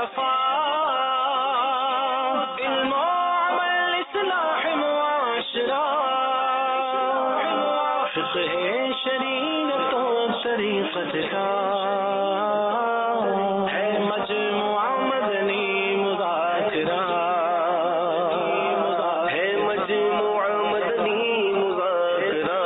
وفاء علم وعمل اصلاح معاشرہ فقہ شریعت و طریقت کا ہے مجموعہ مدنی مذاکرہ ہے مجموعہ مدنی مذاکرہ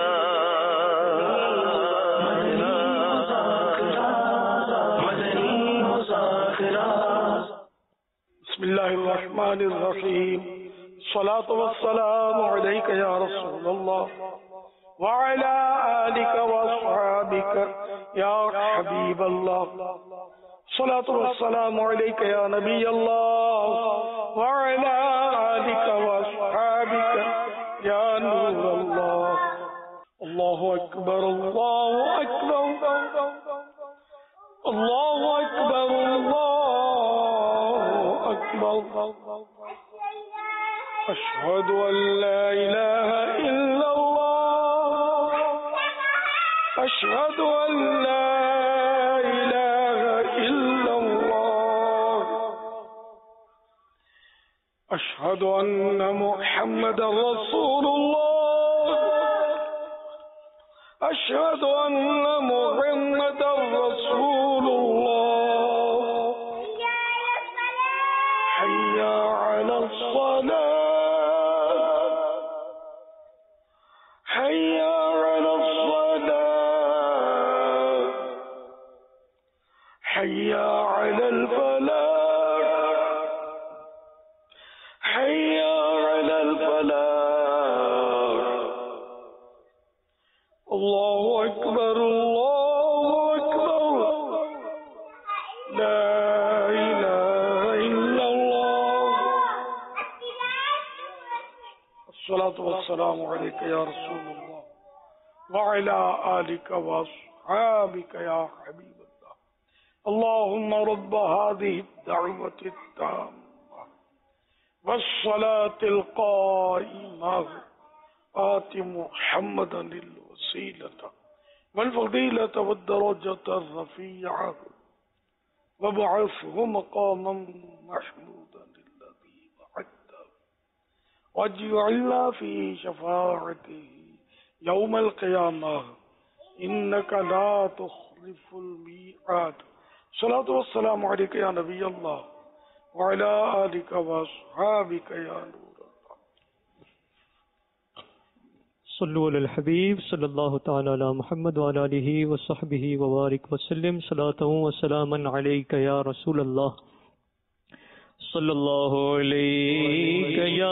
مدنی مذاکرہ. بسم اللہ الرحمن الرحیم. الصلاة والسلام علیک یا رسول اللہ وعلى آلك وأصحابك يا حبيب الله. الصلاة والسلام عليك يا نبي الله وعلى آلك وأصحابك يا نور الله. الله أكبر الله أكبر الله أكبر الله أكبر. أشهد أن لا إله إلا الله أشهد أن لا إله إلا الله أشهد أن محمد رسول الله أشهد أن محمد رسول الله. حي على الصلاة حي على الصلاة حي على الفلاح حي على الفلاح. الله أكبر الله أكبر لا إله إلا الله. الصلاة والسلام عليك يا رسول الله وعلى آلك وأصحابك يا حبيب الله. اللهم رب هذه الدعوة التامة والصلاة القائمة آت محمدا الوسيلة والفضيلة والدرجة الرفيعة وابعثه مقاما محمودا الذي وعدته واجعلنا في شفاعته يوم القيامة إنك لا تخلف الميعاد. صلاة والسلام عليك يا نبي الله وعلى آلك وأصحابك يا نور الله. صلوا علی الحبیب صلی اللہ تعالی علی محمد وعلی آلہ وصحبہ وبارک وسلم. صلاۃ و سلاما علیک یا رسول اللہ صلی اللہ علیک یا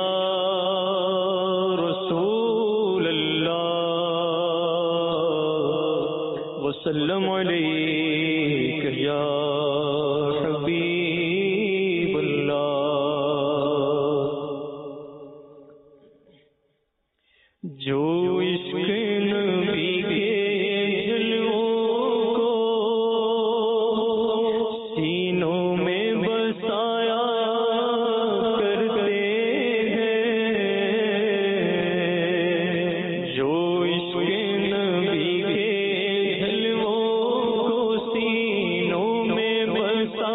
رسول اللہ وسلم علیک یا حبیب اللہ. جو عشق نبی کے جلووں کو سینوں میں بسایا کرتے ہیں جو عشق نبی کے جلووں کو سینوں میں بسایا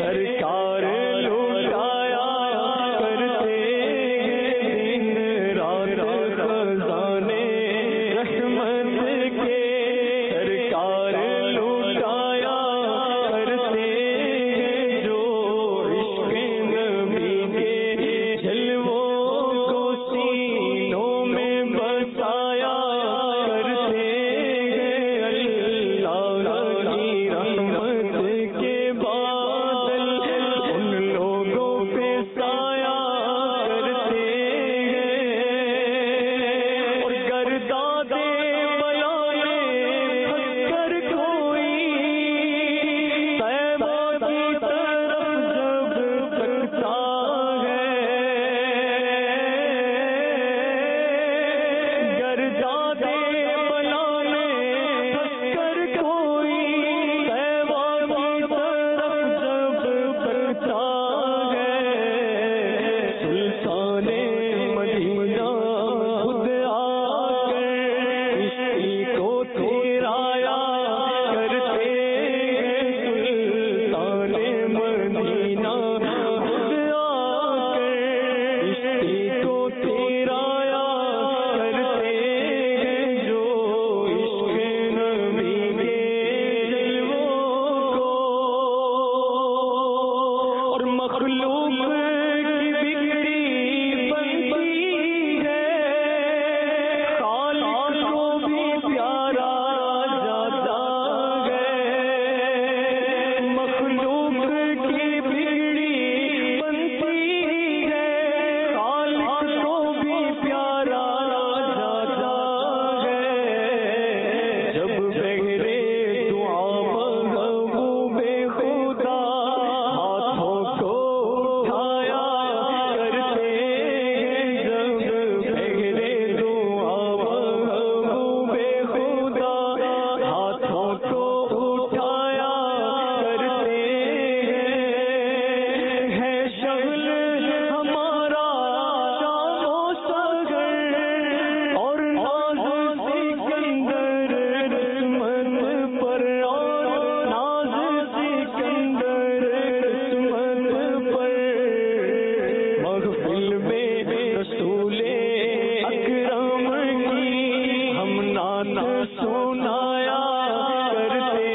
سرکار لوٹایا کرتے دن رات خزانے رحمت کے، سرکار لوٹایا کرتے جو عشق نبی کے جلووں کو سینوں میں بسایا کرتے اللہ کی رحمت کے بادل ان لوگوں پہ سایہ کرتے اور گرداں بلا میں پھنس کر کوئی طیبہ کی طرف جب تکتا ہے، گرداں بلا میں پھنس کر کوئی طیبہ کی طرف جب تکتا ہے، سلطان مدینہ خود آ کر اسی کو تیرایا کرتے، سلطان مدینہ خود آ کر اسی کو تیرایا کرتے جو عشق نبی کے جلووں کو، اور مخلوق کی بگڑی بنتی ہے خالق کو بھی پیارا جاتا ہے، مخلوق کی بگڑی بنتی ہے خالق کو بھی پیارا جاتا ہے، جب بغیر دعا محبوب خدا ہاتھوں کو اٹھایا کرتے، جب بغیر دعا محبوب خدا ہاتھوں کو اٹھایا کرتے ہیں، شغل ہمارا شام و سحر اور ناز سکندر دشمن پر، اور ناز سکندر دشمن پر، محفل میں رسول اکرم کی ہم نعت سنایا کرتے،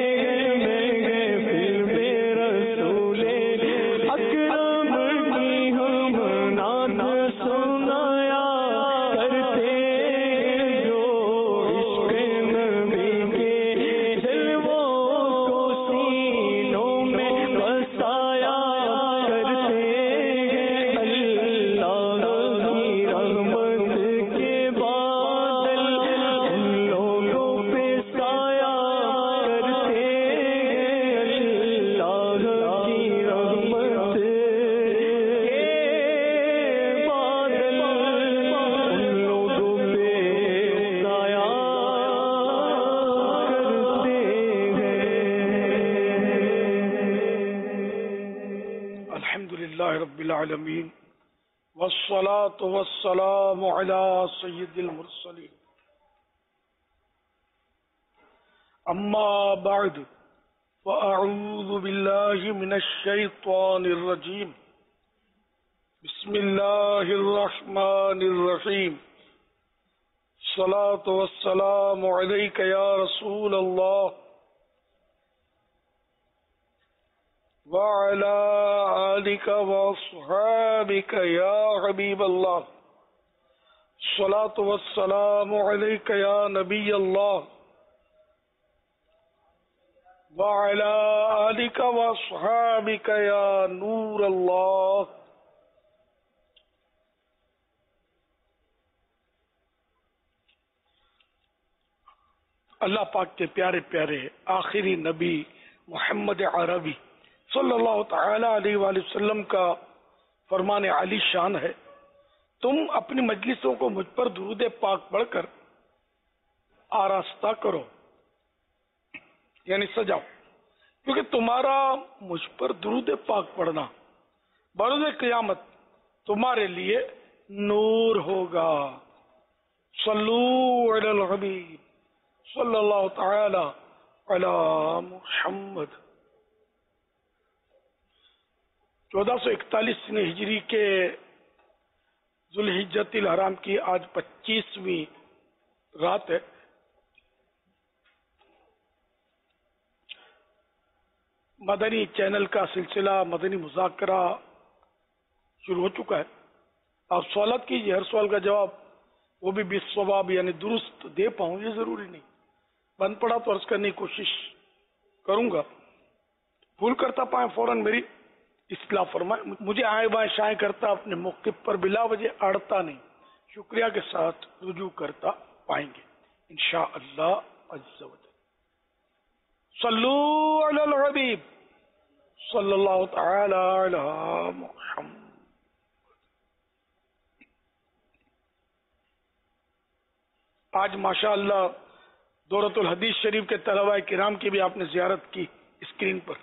محفل میں رسول اکرم کی ہم نعت سنایا کرتے جو عشق نبی کے جلووں کو سینوں میں بسایا کرتے، اللہ کی رحمت کے بادل ان لوگوں پہ سایہ کرتے، اللہ کی رحمت کے بادل ان لوگوں پہ سایہ کرتے ہیں۔ الحمد للہ رب العالمین والصلاة والسلام على سید المرسلین، اما بعد فاعوذ باللہ من الشیطان الرجیم، بسم اللہ الرحمن الرحیم، الصلاة والسلام علیک یا رسول اللہ وعلى آلك وأصحابك يا حبيب الله، الصلاة والسلام عليك يا نبي الله وعلى آلك وأصحابك يا نور الله۔ اللہ پاک کے پیارے پیارے آخری نبی محمد عربی صلی اللہ تعالی علیہ وآلہ وسلم کا فرمان علی شان ہے، تم اپنی مجلسوں کو مجھ پر درود پاک پڑھ کر آراستہ کرو، یعنی سجاؤ، کیونکہ تمہارا مجھ پر درود پاک پڑھنا بروز قیامت تمہارے لیے نور ہوگا۔ صلو علی الحبیب صلی اللہ تعالی علی محمد۔ 1441 ہجری کے ذوالحجۃ الحرام کی آج 25ویں رات ہے. مدنی چینل کا سلسلہ مدنی مذاکرہ شروع ہو چکا ہے. آپ سوالات کیجیے، ہر سوال کا جواب وہ بھی بالصواب یعنی درست دے پاؤں یہ ضروری نہیں. بند پڑا تو عرض کرنے کی کوشش کروں گا، بھول کرتا پائیں فوراً میری اصلاح فرمائیں. مجھے آئیں بائیں شائیں کرتا اپنے موقف پر بلا وجہ اڑتا نہیں، شکریہ کے ساتھ رجوع کرتا پائیں گے انشاءاللہ عز و جل. صلو علی الحبیب صلی اللہ تعالی علی محمد. آج ماشاءاللہ دورۃ الحدیث شریف کے طلباء کرام کی بھی آپ نے زیارت کی اسکرین پر.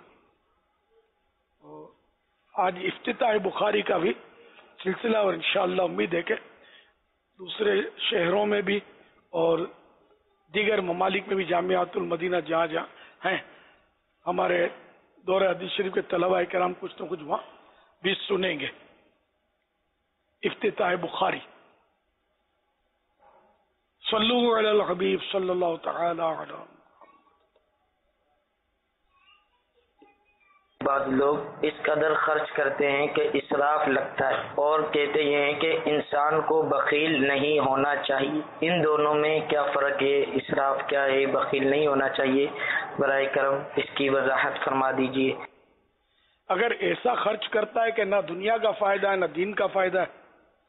آج افتتاح بخاری کا بھی سلسلہ، اور انشاءاللہ امید ہے کہ دوسرے شہروں میں بھی اور دیگر ممالک میں بھی جامعات المدینہ جہاں جہاں ہیں ہمارے دورہ حدیث شریف کے طلباء کرام کچھ نہ کچھ وہاں بھی سنیں گے. افتتاح بخاری. صلو علی الحبیب صلی اللہ تعالی علی. بعض لوگ اس قدر خرچ کرتے ہیں کہ اسراف لگتا ہے، اور کہتے یہ ہیں کہ انسان کو بخیل نہیں ہونا چاہیے. ان دونوں میں کیا فرق ہے؟ اسراف کیا ہے؟ بخیل نہیں ہونا چاہیے؟ برائے کرم اس کی وضاحت فرما دیجیے. اگر ایسا خرچ کرتا ہے کہ نہ دنیا کا فائدہ ہے نہ دین کا فائدہ ہے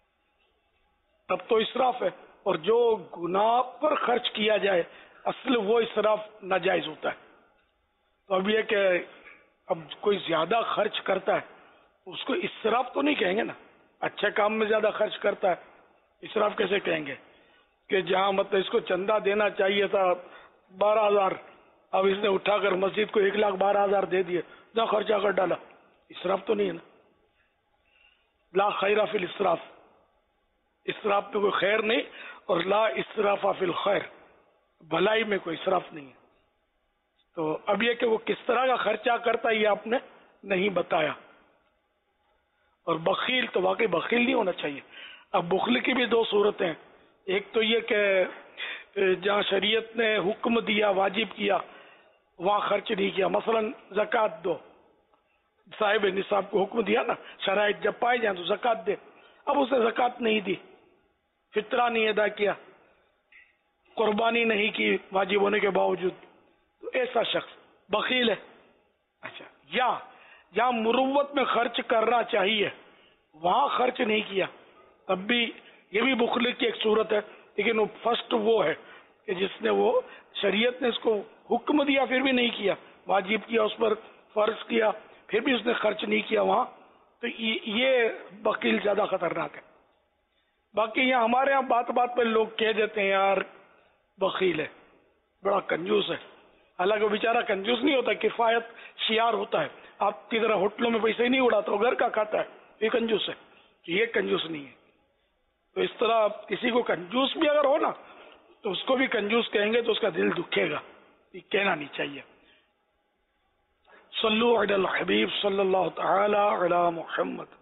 تب تو اسراف ہے. اور جو گناہ پر خرچ کیا جائے اصل وہ اسراف ناجائز ہوتا ہے. تو اب یہ کہ اب کوئی زیادہ خرچ کرتا ہے اس کو اسراف تو نہیں کہیں گے نا. اچھے کام میں زیادہ خرچ کرتا ہے اسراف کیسے کہیں گے؟ کہ جہاں مطلب اس کو چندہ دینا چاہیے تھا 12,000 اب اس نے اٹھا کر مسجد کو 1,12,000 دے دیے، نہ خرچہ کر ڈالا. اسراف تو نہیں ہے نا. لا خیر فی الاسراف، اسراف میں کوئی خیر نہیں، اور لا اسراف فی الخیر، بھلائی میں کوئی اسراف نہیں ہے. تو اب یہ کہ وہ کس طرح کا خرچہ کرتا ہے یہ آپ نے نہیں بتایا. اور بخیل تو واقعی بخیل نہیں ہونا چاہیے. اب بخل کی بھی دو صورتیں ہیں. ایک تو یہ کہ جہاں شریعت نے حکم دیا واجب کیا وہاں خرچ نہیں کیا. مثلا زکوٰۃ دو، صاحب نصاب کو حکم دیا نا، شرائط جب پائے جائیں تو زکوٰۃ دے. اب اس نے زکوٰۃ نہیں دی، فطرہ نہیں ادا کیا، قربانی نہیں کی واجب ہونے کے باوجود، تو ایسا شخص بخیل ہے. اچھا، یا جہاں مروت میں خرچ کرنا چاہیے وہاں خرچ نہیں کیا، تب بھی یہ بھی بخل کی ایک صورت ہے. لیکن وہ فرسٹ وہ ہے کہ جس نے وہ شریعت نے اس کو حکم دیا پھر بھی نہیں کیا، واجب کیا اس پر، فرض کیا پھر بھی اس نے خرچ نہیں کیا وہاں، تو یہ بخیل زیادہ خطرناک ہے. باقی یہاں ہمارے یہاں بات بات پہ لوگ کہہ دیتے ہیں یار بخیل ہے، بڑا کنجوس ہے. حالانکہ وہ بیچارہ کنجوس نہیں ہوتا، کفایت شیار ہوتا ہے. آپ کی طرح ہوٹلوں میں پیسے ہی نہیں اڑاتا، گھر کا کھاتا ہے، یہ کنجوس ہے. یہ کنجوس نہیں ہے. تو اس طرح کسی کو کنجوس بھی اگر ہو نا تو اس کو بھی کنجوس کہیں گے تو اس کا دل دکھے گا، یہ کہنا نہیں چاہیے. صلو علی الحبیب صلی اللہ تعالی علی محمد.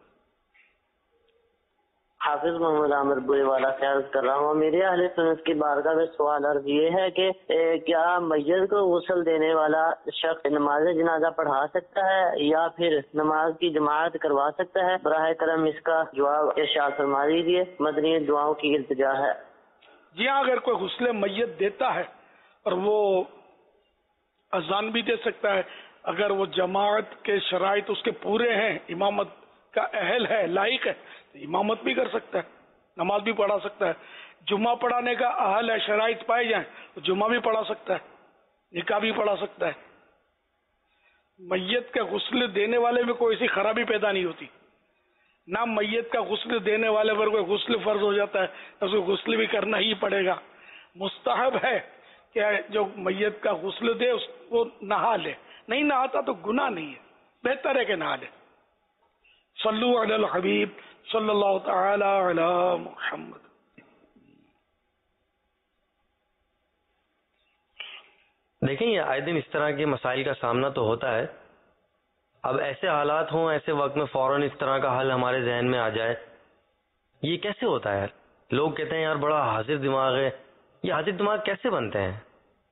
حافظ محمد عامر بوئے والا سے عرض کر رہا ہوں. میرے اہل سنت کی بارگاہ میں سوال عرض یہ ہے کہ کیا میت کو غسل دینے والا شخص نماز جنازہ پڑھا سکتا ہے یا پھر نماز کی جماعت کروا سکتا ہے؟ براہ کرم اس کا جواب ارشاد فرما دیجیے. مدنی دعاؤں کی التجا ہے. جی ہاں، اگر کوئی غسل میت دیتا ہے اور وہ اذان بھی دے سکتا ہے، اگر وہ جماعت کے شرائط اس کے پورے ہیں، امامت کا اہل ہے، لائق ہے، تو امامت بھی کر سکتا ہے، نماز بھی پڑھا سکتا ہے. جمعہ پڑھانے کا اہل ہے، شرائط پائے جائیں تو جمعہ بھی پڑھا سکتا ہے، نکاح بھی پڑھا سکتا ہے. میت کا غسل دینے والے میں کوئی ایسی خرابی پیدا نہیں ہوتی. نہ میت کا غسل دینے والے پر کوئی غسل فرض ہو جاتا ہے تو اس کو غسل بھی کرنا ہی پڑے گا. مستحب ہے کہ جو میت کا غسل دے اس کو نہا لے، نہیں نہاتا تو گناہ نہیں ہے، بہتر ہے کہ نہا لے. صلو علی الحبیب صلی اللہ تعالی علی محمد. دیکھیں یہ آئے دن اس طرح کے مسائل کا سامنا تو ہوتا ہے. اب ایسے حالات ہوں، ایسے وقت میں فوراً اس طرح کا حل ہمارے ذہن میں آ جائے، یہ کیسے ہوتا ہے؟ لوگ کہتے ہیں یار بڑا حاضر دماغ ہے، یہ حاضر دماغ کیسے بنتے ہیں؟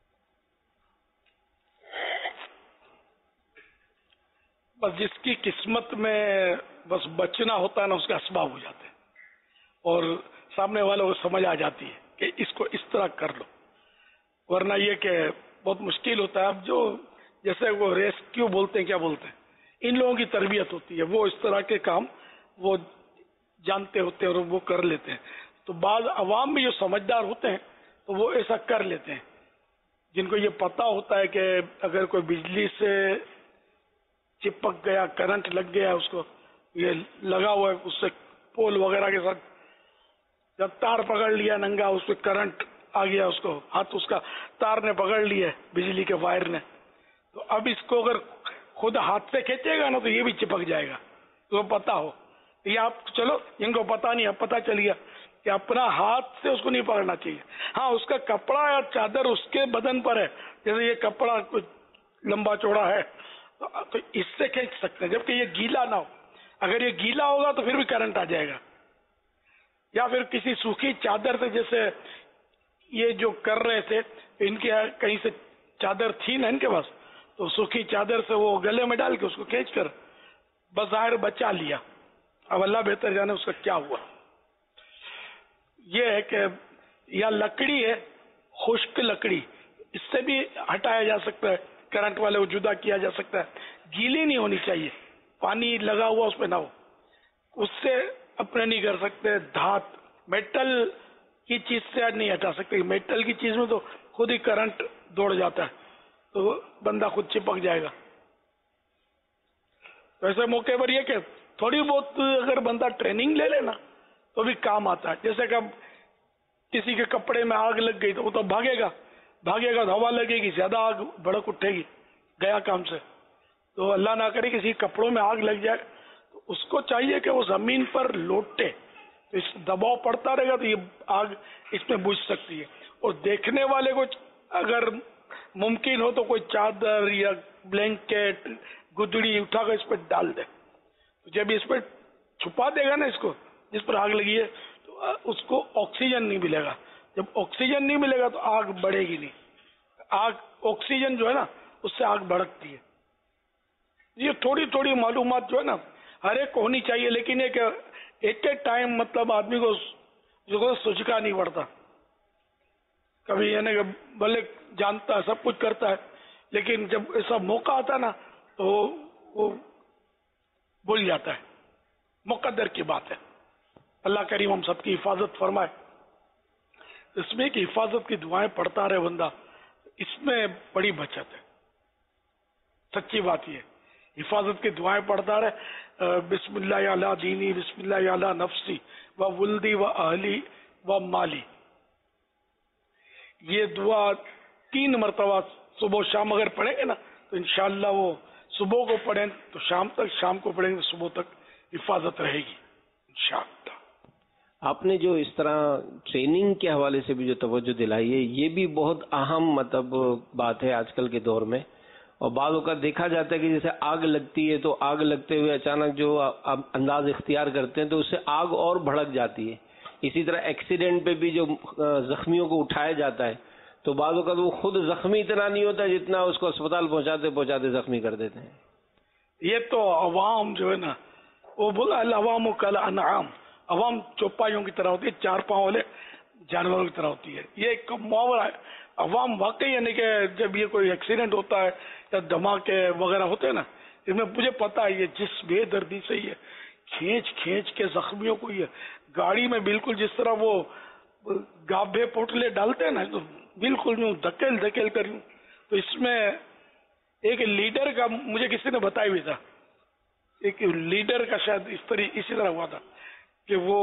بس جس کی قسمت میں بس بچنا ہوتا ہے نا، اس کے اسباب ہو جاتے ہیں اور سامنے والوں کو سمجھ آ جاتی ہے کہ اس کو اس طرح کر لو، ورنہ یہ کہ بہت مشکل ہوتا ہے. اب جو جیسے وہ ریسکیو بولتے ہیں، کیا بولتے ہیں، ان لوگوں کی تربیت ہوتی ہے، وہ اس طرح کے کام وہ جانتے ہوتے ہیں اور وہ کر لیتے ہیں. تو بعض عوام بھی جو سمجھدار ہوتے ہیں تو وہ ایسا کر لیتے ہیں، جن کو یہ پتا ہوتا ہے کہ اگر کوئی بجلی سے چپک گیا، کرنٹ لگ گیا، اس کو یہ لگا ہوا ہے، اس سے پول وغیرہ کے ساتھ جب تار پکڑ لیا ننگا، اس پہ کرنٹ آ گیا، اس کو ہاتھ اس کا تار نے پکڑ لیا بجلی کے وائر نے، تو اب اس کو اگر خود ہاتھ سے کھینچے گا نا تو یہ بھی چپک جائے گا. تو پتا ہو یہ آپ چلو ان کو پتا نہیں، اب پتا چل گیا کہ اپنا ہاتھ سے اس کو نہیں پکڑنا چاہیے. ہاں اس کا کپڑا یا چادر اس کے بدن پر ہے، جیسے یہ کپڑا کچھ لمبا چوڑا ہے تو اس سے کھینچ سکتے ہیں، جبکہ یہ گیلا نہ ہو. اگر یہ گیلا ہوگا تو پھر بھی کرنٹ آ جائے گا. یا پھر کسی سوکھی چادر سے، جیسے یہ جو کر رہے تھے ان کے کہیں سے چادر تھی نا ان کے پاس، تو سوکھی چادر سے وہ گلے میں ڈال کے اس کو کھینچ کر بظاہر بچا لیا. اب اللہ بہتر جانے اس کا کیا ہوا. یہ ہے کہ یا لکڑی ہے، خشک لکڑی، اس سے بھی ہٹایا جا سکتا ہے، کرنٹ والے کو جدا کیا جا سکتا ہے. گیلی نہیں ہونی چاہیے، پانی لگا ہوا اس پہ نہ ہو، اس سے اپنے نہیں کر سکتے. دھات میٹل کی چیز سے نہیں ہٹا سکتے، میٹل کی چیز میں تو خود ہی کرنٹ دوڑ جاتا ہے تو بندہ خود چپک جائے گا. ویسے موقع پر یہ کہ تھوڑی بہت اگر بندہ ٹریننگ لے لے نا تو بھی کام آتا ہے. جیسے کہ اب کسی کے کپڑے میں آگ لگ گئی تو وہ تو بھاگے گا تو ہوا لگے گی، زیادہ آگ بھڑک اٹھے گی، گیا کام سے. تو اللہ نہ کرے کسی کپڑوں میں آگ لگ جائے تو اس کو چاہیے کہ وہ زمین پر لوٹے، اس دباؤ پڑتا رہے گا تو یہ آگ اس میں بجھ سکتی ہے. اور دیکھنے والے کو اگر ممکن ہو تو کوئی چادر یا بلینکٹ گدڑی اٹھا کر اس پہ ڈال دے، تو جب اس پہ چھپا دے گا نا اس کو جس پر آگ لگی ہے تو اس کو آکسیجن نہیں ملے گا. جب آکسیجن نہیں ملے گا تو آگ بڑھے گی نہیں. آکسیجن جو ہے نا اس سے آگ بھڑکتی ہے. یہ تھوڑی تھوڑی معلومات جو ہے نا ہر ایک کو ہونی چاہیے، لیکن ایک ٹائم مطلب آدمی کو جو سوچکا نہیں پڑتا. کبھی یعنی کہ بھلے جانتا ہے، سب کچھ کرتا ہے، لیکن جب ایسا موقع آتا ہے نا تو وہ بھول جاتا ہے. مقدر کی بات ہے. اللہ کریم ہم سب کی حفاظت فرمائے. اس میں کہ حفاظت کی دعائیں پڑھتا رہے بندہ، اس میں بڑی بچت ہے. سچی بات یہ، حفاظت کی دعائیں پڑھتا رہے، بسم اللہ علی دینی، بسم اللہ علی نفسی و ولدی و اہلی و مالی، یہ دعا 3 مرتبہ صبح و شام اگر پڑھیں گے نا تو انشاءاللہ وہ صبح کو پڑھیں تو شام تک، شام کو پڑھیں گے تو صبح تک حفاظت رہے گی انشاءاللہ. آپ نے جو اس طرح ٹریننگ کے حوالے سے بھی جو توجہ دلائی ہے، یہ بھی بہت اہم مطلب بات ہے آج کل کے دور میں. اور بعض اوقات دیکھا جاتا ہے کہ جیسے آگ لگتی ہے تو آگ لگتے ہوئے اچانک جو انداز اختیار کرتے ہیں تو اس سے آگ اور بھڑک جاتی ہے. اسی طرح ایکسیڈنٹ پہ بھی جو زخمیوں کو اٹھایا جاتا ہے تو بعض اوقات وہ خود زخمی اتنا نہیں ہوتا جتنا اس کو اسپتال پہنچاتے زخمی کر دیتے ہیں. یہ تو عوام جو ہے نا وہ بولا العوام کل انعام، عوام چوپایوں کی طرح ہوتی ہے، 4 پاؤں والے جانوروں کی طرح ہوتی ہے. یہ ایک محاورہ ہے. عوام واقعی یعنی کہ جب یہ کوئی ایکسیڈنٹ ہوتا ہے یا دھماکے وغیرہ ہوتے ہیں نا، اس میں مجھے پتا ہے یہ جس بے دردی سے یہ کھینچ کے زخمیوں کو یہ گاڑی میں بالکل جس طرح وہ گابھے پوٹلے ڈالتے ہیں نا تو بالکل یوں دھکیل کر یوں. تو اس میں ایک لیڈر کا مجھے کسی نے بتایا بھی تھا، ایک لیڈر کا شاید اسی طرح ہوا تھا کہ وہ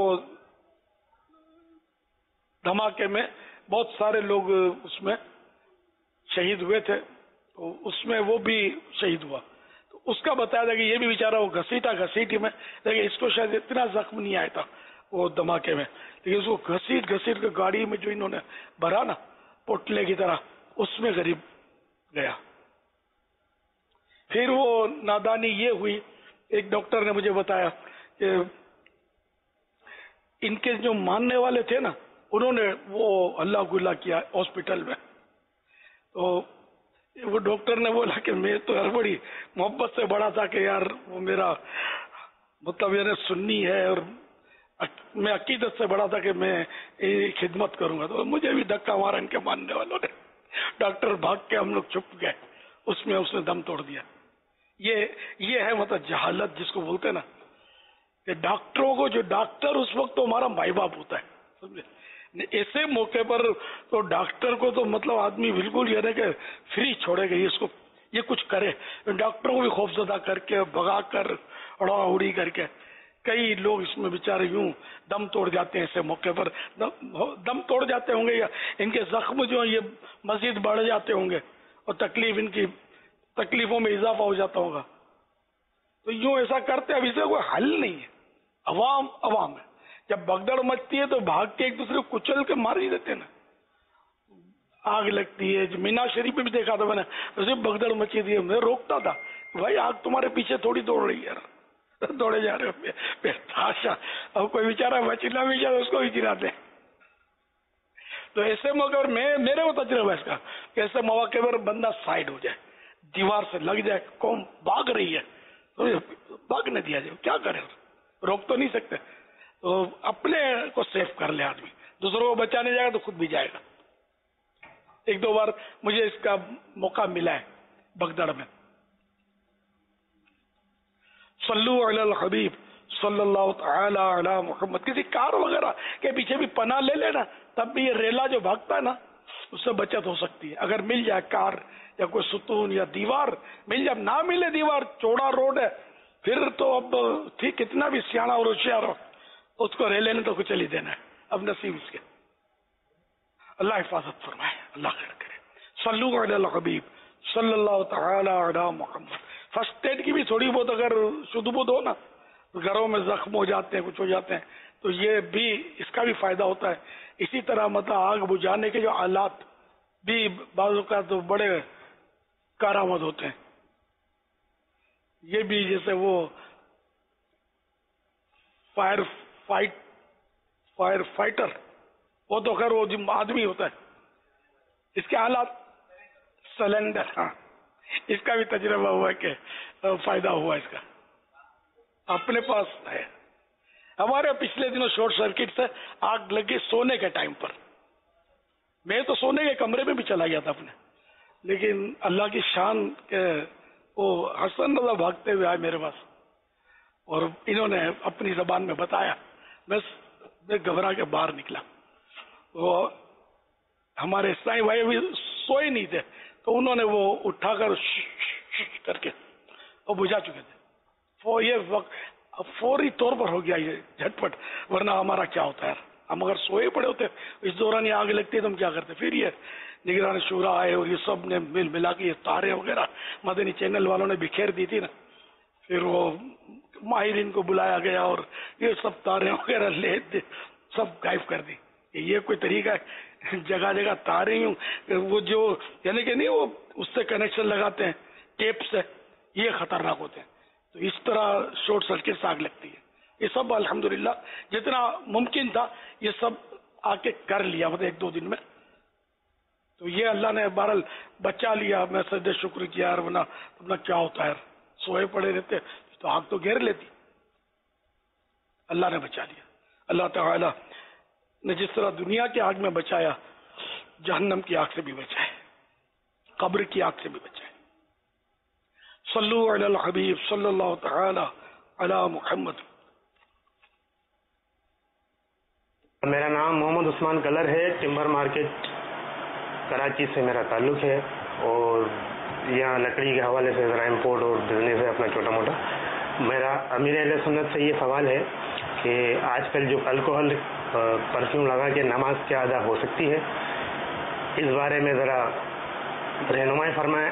دھماکے میں بہت سارے لوگ اس میں شہید ہوئے تھے، تو اس میں وہ بھی شہید ہوا. تو اس کا بتایا تھا کہ یہ بھی بیچارہ وہ گھسیٹی میں، لیکن اس کو شاید اتنا زخم نہیں آیا تھا وہ دھماکے میں، لیکن اس کو گھسیٹ کے گاڑی میں جو انہوں نے بھرا نا پوٹلے کی طرح، اس میں غریب گیا. پھر وہ نادانی یہ ہوئی، ایک ڈاکٹر نے مجھے بتایا کہ ان کے جو ماننے والے تھے نا، انہوں نے وہ اللہ گلا کیا ہاسپٹل میں. تو وہ ڈاکٹر نے بولا کہ میں تو یار بڑی محبت سے بڑا تھا کہ یار وہ میرا مطلب یعنی سنی ہے اور میں عقیدت سے بڑا تھا کہ میں خدمت کروں گا. تو مجھے بھی دھکا مارا ان کے ماننے والوں نے. ڈاکٹر بھاگ کے ہم لوگ چھپ گئے، اس میں اس نے دم توڑ دیا. یہ ہے مطلب جہالت جس کو بولتے ہیں نا، کہ ڈاکٹروں کو، جو ڈاکٹر اس وقت تو ہمارا مائی باپ ہوتا ہے، سمجھے. ایسے موقع پر تو ڈاکٹر کو تو مطلب آدمی بالکل یہ ہے کہ فری چھوڑے گا، اس کو یہ کچھ کرے. ڈاکٹروں کو بھی خوفزدہ کر کے بھگا کر اڑا اڑی کر کے کئی لوگ اس میں بیچارے یوں دم توڑ جاتے ہیں. ایسے موقع پر دم توڑ جاتے ہوں گے، یا ان کے زخم جو ہیں یہ مزید بڑھ جاتے ہوں گے اور ان کی تکلیفوں میں اضافہ ہو جاتا ہوگا. تو یوں ایسا کرتے، اب اسے کوئی حل نہیں ہے. عوام ہے، جب بگدڑ مچتی ہے تو بھاگ کے ایک دوسرے کو کچل کے مار ہی دیتے ہیں نا. آگ لگتی ہے، مینا شریف میں بھی دیکھا تھا میں نے، بگدڑ مچی تھی، میں روکتا تھا، بھائی آگ تمہارے پیچھے تھوڑی دوڑ رہی ہے، دوڑے جا رہے ہو. اب کوئی بیچارہ بچنا بھی جائے اس کو بھی گراتے. تو ایسے موقع پر میرے وہ تجربہ ہے اس کا کہ ایسے مواقع پر بندہ سائڈ ہو جائے، دیوار سے لگ جائے. قوم بھاگ رہی ہے تو بھاگنے دیا جائے، کیا کرے، روک تو نہیں سکتے. تو اپنے کو سیف کر لے آدمی، دوسروں کو بچانے جائے گا تو خود بھی جائے گا. ایک دو بار مجھے اس کا موقع ملا ہے بگدڑ میں. صلو علی الحبیب صلی اللہ تعالی علی محمد. کسی کار وغیرہ کے پیچھے بھی پناہ لے لینا، تب بھی یہ ریلا جو بھاگتا ہے نا، اس سے بچت ہو سکتی ہے. اگر مل جائے کار یا کوئی ستون یا دیوار مل جائے، نہ ملے دیوار، چوڑا روڈ ہے، پھر تو اب ٹھیک کتنا بھی سیاح اور ہوشیار ہو، اس کو ریلے نے تو کچھ چلی دینا ہے. اب نصیب اس کے. اللہ حفاظت فرمائے، اللہ خیر کرے. صلو علی الحبیب صلی اللہ تعالی علی محمد. فرسٹ ایڈ کی بھی تھوڑی بہت اگر شدھ بدھ ہو نا، گھروں میں زخم ہو جاتے ہیں، کچھ ہو جاتے ہیں، تو یہ بھی اس کا بھی فائدہ ہوتا ہے. اسی طرح مطلب آگ بجھانے کے جو آلات بھی بعض اوقات تو بڑے کارآمد ہوتے ہیں. یہ بھی جیسے وہ فائر فائٹر، وہ تو خیر وہ آدمی ہوتا ہے. اس کے آلات سلنڈر، ہاں اس کا بھی تجربہ ہوا کہ فائدہ ہوا اس کا، اپنے پاس ہے. ہمارے پچھلے دنوں شارٹ سرکٹ سے آگ لگی سونے کے ٹائم پر. میں تو سونے کے کمرے میں بھی چلا گیا تھا اپنے، لیکن اللہ کی شان کے وہ حسن رضا بھاگتے ہوئے آئے میرے پاس اور انہوں نے اپنی زبان میں بتایا. میں گھبرا کے باہر نکلا. وہ ہمارے اسلامی بھائی بھی سوئے نہیں تھے، تو انہوں نے وہ اٹھا کر کے وہ بجھا چکے تھے. یہ وقت فوری طور پر ہو گیا یہ جھٹپٹ، ورنہ ہمارا کیا ہوتا ہے، ہم اگر سوئے پڑے ہوتے اس دوران یہ آگ لگتی ہے تو ہم کیا کرتے. پھر یہ نگران شورا آئے اور یہ سب نے ملا کے یہ تارے وغیرہ مدنی چینل والوں نے بکھیر دی تھی نا، پھر وہ ماہرین کو بلایا گیا اور یہ سب تارے وغیرہ لے سب غائب کر دی. یہ کوئی طریقہ ہے؟ جگہ جگہ تارے ہوں وہ جو یعنی کہ نہیں وہ اس سے کنیکشن لگاتے ہیں ٹیپ سے، یہ خطرناک ہوتے ہیں. تو اس طرح شارٹ سرکٹ سے آگ لگتی ہے. یہ سب الحمدللہ جتنا ممکن تھا یہ سب آ کے کر لیا مطلب ایک دو دن میں. تو یہ اللہ نے بہرحال بچا لیا. میں سجدہ شکر کیا یار، ورنہ اپنا کیا ہوتا ہے، سوئے پڑے رہتے تو آگ تو گھیر لیتی. اللہ نے بچا لیا. اللہ تعالی نے جس طرح دنیا کی آگ میں بچایا، جہنم کی آگ سے بھی بچائے، قبر کی آگ سے بھی بچائے. صلو علی الحبیب صلی اللہ تعالی علی محمد. میرا نام محمد عثمان کلر ہے. ٹمبر مارکیٹ کراچی سے میرا تعلق ہے اور یہاں لکڑی کے حوالے سے ذرا امپورٹ اور بزنس ہے اپنا چھوٹا موٹا. میرا امیر اہل سنت سے یہ سوال ہے کہ آج کل جو الکوہل پرفیوم لگا کے نماز کیا ادا ہو سکتی ہے، اس بارے میں ذرا رہنمائی فرمائیں.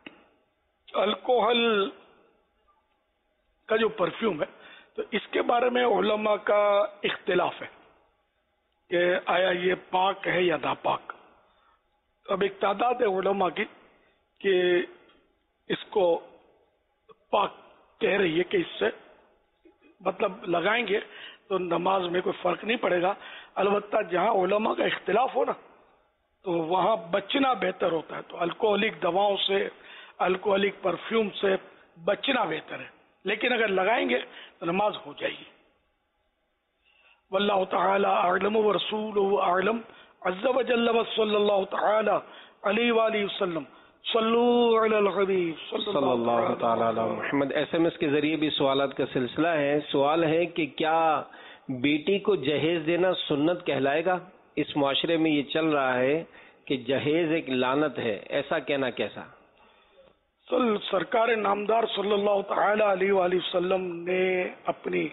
الکوہل کا جو پرفیوم ہے تو اس کے بارے میں علماء کا اختلاف ہے کہ آیا یہ پاک ہے یا ناپاک. اب ایک تعداد ہے علماء کی کہ اس کو پاک کہہ رہی ہے کہ اس سے مطلب لگائیں گے تو نماز میں کوئی فرق نہیں پڑے گا. البتہ جہاں علماء کا اختلاف ہو نا تو وہاں بچنا بہتر ہوتا ہے. تو الکوہلک دواؤں سے، الکوہلک پرفیوم سے بچنا بہتر ہے، لیکن اگر لگائیں گے تو نماز ہو جائے گی. واللہ تعالی اعلم ورسولہ اعلم عز وجل صلی اللہ تعالی علیہ وآلہ وسلم. صلو علی الحبیب صلی اللہ تعالی علی محمد. ایس ایم ایس کے ذریعے بھی سوالات کا سلسلہ ہے. سوال ہے کہ کیا بیٹی کو جہیز دینا سنت کہلائے گا؟ اس معاشرے میں یہ چل رہا ہے کہ جہیز ایک لعنت ہے، ایسا کہنا کیسا؟ سرکار نامدار صلی اللہ تعالی علیہ وآلہ وسلم نے اپنی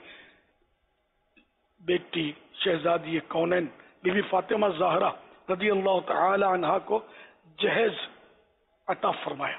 بیٹی شہزادی کونین بی بی فاطمہ زہرا رضی اللہ تعالی عنہا کو جہیز عطا فرمایا.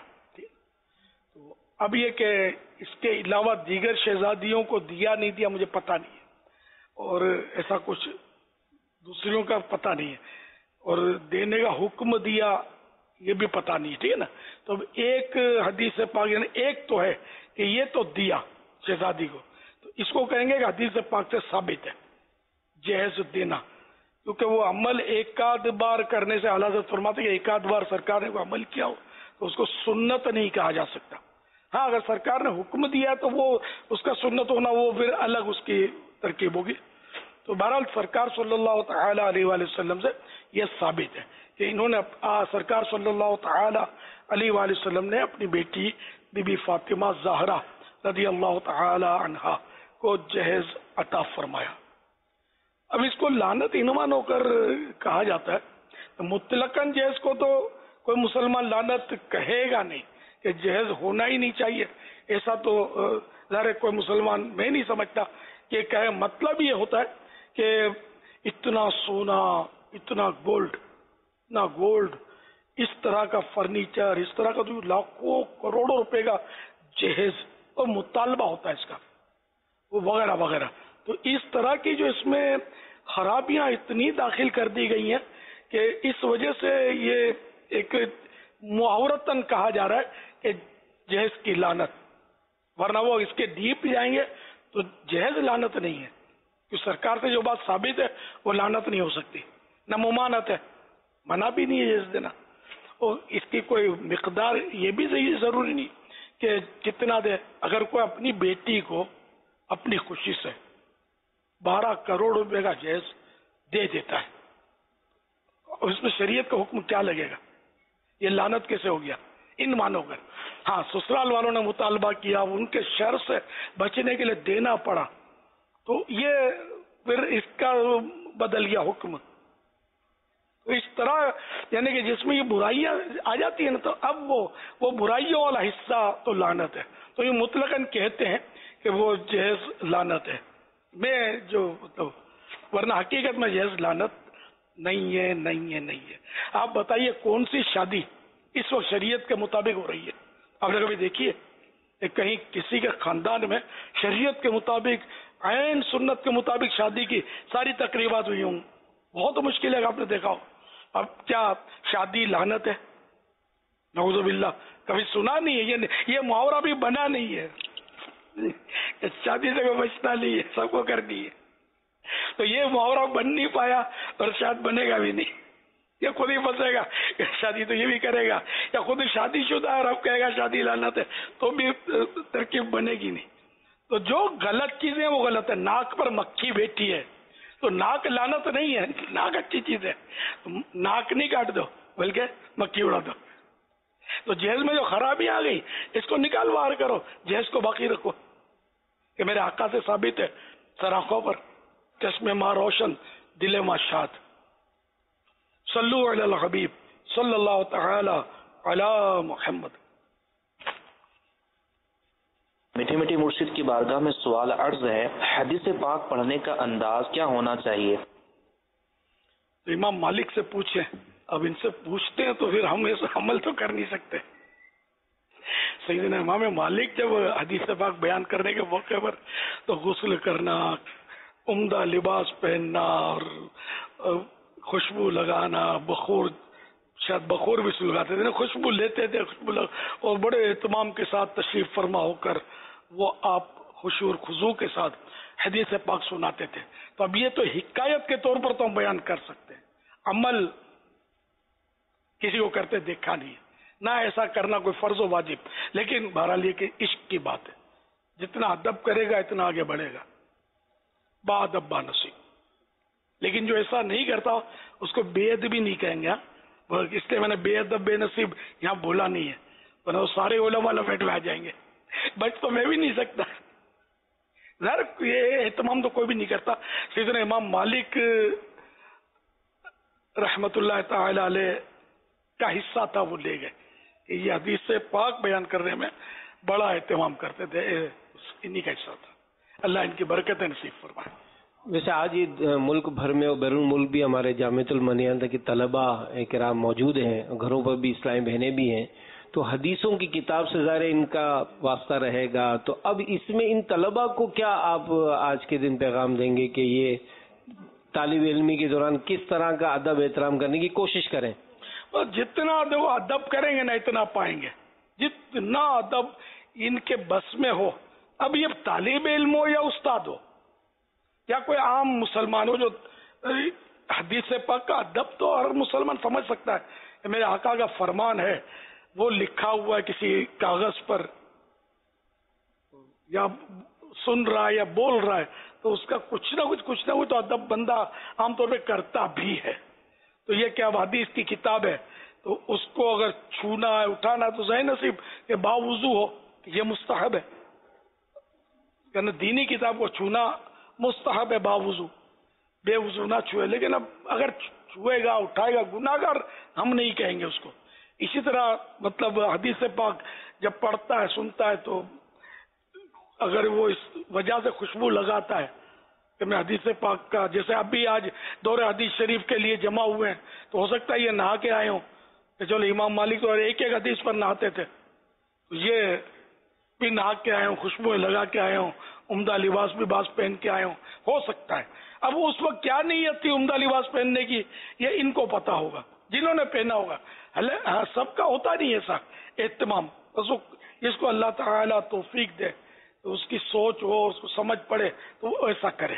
تو اب یہ کہ اس کے علاوہ دیگر شہزادیوں کو دیا نہیں دیا مجھے پتہ نہیں ہے، اور ایسا کچھ دوسریوں کا پتہ نہیں ہے، اور دینے کا حکم دیا یہ بھی پتہ نہیں ہے. ٹھیک ہے نا. تو اب ایک حدیث پاک یعنی ایک تو ہے کہ یہ تو دیا شہزادی کو، تو اس کو کہیں گے کہ حدیث پاک سے ثابت ہے جہیز دینا، کیونکہ وہ عمل ایک آدھ بار کرنے سے اعلیٰ حضرت فرماتے کہ ایک آدھ بار سرکار نے کوئی عمل کیا ہو تو اس کو سنت نہیں کہا جا سکتا. ہاں اگر سرکار نے حکم دیا تو وہ اس کا سنت ہونا وہ پھر الگ اس کی ترکیب ہوگی. تو بہرحال سرکار صلی اللہ تعالی علیہ وآلہ وسلم سے یہ ثابت ہے کہ انہوں نے سرکار صلی اللہ تعالی علیہ وآلہ وسلم نے اپنی بیٹی بی بی فاطمہ زہرا رضی اللہ تعالی عنہا کو جہیز عطا فرمایا. اب اس کو لعنت عنوان ہو کر کہا جاتا ہے. مطلقاً جہیز کو تو کوئی مسلمان لعنت کہے گا نہیں کہ جہیز ہونا ہی نہیں چاہیے، ایسا تو ظاہر کوئی مسلمان میں نہیں سمجھتا کہ کہے. مطلب یہ ہوتا ہے کہ اتنا سونا، اتنا گولڈ، اس طرح کا فرنیچر، اس طرح کا جو لاکھوں کروڑوں روپے کا جہیز اور مطالبہ ہوتا ہے اس کا، وہ وغیرہ وغیرہ. تو اس طرح کی جو اس میں خرابیاں اتنی داخل کر دی گئی ہیں کہ اس وجہ سے یہ ایک محاورتاً کہا جا رہا ہے کہ جہیز کی لعنت، ورنہ وہ اس کے ڈیپ جائیں گے تو جہیز لعنت نہیں ہے، کہ سرکار سے جو بات ثابت ہے وہ لعنت نہیں ہو سکتی، نہ ممانعت ہے، منع بھی نہیں ہے جہیز دینا. اور اس کی کوئی مقدار یہ بھی ضروری نہیں کہ کتنا دے. اگر کوئی اپنی بیٹی کو اپنی خوشی سے 12 کروڑ روپے کا جہیز دے دیتا ہے، اور اس میں شریعت کا حکم کیا لگے گا؟ یہ لعنت کیسے ہو گیا ان مانو کر؟ ہاں سسرال والوں نے مطالبہ کیا، ان کے شر سے بچنے کے لیے دینا پڑا، تو یہ پھر اس کا بدل گیا حکم. تو اس طرح یعنی کہ جس میں یہ برائیاں آ جاتی ہیں نا، تو اب وہ برائیوں والا حصہ تو لعنت ہے. تو یہ مطلقاً کہتے ہیں کہ وہ جہیز لعنت ہے، میں جو ورنہ حقیقت میں جہیز لعنت نہیں ہے. آپ بتائیے کون سی شادی اس وقت شریعت کے مطابق ہو رہی ہے؟ آپ نے کبھی دیکھیے کہ کہیں کسی کے خاندان میں شریعت کے مطابق، عین سنت کے مطابق شادی کی ساری تقریبات ہوئی ہوں؟ بہت مشکل ہے کہ آپ نے دیکھا ہو. اب کیا شادی لعنت ہے؟ نعوذ باللہ، کبھی سنا نہیں ہے. یہ محاورہ بھی بنا نہیں ہے، شادی سے کوئی بچنا نہیں ہے، سب کو کرنی ہے. تو یہ محاورہ بن نہیں پایا اور شاید بنے گا بھی نہیں. یہ خود ہی پھنسے گا کہ شادی تو یہ بھی کرے گا، یا خود ہی شادی شدہ ہے اور اب کہے گا شادی لعنت ہے، تو بھی ترکیب بنے گی نہیں. تو جو غلط چیزیں وہ غلط ہے. ناک پر مکھی بیٹھی ہے تو ناک لعنت نہیں ہے، ناک اچھی چیز ہے. ناک نہیں کاٹ دو بلکہ مکھی اڑا دو. تو جہیز میں جو خرابی آ گئی اس کو نکال باہر کرو، جہیز کو باقی رکھو کہ میرے آقا سے ثابت ہے، سر آنکھوں پر چشمے ماں روشن، دل ماں شاد. صلو علی الحبیب صلی اللہ تعالی علی محمد. میٹھی میٹھی مرشد کی بارگاہ میں سوال عرض ہے، حدیث پاک پڑھنے کا انداز کیا ہونا چاہیے؟ تو امام مالک سے پوچھیں. اب ان سے پوچھتے ہیں تو پھر ہم اس عمل تو کر نہیں سکتے. سیدنا امام مالک جب حدیث پاک بیان کرنے کے موقع پر تو غسل کرنا، عمدہ لباس پہننا اور خوشبو لگانا، بخور شاید بخور بھی سلگاتے تھے، خوشبو لیتے تھے، اور بڑے اہتمام کے ساتھ تشریف فرما ہو کر وہ آپ خشوع اور خضوع کے ساتھ حدیث پاک سناتے تھے. تو اب یہ تو حکایت کے طور پر تو ہم بیان کر سکتے ہیں، عمل کسی کو کرتے دیکھا نہیں، نہ ایسا کرنا کوئی فرض و واجب، لیکن بہرحال یہ کہ عشق کی بات ہے، جتنا ادب کرے گا اتنا آگے بڑھے گا. با ادب با نصیب. لیکن جو ایسا نہیں کرتا اس کو بے ادبی نہیں کہیں گے. اس لیے میں نے بے ادب بے نصیب یہاں بولا نہیں ہے، ورنہ وہ سارے علماء لپیٹ میں آ جائیں گے. بچ تو میں بھی نہیں سکتا، ظاہر یہ اہتمام تو کوئی بھی نہیں کرتا. سیدنا امام مالک رحمت اللہ تعالی علیہ کا حصہ تھا، وہ لے گئے کہ یہ حدیث سے پاک بیان کرنے میں بڑا اہتمام کرتے تھے، انہی کا حصہ تھا. اللہ ان کی برکتیں نصیب فرمائے. ویسے آج یہ ملک بھر میں اور بیرون ملک بھی ہمارے جامعۃ المنیہ کے طلباء کرام موجود ہیں، گھروں پر بھی اسلامی بہنیں بھی ہیں، تو حدیثوں کی کتاب سے ظاہر ان کا واسطہ رہے گا. تو اب اس میں ان طلباء کو کیا آپ آج کے دن پیغام دیں گے کہ یہ طالب علمی کے دوران کس طرح کا ادب احترام کرنے کی کوشش کریں؟ جتنا وہ ادب کریں گے نا اتنا پائیں گے، جتنا ادب ان کے بس میں ہو. اب یہ طالب علم ہو یا استاد ہو یا کوئی عام مسلمان ہو، جو حدیث پاک کا ادب تو ہر مسلمان سمجھ سکتا ہے. میرے آقا کا فرمان ہے، وہ لکھا ہوا ہے کسی کاغذ پر یا سن رہا ہے یا بول رہا ہے، تو اس کا کچھ نہ کچھ تو ادب بندہ عام طور پہ کرتا بھی ہے. تو یہ کیا حدیث کی کتاب ہے تو اس کو اگر چھونا ہے اٹھانا تو صحیح نصیب کہ باوضو ہو، یہ مستحب ہے. یعنی دینی کتاب کو چھونا مستحب ہے باوضو، بے وضو نہ چھوئے. لیکن اب اگر چھوئے گا اٹھائے گا گناہ گار ہم نہیں کہیں گے اس کو. اسی طرح مطلب حدیث پاک جب پڑھتا ہے سنتا ہے تو اگر وہ اس وجہ سے خوشبو لگاتا ہے کہ میں حدیث پاک کا، جیسے اب بھی آج دور حدیث شریف کے لیے جمع ہوئے ہیں تو ہو سکتا ہے یہ نہا کے آئے ہوں کہ چلو امام مالک تو ایک ایک حدیث پر نہاتے تھے، تو یہ بھی نہا کے آئے ہوں، خوشبوئیں لگا کے آئے ہوں، عمدہ لباس بھی بعض پہن کے آئے ہوں، ہو سکتا ہے. اب اس وقت کیا نیت تھی عمدہ لباس پہننے کی یہ ان کو پتا ہوگا جنہوں نے پہنا ہوگا. سب کا ہوتا نہیں ایسا اہتمام، جس کو اللہ تعالیٰ توفیق دے تو اس کی سوچ ہو، اس کو سمجھ پڑے تو وہ ایسا کرے.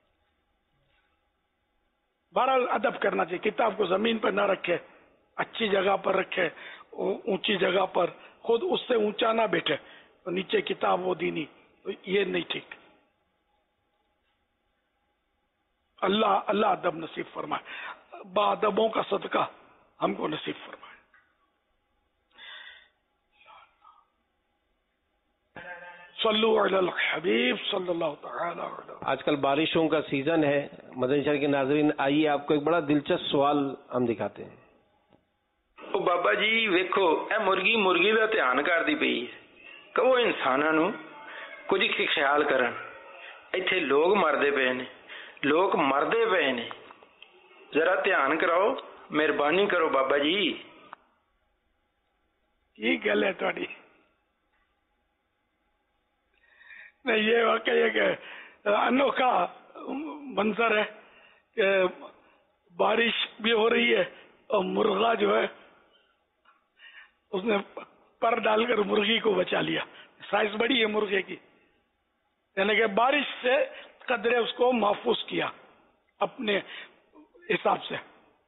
بہرحال ادب کرنا چاہیے. کتاب کو زمین پر نہ رکھے، اچھی جگہ پر رکھے، اونچی جگہ پر، خود اس سے اونچا نہ بیٹھے تو نیچے کتاب وہ دینی، تو یہ نہیں ٹھیک. اللہ ادب نصیب فرمائے، با ادبوں کا صدقہ ہم کو نصیب فرمائے. صلو علی الحبیب صلی اللہ تعالی علیہ. آج کل بارشوں کا سیزن ہے، مدنی چینل کے ناظرین آئیے آپ کو ایک بڑا دلچسپ سوال ہم دکھاتے ہیں. بابا جی ویکھو اے مرغی دا دھیان کردی پئی ہے، کہو انساناں نوں کچھ خیال کرن. ایتھے لوگ مردے پئے نے، ذرا دھیان کراؤ، مہربانی کرو بابا جی. کی گل ہے تہاڈی؟ نہیں، یہ واقعی ہے کہ انوکھا منظر ہے کہ بارش بھی ہو رہی ہے اور مرغا جو ہے اس نے پر ڈال کر مرغی کو بچا لیا. سائز بڑی ہے مرغے کی، یعنی کہ بارش سے قدرے اس کو محفوظ کیا اپنے حساب سے.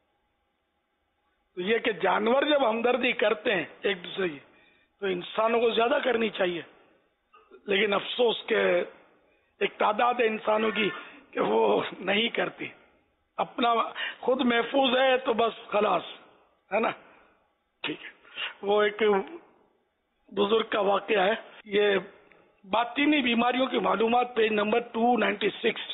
تو یہ کہ جانور جب ہمدردی کرتے ہیں ایک دوسرے کی تو انسانوں کو زیادہ کرنی چاہیے. لیکن افسوس کہ ایک تعداد ہے انسانوں کی کہ وہ نہیں کرتی. اپنا خود محفوظ ہے تو بس خلاص ہے نا. ٹھیک ہے، وہ ایک بزرگ کا واقعہ ہے. یہ باطنی بیماریوں کی معلومات پیج نمبر 296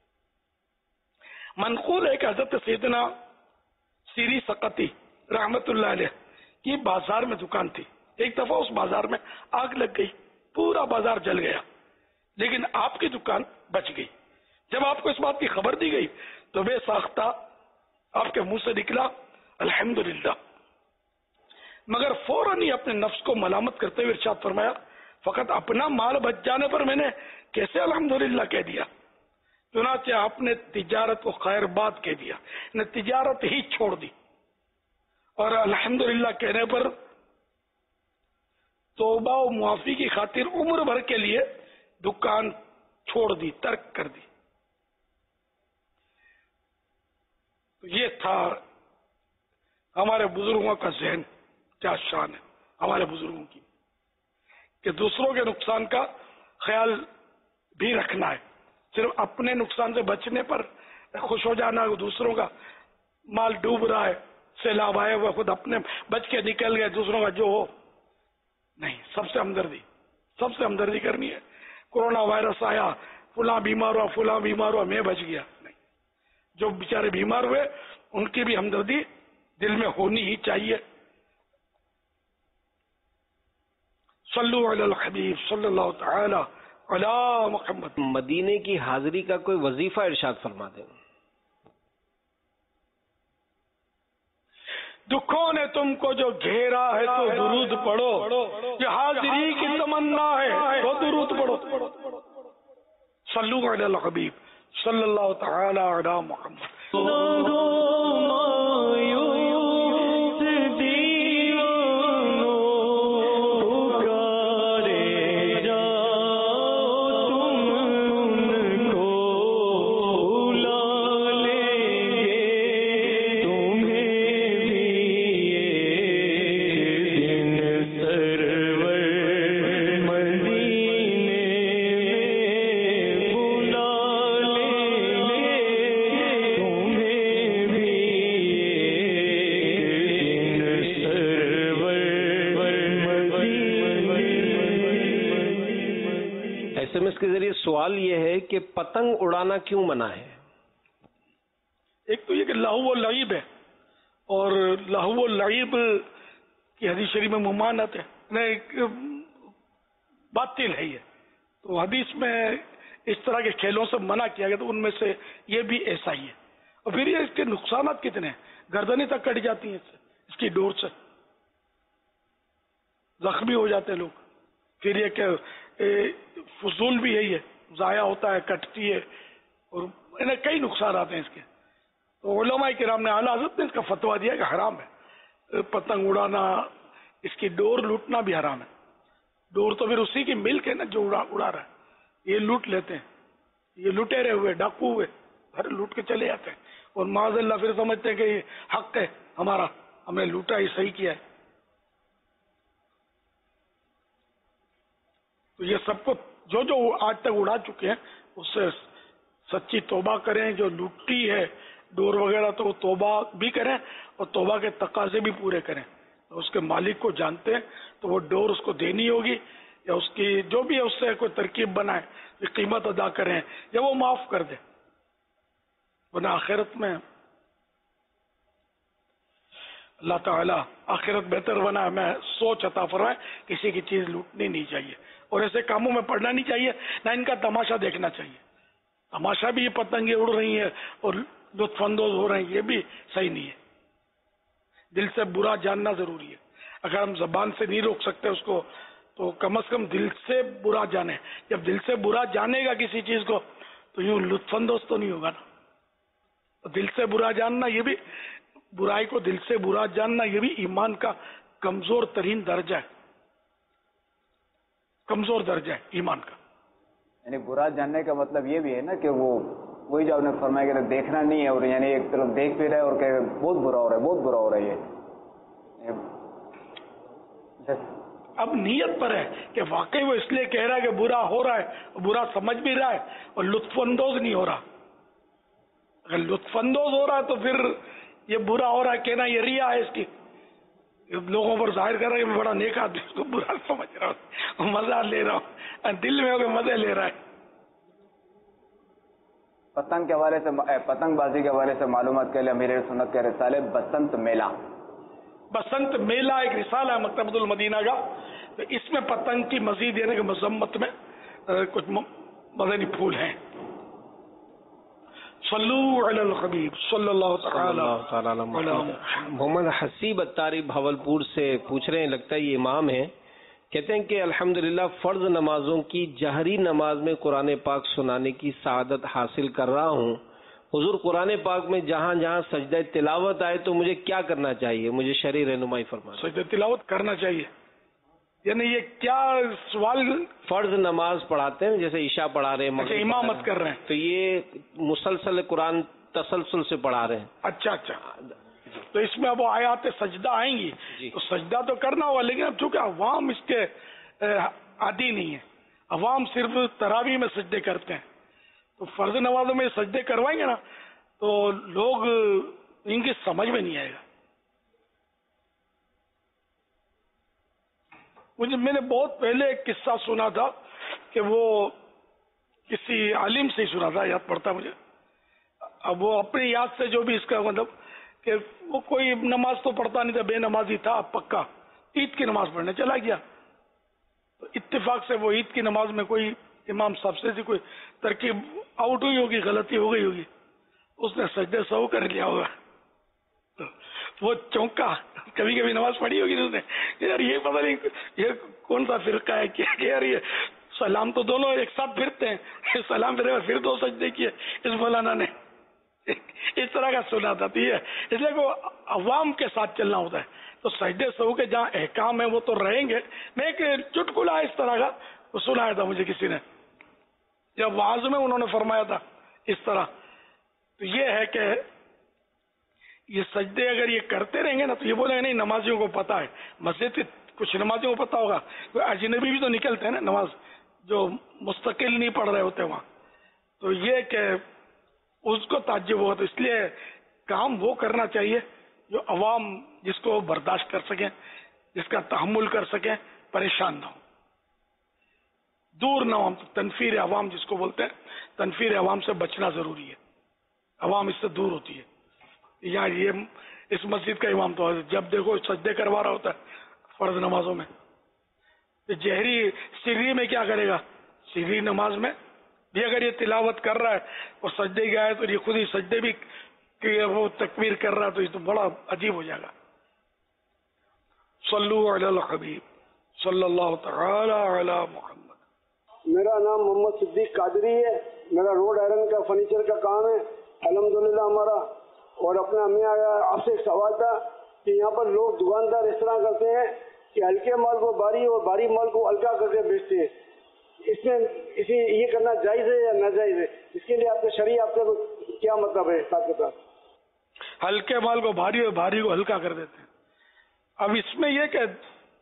منقول ہے کہ حضرت سیدنا سیری سقطی رحمت اللہ علیہ کی بازار میں دکان تھی. ایک دفعہ اس بازار میں آگ لگ گئی، پورا بازار جل گیا، لیکن آپ کی دکان بچ گئی. جب آپ کو اس بات کی خبر دی گئی تو بے ساختہ آپ کے منہ سے نکلا الحمدللہ، مگر فوراً ہی اپنے نفس کو ملامت کرتے ہوئے ارشاد فرمایا فقط اپنا مال بچ جانے پر میں نے کیسے الحمدللہ کہہ دیا. چنانچہ آپ نے تجارت کو خیر بات کہہ دیا، نے تجارت ہی چھوڑ دی اور الحمدللہ کہنے پر توبہ و معافی کی خاطر عمر بھر کے لیے دکان چھوڑ دی، ترک کر دی. تو یہ تھا ہمارے بزرگوں کا ذہن. کیا شان ہے ہمارے بزرگوں کی کہ دوسروں کے نقصان کا خیال بھی رکھنا ہے. صرف اپنے نقصان سے بچنے پر خوش ہو جانا، دوسروں کا مال ڈوب رہا ہے، سیلاب آئے ہوئے خود اپنے بچ کے نکل گئے، دوسروں کا جو ہو نہیں. سب سے ہمدردی کرنی ہے. کورونا وائرس آیا، فلاں بیمار ہوا، فلاں بیمار ہوا، میں بچ گیا، نہیں. جو بیچارے بیمار ہوئے ان کی بھی ہمدردی دل میں ہونی ہی چاہیے. صلو علی الحبیب صلی اللہ تعالی علی محمد. مدینے کی حاضری کا کوئی وظیفہ ارشاد فرما دیں. دکھوں نے تم کو جو گھیرا ہے تو درود پڑھو، یہ حاضری کی تمنا ہے تو درود پڑھو. صلو علی الحبیب صلی اللہ تعالی علی محمد. سوال یہ ہے کہ پتنگ اڑانا کیوں منع ہے؟ ایک تو یہ کہ لہو و لعب ہے، اور لہو و لعب کی حدیث شریف میں ممانعت ہے، باطل ہے یہ. تو حدیث میں اس طرح کے کھیلوں سے منع کیا گیا، تو ان میں سے یہ بھی ایسا ہی ہے. اور پھر یہ اس کے نقصانات کتنے ہیں، گردنیں تک کٹ جاتی ہیں اس کی ڈور سے، زخمی ہو جاتے لوگ. پھر یہ کہ فضول بھی ہے، یہ ضائع ہوتا ہے، کٹتی ہے، اور انہیں کئی نقصانات ہیں اس کے. تو علماء کرام نے، اعلیٰ حضرت نے اس کا فتویٰ دیا کہ حرام ہے پتنگ اڑانا، اس کی ڈور لوٹنا بھی حرام ہے. ڈور تو پھر اسی کی ملک ہے نا جو اڑا رہا ہے، یہ لوٹ لیتے ہیں، یہ لٹیرے ہوئے، ڈاکو ہوئے، ہر لوٹ کے چلے جاتے ہیں، اور معاذ اللہ پھر سمجھتے ہیں کہ یہ حق ہے ہمارا، ہم نے لوٹا، یہ صحیح کیا ہے. تو یہ سب کو جو آج تک اڑا چکے ہیں اس سے سچی توبہ کریں. جو لوٹی ہے ڈور وغیرہ تو وہ توبہ بھی کریں، اور توبہ کے تقاضے بھی پورے کریں. اس کے مالک کو جانتے ہیں تو وہ ڈور اس کو دینی ہوگی، یا اس کی جو بھی ہے اس سے کوئی ترکیب بنائے، قیمت ادا کریں، یا وہ معاف کر دیں. ورنہ آخرت میں اللہ تعالیٰ آخرت بہتر بنا، میں سوچ عطا فرمائے، کسی کی چیز لوٹنی نہیں چاہیے، اور ایسے کاموں میں پڑنا نہیں چاہیے، نہ ان کا تماشا دیکھنا چاہیے. تماشا بھی یہ پتنگیں اڑ رہی ہیں اور لطف اندوز ہو رہے ہیں، یہ بھی صحیح نہیں ہے. دل سے برا جاننا ضروری ہے. اگر ہم زبان سے نہیں روک سکتے اس کو تو کم از کم دل سے برا جانے. جب دل سے برا جانے گا کسی چیز کو تو یوں لطف اندوز تو نہیں ہوگا نا. دل سے برا جاننا، یہ بھی برائی کو دل سے برا جاننا، یہ بھی ایمان کا کمزور ترین درجہ ہے، کمزور درجہ ہے ایمان کا. یعنی برا جاننے کا مطلب یہ بھی ہے نا کہ وہی جو آپ نے فرمایا کہ دیکھنا نہیں ہے، اور یعنی ایک طرف دیکھ بھی رہے اور کہ بہت برا ہو رہا ہے، بہت برا ہو رہا ہے. یہ اب نیت پر ہے کہ واقعی وہ اس لیے کہہ رہا ہے کہ برا ہو رہا ہے، برا سمجھ بھی رہا ہے اور لطف اندوز نہیں ہو رہا. اگر لطف اندوز ہو رہا ہے تو پھر یہ برا ہو رہا ہے کہنا یہ ریا ہے اس کی، لوگوں پر ظاہر کر رہا ہے کہ میں بڑا نیک آدمی، اس کو برا سمجھ رہا ہوں، مزہ لے رہا ہوں، دل میں ہو کے مزے لے رہا ہے. پتنگ کے حوالے سے، پتنگ بازی کے حوالے سے معلومات کے لیے امیر سنت کے رسالے بسنت میلہ. بسنت میلہ ایک رسالہ ہے مکتبۃ المدینہ کا، تو اس میں پتنگ کی مزید یعنی کہ مذمت میں کچھ مدنی پھول ہیں. صلو علی الحبیب صلی اللہ تعالی علی محمد. محمد حسیب اتاری بھاولپور سے پوچھ رہے ہیں، لگتا ہے یہ امام ہیں، کہتے ہیں کہ الحمدللہ فرض نمازوں کی جہری نماز میں قرآن پاک سنانے کی سعادت حاصل کر رہا ہوں، حضور قرآن پاک میں جہاں جہاں سجدہ تلاوت آئے تو مجھے کیا کرنا چاہیے؟ مجھے شرعی رہنمائی فرمائیں۔ سجدہ تلاوت کرنا چاہیے، یعنی یہ کیا سوال؟ فرض نماز پڑھاتے ہیں جیسے عشاء پڑھا رہے ہیں، امامت کر رہے ہیں، تو یہ مسلسل قرآن تسلسل سے پڑھا رہے ہیں۔ اچھا، تو اس میں اب وہ آیات سجدہ آئیں گی تو سجدہ تو کرنا ہوگا، لیکن اب چونکہ عوام اس کے عادی نہیں ہے، عوام صرف تراویح میں سجدے کرتے ہیں، تو فرض نمازوں میں سجدے کروائیں گے نا تو لوگ ان کی سمجھ میں نہیں آئے گا۔ میں نے بہت پہلے ایک قصہ سنا تھا کہ وہ کسی عالم سے ہی سنا تھا، یاد پڑتا مجھے، اب وہ اپنی یاد سے جو بھی اس کا مطلب کہ وہ کوئی نماز تو پڑھتا نہیں تھا، بے نمازی تھا پکا، عید کی نماز پڑھنے چلا گیا، تو اتفاق سے وہ عید کی نماز میں کوئی امام صاحب سے کوئی ترکیب آؤٹ ہوئی ہوگی، غلطی ہو گئی ہوگی، اس نے سجدے سہو کر لیا ہوگا، تو وہ چونکا، کبھی کبھی نماز پڑھی ہوگی اس نے، یار یہ پتہ نہیں یہ کون سا فرقہ ہے کیا، یار یہ سلام تو دونوں ایک ساتھ پھرتے ہیں، سلام پھر دو سجدے کیے اس مولانا نے، اس طرح کا سنا تھا، اس لیے وہ عوام کے ساتھ چلنا ہوتا ہے، تو سجدے سہو کے جہاں احکام ہیں وہ تو رہیں گے۔ میں ایک چٹکلا اس طرح کا وہ سنایا تھا مجھے کسی نے، جب واعظ میں انہوں نے فرمایا تھا اس طرح، تو یہ ہے کہ یہ سجدے اگر یہ کرتے رہیں گے نا تو یہ بولیں گے نہیں نمازیوں کو پتا ہے، مسجد کے کچھ نمازیوں کو پتا ہوگا، کوئی اجنبی بھی تو نکلتے ہیں نا نماز جو مستقل نہیں پڑھ رہے ہوتے وہاں، تو یہ کہ اس کو تعجب ہوا، تو اس لیے کام وہ کرنا چاہیے جو عوام جس کو برداشت کر سکیں، جس کا تحمل کر سکیں، پریشان نہ ہو، دور نہ ہو۔ تنفیر عوام جس کو بولتے ہیں، تنفیر عوام سے بچنا ضروری ہے، عوام اس سے دور ہوتی ہے۔ یا یہ اس مسجد کا امام تو جب دیکھو سجدے کروا رہا ہوتا ہے فرض نمازوں میں، جہری سری میں کیا کرے گا؟ سری نماز میں بھی اگر یہ تلاوت کر رہا ہے اور سجدے گیا ہے تو یہ خود ہی سجدے بھی وہ تکبیر کر رہا ہے، تو یہ تو بڑا عجیب ہو جائے گا۔ صلو علی الحبیب صلی اللہ تعالی علی محمد۔ میرا نام محمد صدیق قادری ہے، میرا روڈ آئرن کا فرنیچر کا کام ہے الحمدللہ ہمارا، اور اپنا ہمیں آپ سے ایک سوال تھا کہ یہاں پر لوگ دکاندار اس طرح کرتے ہیں کہ ہلکے مال کو بھاری اور بھاری مال کو ہلکا کر کے بیچتے ہیں، اس میں یہ کرنا جائز ہے یا ناجائز ہے؟ اس کے لیے آپ کے شرعی آپ کا کیا مطلب ہے؟ ہلکے مال کو بھاری اور بھاری کو ہلکا کر دیتے ہیں۔ اب اس میں یہ کہ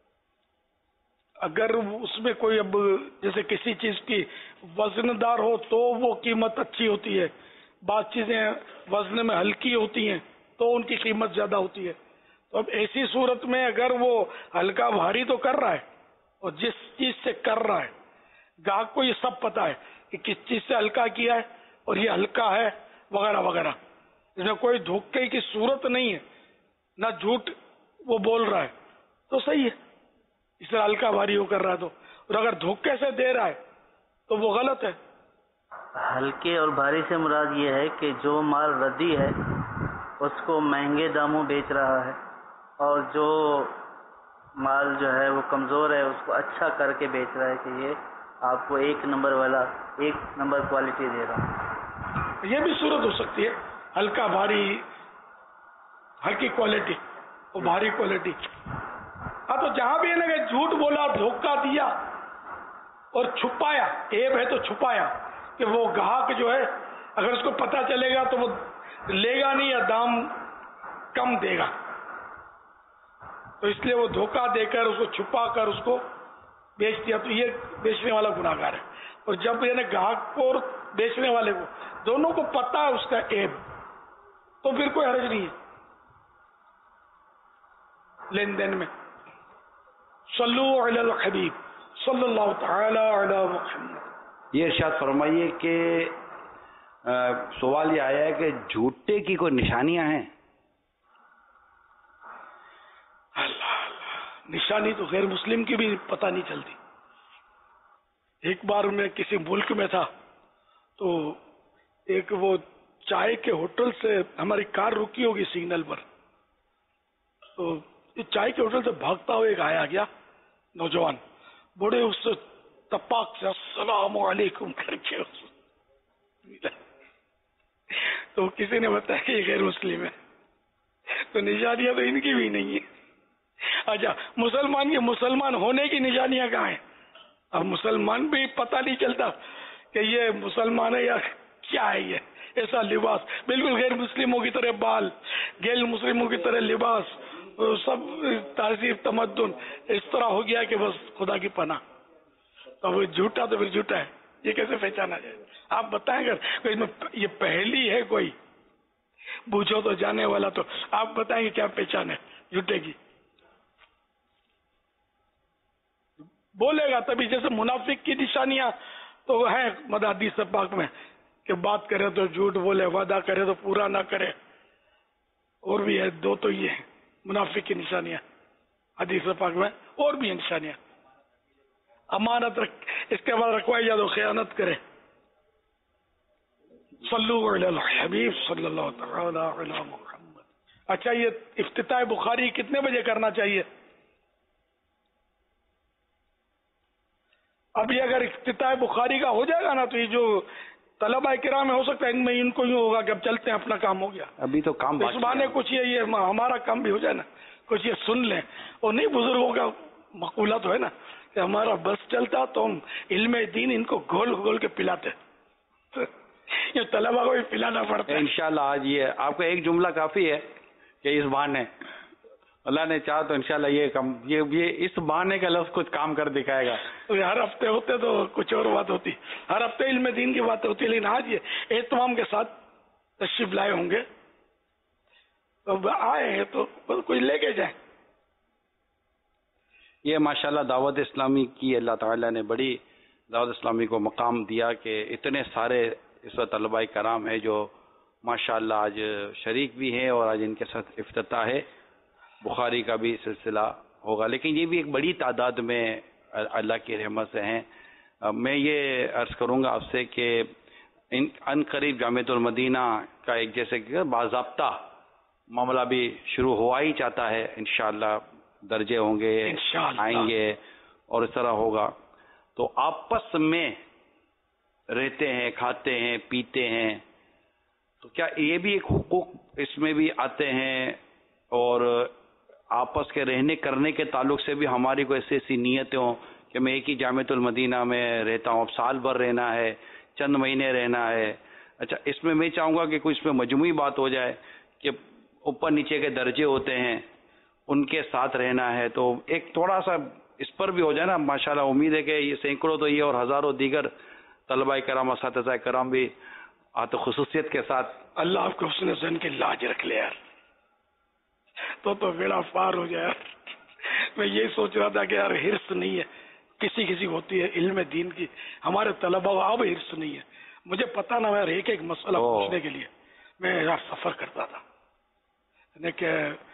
اگر اس میں کوئی اب جیسے کسی چیز کی وزن دار ہو تو وہ قیمت اچھی ہوتی ہے، بعض چیزیں وزن میں ہلکی ہوتی ہیں تو ان کی قیمت زیادہ ہوتی ہے، تو اب ایسی صورت میں اگر وہ ہلکا بھاری تو کر رہا ہے اور جس چیز سے کر رہا ہے گاہک کو یہ سب پتا ہے کہ کس چیز سے ہلکا کیا ہے اور یہ ہلکا ہے وغیرہ وغیرہ، اس میں کوئی دھوکے کی صورت نہیں ہے، نہ جھوٹ وہ بول رہا ہے تو صحیح ہے، اس سے ہلکا بھاری ہو کر رہا ہے تو، اور اگر دھوکے سے دے رہا ہے تو وہ غلط ہے۔ ہلکے اور بھاری سے مراد یہ ہے کہ جو مال ردی ہے اس کو مہنگے داموں بیچ رہا ہے، اور جو مال جو ہے وہ کمزور ہے اس کو اچھا کر کے بیچ رہا ہے کہ یہ آپ کو ایک نمبر والا، ایک نمبر کوالٹی دے رہا ہے۔ یہ بھی صورت ہو سکتی ہے، ہلکا بھاری، ہلکی کوالٹی اور بھاری کوالٹی۔ ہاں تو جہاں بھی ہے نا کہ جھوٹ بولا، دھوکہ دیا اور چھپایا، عیب ہے تو چھپایا کہ وہ گاہک جو ہے اگر اس کو پتا چلے گا تو وہ لے گا نہیں یا دام کم دے گا، تو اس لیے وہ دھوکہ دے کر اس کو چھپا کر اس کو بیچ دیا، تو یہ بیچنے والا گناہ گار ہے۔ اور جب یعنی گاہک کو اور بیچنے والے کو دونوں کو پتا ہے اس کا عیب تو پھر کوئی حرج نہیں ہے لین دین میں۔ صلو علی الحبیب صلی اللہ تعالی علی محمد۔ یہ ارشاد فرمائیے کہ سوال یہ آیا ہے کہ جھوٹے کی کوئی نشانیاں ہیں؟ نشانی تو غیر مسلم کی بھی پتہ نہیں چلتی۔ ایک بار میں کسی ملک میں تھا تو ایک وہ چائے کے ہوٹل سے ہماری کار رکی ہوگی سگنل پر، تو چائے کے ہوٹل سے بھاگتا ہوا ایک آیا گیا نوجوان، بڑے اس سے تپاک سے السلام علیکم کر کے تو تو کسی نے بتایا کہ یہ غیر مسلم ہے، تو نشانیاں تو ان کی بھی نہیں ہیں. اچھا مسلمان کے مسلمان ہونے کی نشانیاں کہاں ہیں؟ اب مسلمان بھی پتہ نہیں چلتا کہ یہ مسلمان ہے یا کیا ہے. یہ ایسا لباس بالکل غیر مسلموں کی طرح بال، غیر مسلموں کی طرح لباس، سب تہذیب تمدن اس طرح ہو گیا کہ بس خدا کی پناہ. تو وہ جھوٹا تو پھر جھوٹا ہے، یہ کیسے پہچانا جائے؟ آپ بتائیں اگر یہ پہلی ہے کوئی پوچھو تو جانے والا، تو آپ بتائیں گے کیا پہچان ہے جھوٹے کی؟ بولے گا تبھی. جیسے منافق کی نشانیاں تو ہیں حدیث پاک میں کہ بات کرے تو جھوٹ بولے، وعدہ کرے تو پورا نہ کرے، اور بھی ہے دو تو یہ ہیں منافق کی نشانیاں حدیث پاک میں، اور بھی ہیں نشانیاں. امانت اس کے بعد رکھوائی جائے تو خیانت کرے. صلو علی الحبیب صلی اللہ تعالی علی محمد. اچھا یہ افتتاح بخاری کتنے بجے کرنا چاہیے؟ ابھی اگر افتتاح بخاری کا ہو جائے گا نا تو یہ جو طلبہ کرام میں ہو سکتا ہے ان کو یوں ہوگا کہ اب چلتے ہیں اپنا کام ہو گیا. ابھی تو کام اس بہانے کچھ یہ ہمارا کام بھی ہو جائے نا، کچھ یہ سن لیں. اور نہیں بزرگوں کا مقولہ تو ہے نا کہ ہمارا بس چلتا تو ہم علم دین ان کو گھول گھول کے پلاتے، یہ طلبہ کو بھی پلانا پڑتا ہے. انشاءاللہ آج یہ آپ کا ایک جملہ کافی ہے کہ اس بہانے اللہ نے چاہا تو انشاءاللہ یہ اس بہانے کا لفظ کچھ کام کر دکھائے گا. ہر ہفتے ہوتے تو کچھ اور بات ہوتی، ہر ہفتے علم دین کی بات ہوتی، لیکن آج یہ اہتمام کے ساتھ تشریف لائے ہوں گے تو آئے ہیں تو کوئی لے کے جائیں. یہ ماشاءاللہ دعوت اسلامی کی اللہ تعالیٰ نے بڑی دعوت اسلامی کو مقام دیا کہ اتنے سارے اس وقت طلباء کرام ہیں جو ماشاءاللہ آج شریک بھی ہیں، اور آج ان کے ساتھ افتتاح ہے بخاری کا بھی سلسلہ ہوگا. لیکن یہ بھی ایک بڑی تعداد میں اللہ کی رحمت سے ہیں. میں یہ عرض کروں گا آپ سے کہ ان قریب جامعۃ المدینہ کا ایک جیسے کہ باضابطہ معاملہ بھی شروع ہوا ہی چاہتا ہے. انشاءاللہ درجے ہوں گے، آئیں گے اور اس طرح ہوگا. تو آپس میں رہتے ہیں، کھاتے ہیں، پیتے ہیں، تو کیا یہ بھی ایک حقوق اس میں بھی آتے ہیں؟ اور آپس کے رہنے کرنے کے تعلق سے بھی ہماری کوئی ایسی نیتیں ہوں کہ میں ایک ہی جامعۃ المدینہ میں رہتا ہوں، اب سال بھر رہنا ہے، چند مہینے رہنا ہے. اچھا اس میں چاہوں گا کہ کوئی اس میں مجموعی بات ہو جائے کہ اوپر نیچے کے درجے ہوتے ہیں ان کے ساتھ رہنا ہے، تو ایک تھوڑا سا اس پر بھی ہو جائے نا. ماشاءاللہ امید ہے کہ یہ سینکڑوں تو یہ اور ہزاروں دیگر طلباء کرام اساتذہ کرام بھی آتے خصوصیت کے ساتھ. اللہ آپ کو حسن ذہن کی لاج رکھ لے یار، تو بیڑا پار ہو جائے. میں یہ سوچ رہا تھا کہ یار ہرس نہیں ہے، کسی ہوتی ہے علم دین کی، ہمارے طلباء کو اب ہرس نہیں ہے. مجھے پتا نہ یار ایک مسئلہ پوچھنے کے لیے میں یار سفر کرتا تھا، یعنی کہ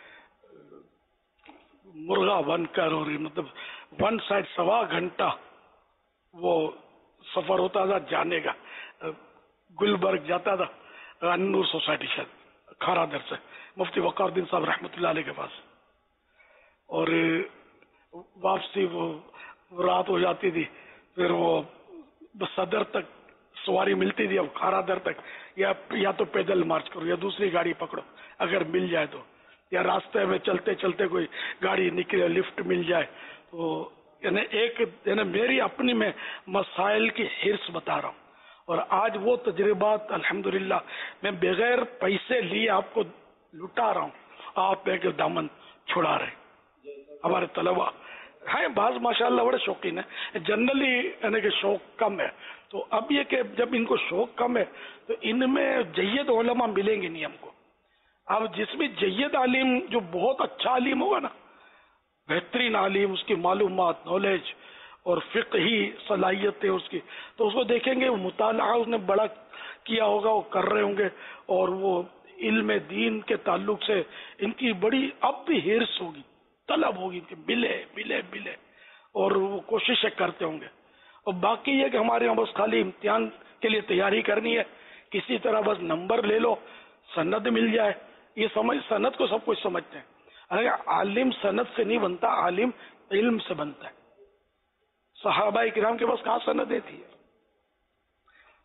مرغا بن کر، اور مطلب ون سائڈ 1.25 گھنٹہ وہ سفر ہوتا تھا جانے کا. گلبرگ جاتا تھا نور سوسائٹی سے کھارا در سے مفتی وقار الدین صاحب رحمۃ اللہ علیہ کے پاس، اور واپسی وہ رات ہو جاتی تھی. پھر وہ صدر تک سواری ملتی تھی، اب کھارا در تک یا تو پیدل مارچ کرو یا دوسری گاڑی پکڑو اگر مل جائے تو، یا راستے میں چلتے چلتے کوئی گاڑی نکلے لفٹ مل جائے تو. یعنی میری اپنی میں مسائل کی حرص بتا رہا ہوں. اور آج وہ تجربات الحمدللہ میں بغیر پیسے لیے آپ کو لٹا رہا ہوں. آپ ایک دامن چھڑا رہے. ہمارے طلبا ہیں بعض ماشاءاللہ بڑے شوقین ہیں، جنرلی یعنی کہ شوق کم ہے. تو اب یہ کہ جب ان کو شوق کم ہے تو ان میں جید علماء ملیں گے نہیں ہم کو. اب جس میں جید عالم جو بہت اچھا عالم ہوگا نا، بہترین عالم، اس کی معلومات، نالج اور فقہی صلاحیتیں اس کی، تو اس کو دیکھیں گے وہ مطالعہ اس نے بڑا کیا ہوگا، وہ کر رہے ہوں گے، اور وہ علم دین کے تعلق سے ان کی بڑی اب بھی حرص ہوگی، طلب ہوگی کہ ملے اور وہ کوششیں کرتے ہوں گے. اور باقی یہ کہ ہمارے یہاں بس خالی امتحان کے لیے تیاری کرنی ہے، کسی طرح بس نمبر لے لو، سند مل جائے. یہ سند کو سب کچھ سمجھتے ہیں، عالم سند سے نہیں بنتا، عالم علم سے بنتا ہے. صحابہ کرام کے پاس کہاں سندیں تھی؟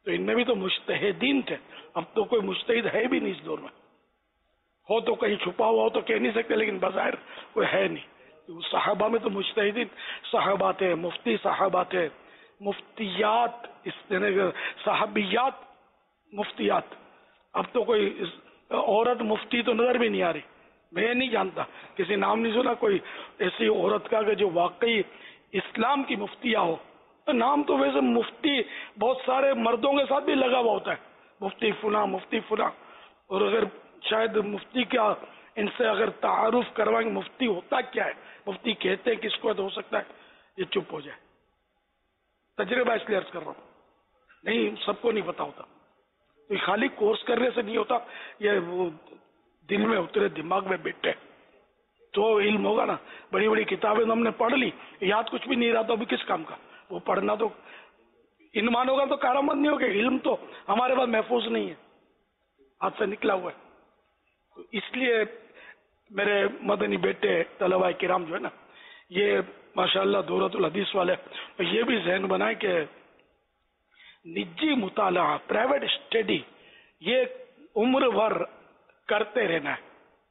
تو ان میں بھی تو مجتہدین تھے. اب تو کوئی مجتہد ہے بھی نہیں اس دور میں. ہو تو کہیں چھپا ہوا ہو تو کہہ نہیں سکتے, لیکن بظاہر کوئی ہے نہیں. صحابہ میں تو مجتہدین صحابہ تھے, مفتی صحابہ تھے, مفتیات, صحابیات, مفتیات. اب تو کوئی عورت مفتی تو نظر بھی نہیں آ رہی. میں نہیں جانتا, کسی نام نہیں سنا کوئی ایسی عورت کا کہ جو واقعی اسلام کی مفتیہ ہو. نام تو ویسے مفتی بہت سارے مردوں کے ساتھ بھی لگا ہوا ہوتا ہے, مفتی فلاں مفتی فلاں. اور اگر شاید مفتی کا ان سے اگر تعارف کروائیں گے مفتی ہوتا کیا ہے, مفتی کہتے کس کو, تو ہو سکتا ہے یہ چپ ہو جائے. تجربہ اس لیے عرض کر رہا ہوں, نہیں سب کو نہیں پتا ہوتا. تو خالی کورس کرنے سے نہیں ہوتا, یہ وہ دل میں اترے, دماغ میں بیٹھے تو علم ہوگا نا. بڑی بڑی کتابیں تو ہم نے پڑھ لی, یاد کچھ بھی نہیں رہا تو ابھی کس کام کا. وہ پڑھنا تو انمان ہوگا تو کارآمد نہیں ہوگا. علم تو ہمارے پاس محفوظ نہیں ہے, ہاتھ سے نکلا ہوا ہے. تو اس لیے میرے مدنی بیٹے طلباء کرام جو ہے نا, یہ ماشاءاللہ دورۃ الحدیث والے یہ بھی ذہن بنائیں کہ نجی مطالعہ, پرائیویٹ اسٹڈی, یہ عمر بھر کرتے رہنا ہے,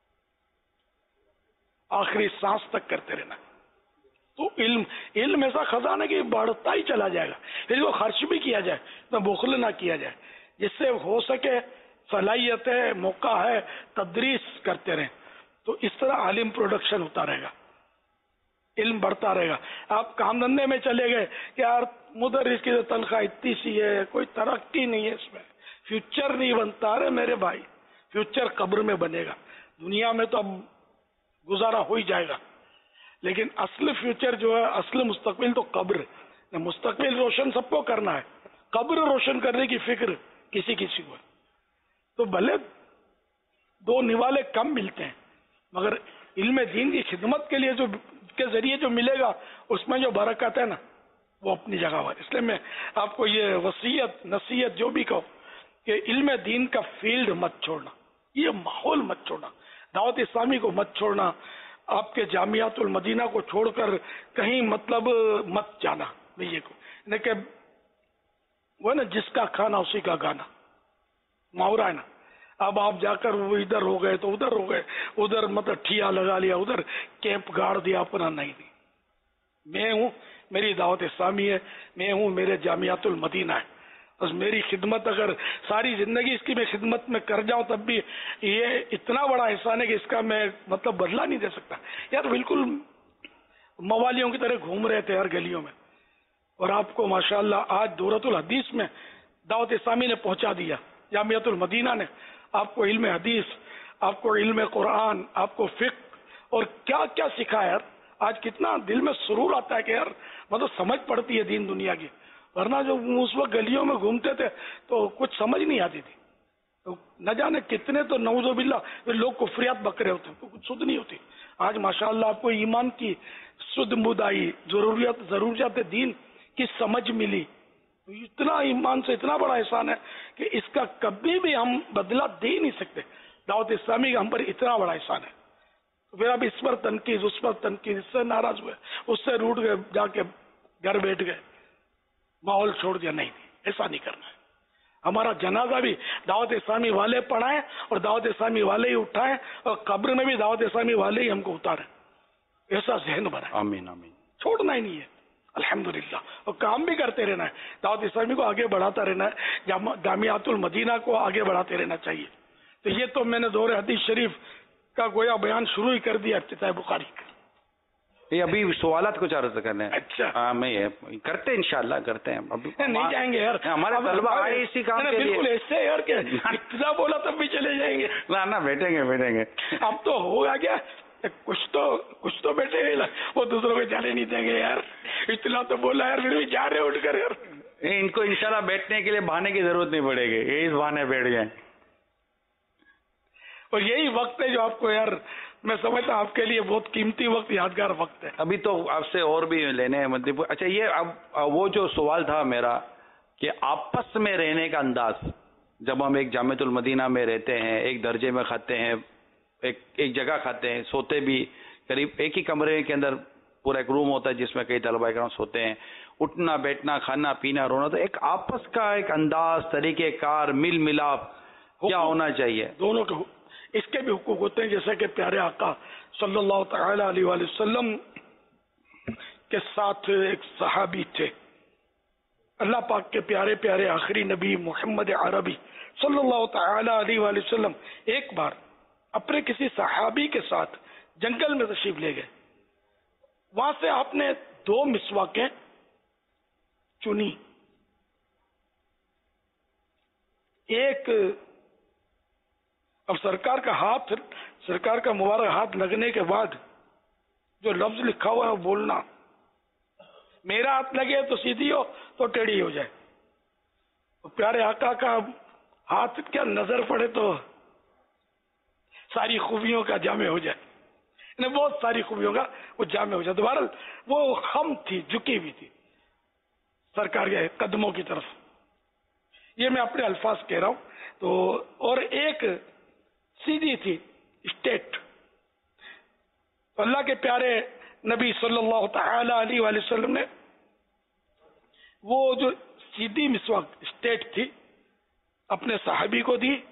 آخری سانس تک کرتے رہنا ہے. تو علم ایسا خزانہ کہ بڑھتا ہی چلا جائے گا. پھر وہ خرچ بھی کیا جائے تو بخل نہ کیا جائے, جس سے ہو سکے صلاحیت ہے, موقع ہے, تدریس کرتے رہیں. تو اس طرح عالم پروڈکشن ہوتا رہے گا, علم بڑھتا رہے گا. آپ کام دھندے میں چلے گئے کہ یار مدرس کی تنخواہ اتنی سی ہے, کوئی ترقی نہیں ہے, اس میں فیوچر نہیں بنتا. رہے میرے بھائی, فیوچر قبر میں بنے گا. دنیا میں تو اب گزارا ہو ہی جائے گا, لیکن اصل فیوچر جو ہے, اصل مستقبل تو قبر. مستقبل روشن سب کو کرنا ہے, قبر روشن کرنے کی فکر کسی کسی کو ہے. تو بھلے دو نوالے کم ملتے ہیں, مگر علم دین کی خدمت کے لیے جو کے ذریعے جو ملے گا اس میں جو برکت ہے نا, وہ اپنی جگہ پر. اس لیے میں آپ کو یہ وصیت نصیحت جو بھی کہوں کہ علم دین کا فیلڈ مت چھوڑنا, یہ ماحول مت چھوڑنا, دعوت اسلامی کو مت چھوڑنا, آپ کے جامعات المدینہ کو چھوڑ کر کہیں مطلب مت جانا. میں یہ کہوں کہ وہ نا جس کا کھانا اسی کا گانا محاورہ ہے نا. اب آپ جا کر وہ ادھر ہو گئے تو ادھر ہو گئے, ادھر مطلب ٹھیا لگا لیا, ادھر کیمپ گاڑ دیا اپنا. نہیں, میں ہوں, میری دعوت اسلامی ہے, میں ہوں, میرے جامعات المدینہ ہے. بس میری خدمت اگر ساری زندگی اس کی میں خدمت میں کر جاؤں تب بھی یہ اتنا بڑا احسان ہے کہ اس کا میں مطلب بدلہ نہیں دے سکتا. یار بالکل موالیوں کی طرح گھوم رہے تھے ہر گلیوں میں, اور آپ کو ماشاءاللہ آج دورۃ الحدیث میں دعوت اسلامی نے پہنچا دیا, جامعۃ المدینہ نے آپ کو علم حدیث, آپ کو علم قرآن, آپ کو فقہ اور کیا کیا سکھایا. یار آج کتنا دل میں سرور آتا ہے کہ یار مطلب سمجھ پڑتی ہے دین دنیا کی. ورنہ جو اس وقت گلیوں میں گھومتے تھے تو کچھ سمجھ نہیں آتی تھی. تو نہ جانے کتنے تو نعوذ باللہ لوگ کفریات بکرے ہوتے ہیں, کچھ سود نہیں ہوتی. آج ماشاءاللہ آپ کو ایمان کی سد بدائی, ضروریات دین کی سمجھ ملی. اتنا ایمان سے اتنا بڑا احسان ہے کہ اس کا کبھی بھی ہم بدلہ دے ہی نہیں سکتے. دعوت اسلامی کا ہم پر اتنا بڑا احسان ہے. پھر اب اس پر تنقید, اس پر تنقید, اس سے ناراض ہوئے, اس سے روٹ گئے, جا کے گھر بیٹھ گئے, ماحول چھوڑ دیا. نہیں, ایسا نہیں کرنا ہے. ہمارا جنازہ بھی دعوت اسلامی والے پڑھائیں اور دعوت اسلامی والے ہی اٹھائیں, اور قبر میں بھی دعوت اسلامی والے ہی ہم کو اتاریں. ایسا ذہن بنائیں. آمین آمین. چھوڑنا ہی نہیں ہے الحمدللہ, اور کام بھی کرتے رہنا ہے. دعوت اسلامی کو آگے بڑھاتا رہنا ہے, جامعات المدینہ کو آگے بڑھاتے رہنا چاہیے. تو یہ تو میں نے دور حدیث شریف کا گویا بیان شروع ہی کر دیا افتتاح بخاری کا. یہ ابھی سوالات کچھ عرض کرنے ہیں. اچھا, ہاں میں کرتے انشاءاللہ کرتے ہیں. ابھی نہیں جائیں گے یار, ہمارے طلبہ آئے اسی کام کے لیے. بالکل ایسے یار کہ ابتدا بولا تب بھی چلے جائیں گے. نہ بیٹھیں گے. اب تو ہوگا کیا, کچھ تو بیٹھے گے, وہ دوسروں کو جانے نہیں دیں گے یار. اتنا تو بولا یار, پھر بھی جا رہے اٹھ کر یار. ان کو انشاءاللہ بیٹھنے کے لیے بہانے کی ضرورت نہیں پڑے گی, یہ اس بہانے بیٹھ جائیں. اور یہی وقت ہے جو آپ کو یار میں سمجھتا ہوں آپ کے لیے بہت قیمتی وقت, یادگار وقت ہے. ابھی تو آپ سے اور بھی لینے ہیں مطلب. اچھا, یہ اب وہ جو سوال تھا میرا کہ آپس میں رہنے کا انداز, جب ہم ایک جامعۃ المدینہ میں رہتے ہیں, ایک درجے میں کھاتے ہیں, ایک جگہ کھاتے ہیں, سوتے بھی قریب ایک ہی کمرے کے اندر, پورا ایک روم ہوتا ہے جس میں کئی طلبہ کرام سوتے ہیں, اٹھنا بیٹھنا کھانا پینا رونا، تو ایک آپس کا ایک انداز طریقہ کار مل ملاپ کیا ہونا چاہیے؟ دونوں کے اس کے بھی حقوق ہوتے ہیں، جیسے کہ پیارے آقا صلی اللہ تعالی علیہ وآلہ وسلم کے ساتھ ایک صحابی تھے، اللہ پاک کے پیارے پیارے آخری نبی محمد عربی صلی اللہ تعالی علیہ وآلہ وسلم ایک بار اپنے کسی صحابی کے ساتھ جنگل میں تشریف لے گئے. وہاں سے آپ نے 2 مسواکیں چنی. ایک اب سرکار کا مبارک ہاتھ لگنے کے بعد جو لفظ لکھا ہوا ہے وہ بولنا، میرا ہاتھ لگے تو سیدھی ہو تو ٹیڑھی ہو جائے. پیارے آقا کا ہاتھ کیا نظر پڑے تو ساری خوبیوں کا جامع ہو جائے، بہت ساری خوبیوں کا وہ جامع ہو جائے. دوبارہ وہ خم تھی، جھکی ہوئی تھی سرکار کے قدموں کی طرف. یہ میں اپنے الفاظ کہہ رہا ہوں. تو اور ایک سیدھی تھی اسٹیٹ. اللہ کے پیارے نبی صلی اللہ تعالی علیہ وآلہ وسلم نے وہ جو سیدھی مسواک اسٹیٹ تھی اپنے صحابی کو دی.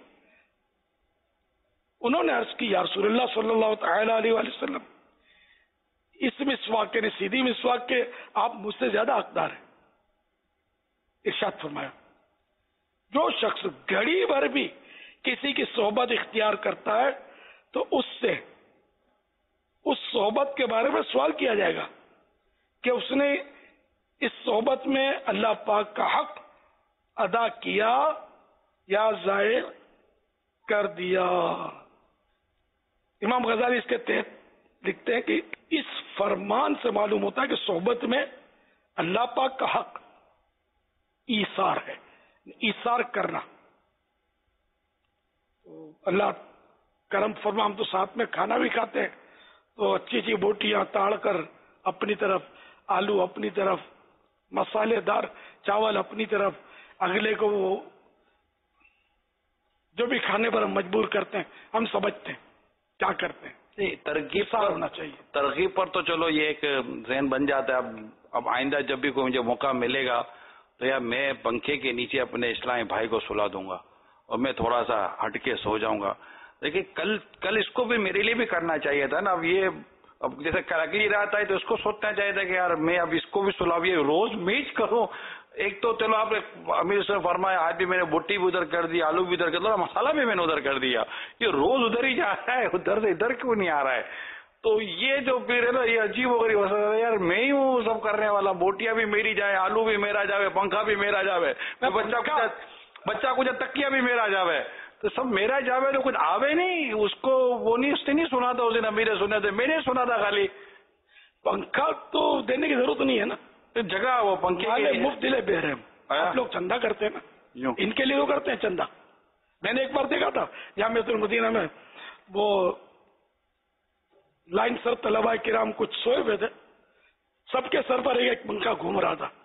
انہوں نے عرض کی یا رسول اللہ صلی اللہ تعالی علیہ وآلہ وسلم، اس مسواک کے سیدھی مسواک کے آپ مجھ سے زیادہ حقدار ہیں. ارشاد فرمایا جو شخص گھڑی بھر بھی کسی کی صحبت اختیار کرتا ہے تو اس سے اس صحبت کے بارے میں سوال کیا جائے گا کہ اس نے اس صحبت میں اللہ پاک کا حق ادا کیا یا ضائع کر دیا. امام غزالی اس کے تحت لکھتے ہیں کہ اس فرمان سے معلوم ہوتا ہے کہ صحبت میں اللہ پاک کا حق ایثار ہے، ایثار کرنا. تو اللہ کرم فرما، ہم تو ساتھ میں کھانا بھی کھاتے ہیں تو اچھی اچھی بوٹیاں تاڑ کر اپنی طرف، آلو اپنی طرف، مسالے دار چاول اپنی طرف، اگلے کو وہ جو بھی کھانے پر ہم مجبور کرتے ہیں ہم سمجھتے ہیں کیا کرتے ہیں. ترغیب ہونا چاہیے. ترغیب پر تو چلو یہ ایک ذہن بن جاتا ہے. اب آئندہ جب بھی کوئی مجھے موقع ملے گا تو یار میں پنکھے کے نیچے اپنے اسلامی بھائی کو سلا دوں گا اور میں تھوڑا سا ہٹ کے سو جاؤں گا. دیکھیے کل اس کو بھی میرے لیے بھی کرنا چاہیے تھا نا. اب جیسے کراکی رہتا ہے تو اس کو سوچنا چاہیے تھا کہ یار میں اب اس کو بھی سلاؤں، یہ روز میچ کروں. ایک تو چلو آپ امیر سے فرمایا آج بھی میں نے بوٹی بھی ادھر کر دی، آلو بھی ادھر کر دیا، مسالہ بھی میں نے ادھر کر دیا. یہ روز ادھر ہی جا رہا ہے، ادھر سے ادھر کیوں نہیں آ رہا ہے؟ تو یہ جو پھر ہے نا یہ عجیب ہو گئی یار، میں ہی ہوں سب کرنے والا. بوٹیاں بھی میری جائے، آلو بھی میرا جاوے، پنکھا بھی میرا جاوے، بچہ کچھ تکیا بھی میرا جاوے، تو سب میرا جاوے. تو کچھ آوے نہیں اس کو، وہ نہیں اس نے نہیں سنا تھا، اسے امیر سنے تھے، میں نے سنا تھا. خالی پنکھا تو دینے کی ضرورت نہیں ہے نا، جگہ وہ پنکھے مفت دلے بہرحم. آپ لوگ چندہ کرتے ہیں نا، ان کے لیے وہ کرتے ہیں چندہ. میں نے ایک بار دیکھا تھا جامعۃ المدینہ میں، وہ لائن سر طلباء کرام کچھ سوئے ہوئے تھے، سب کے سر پر ایک پنکھا گھوم رہا تھا.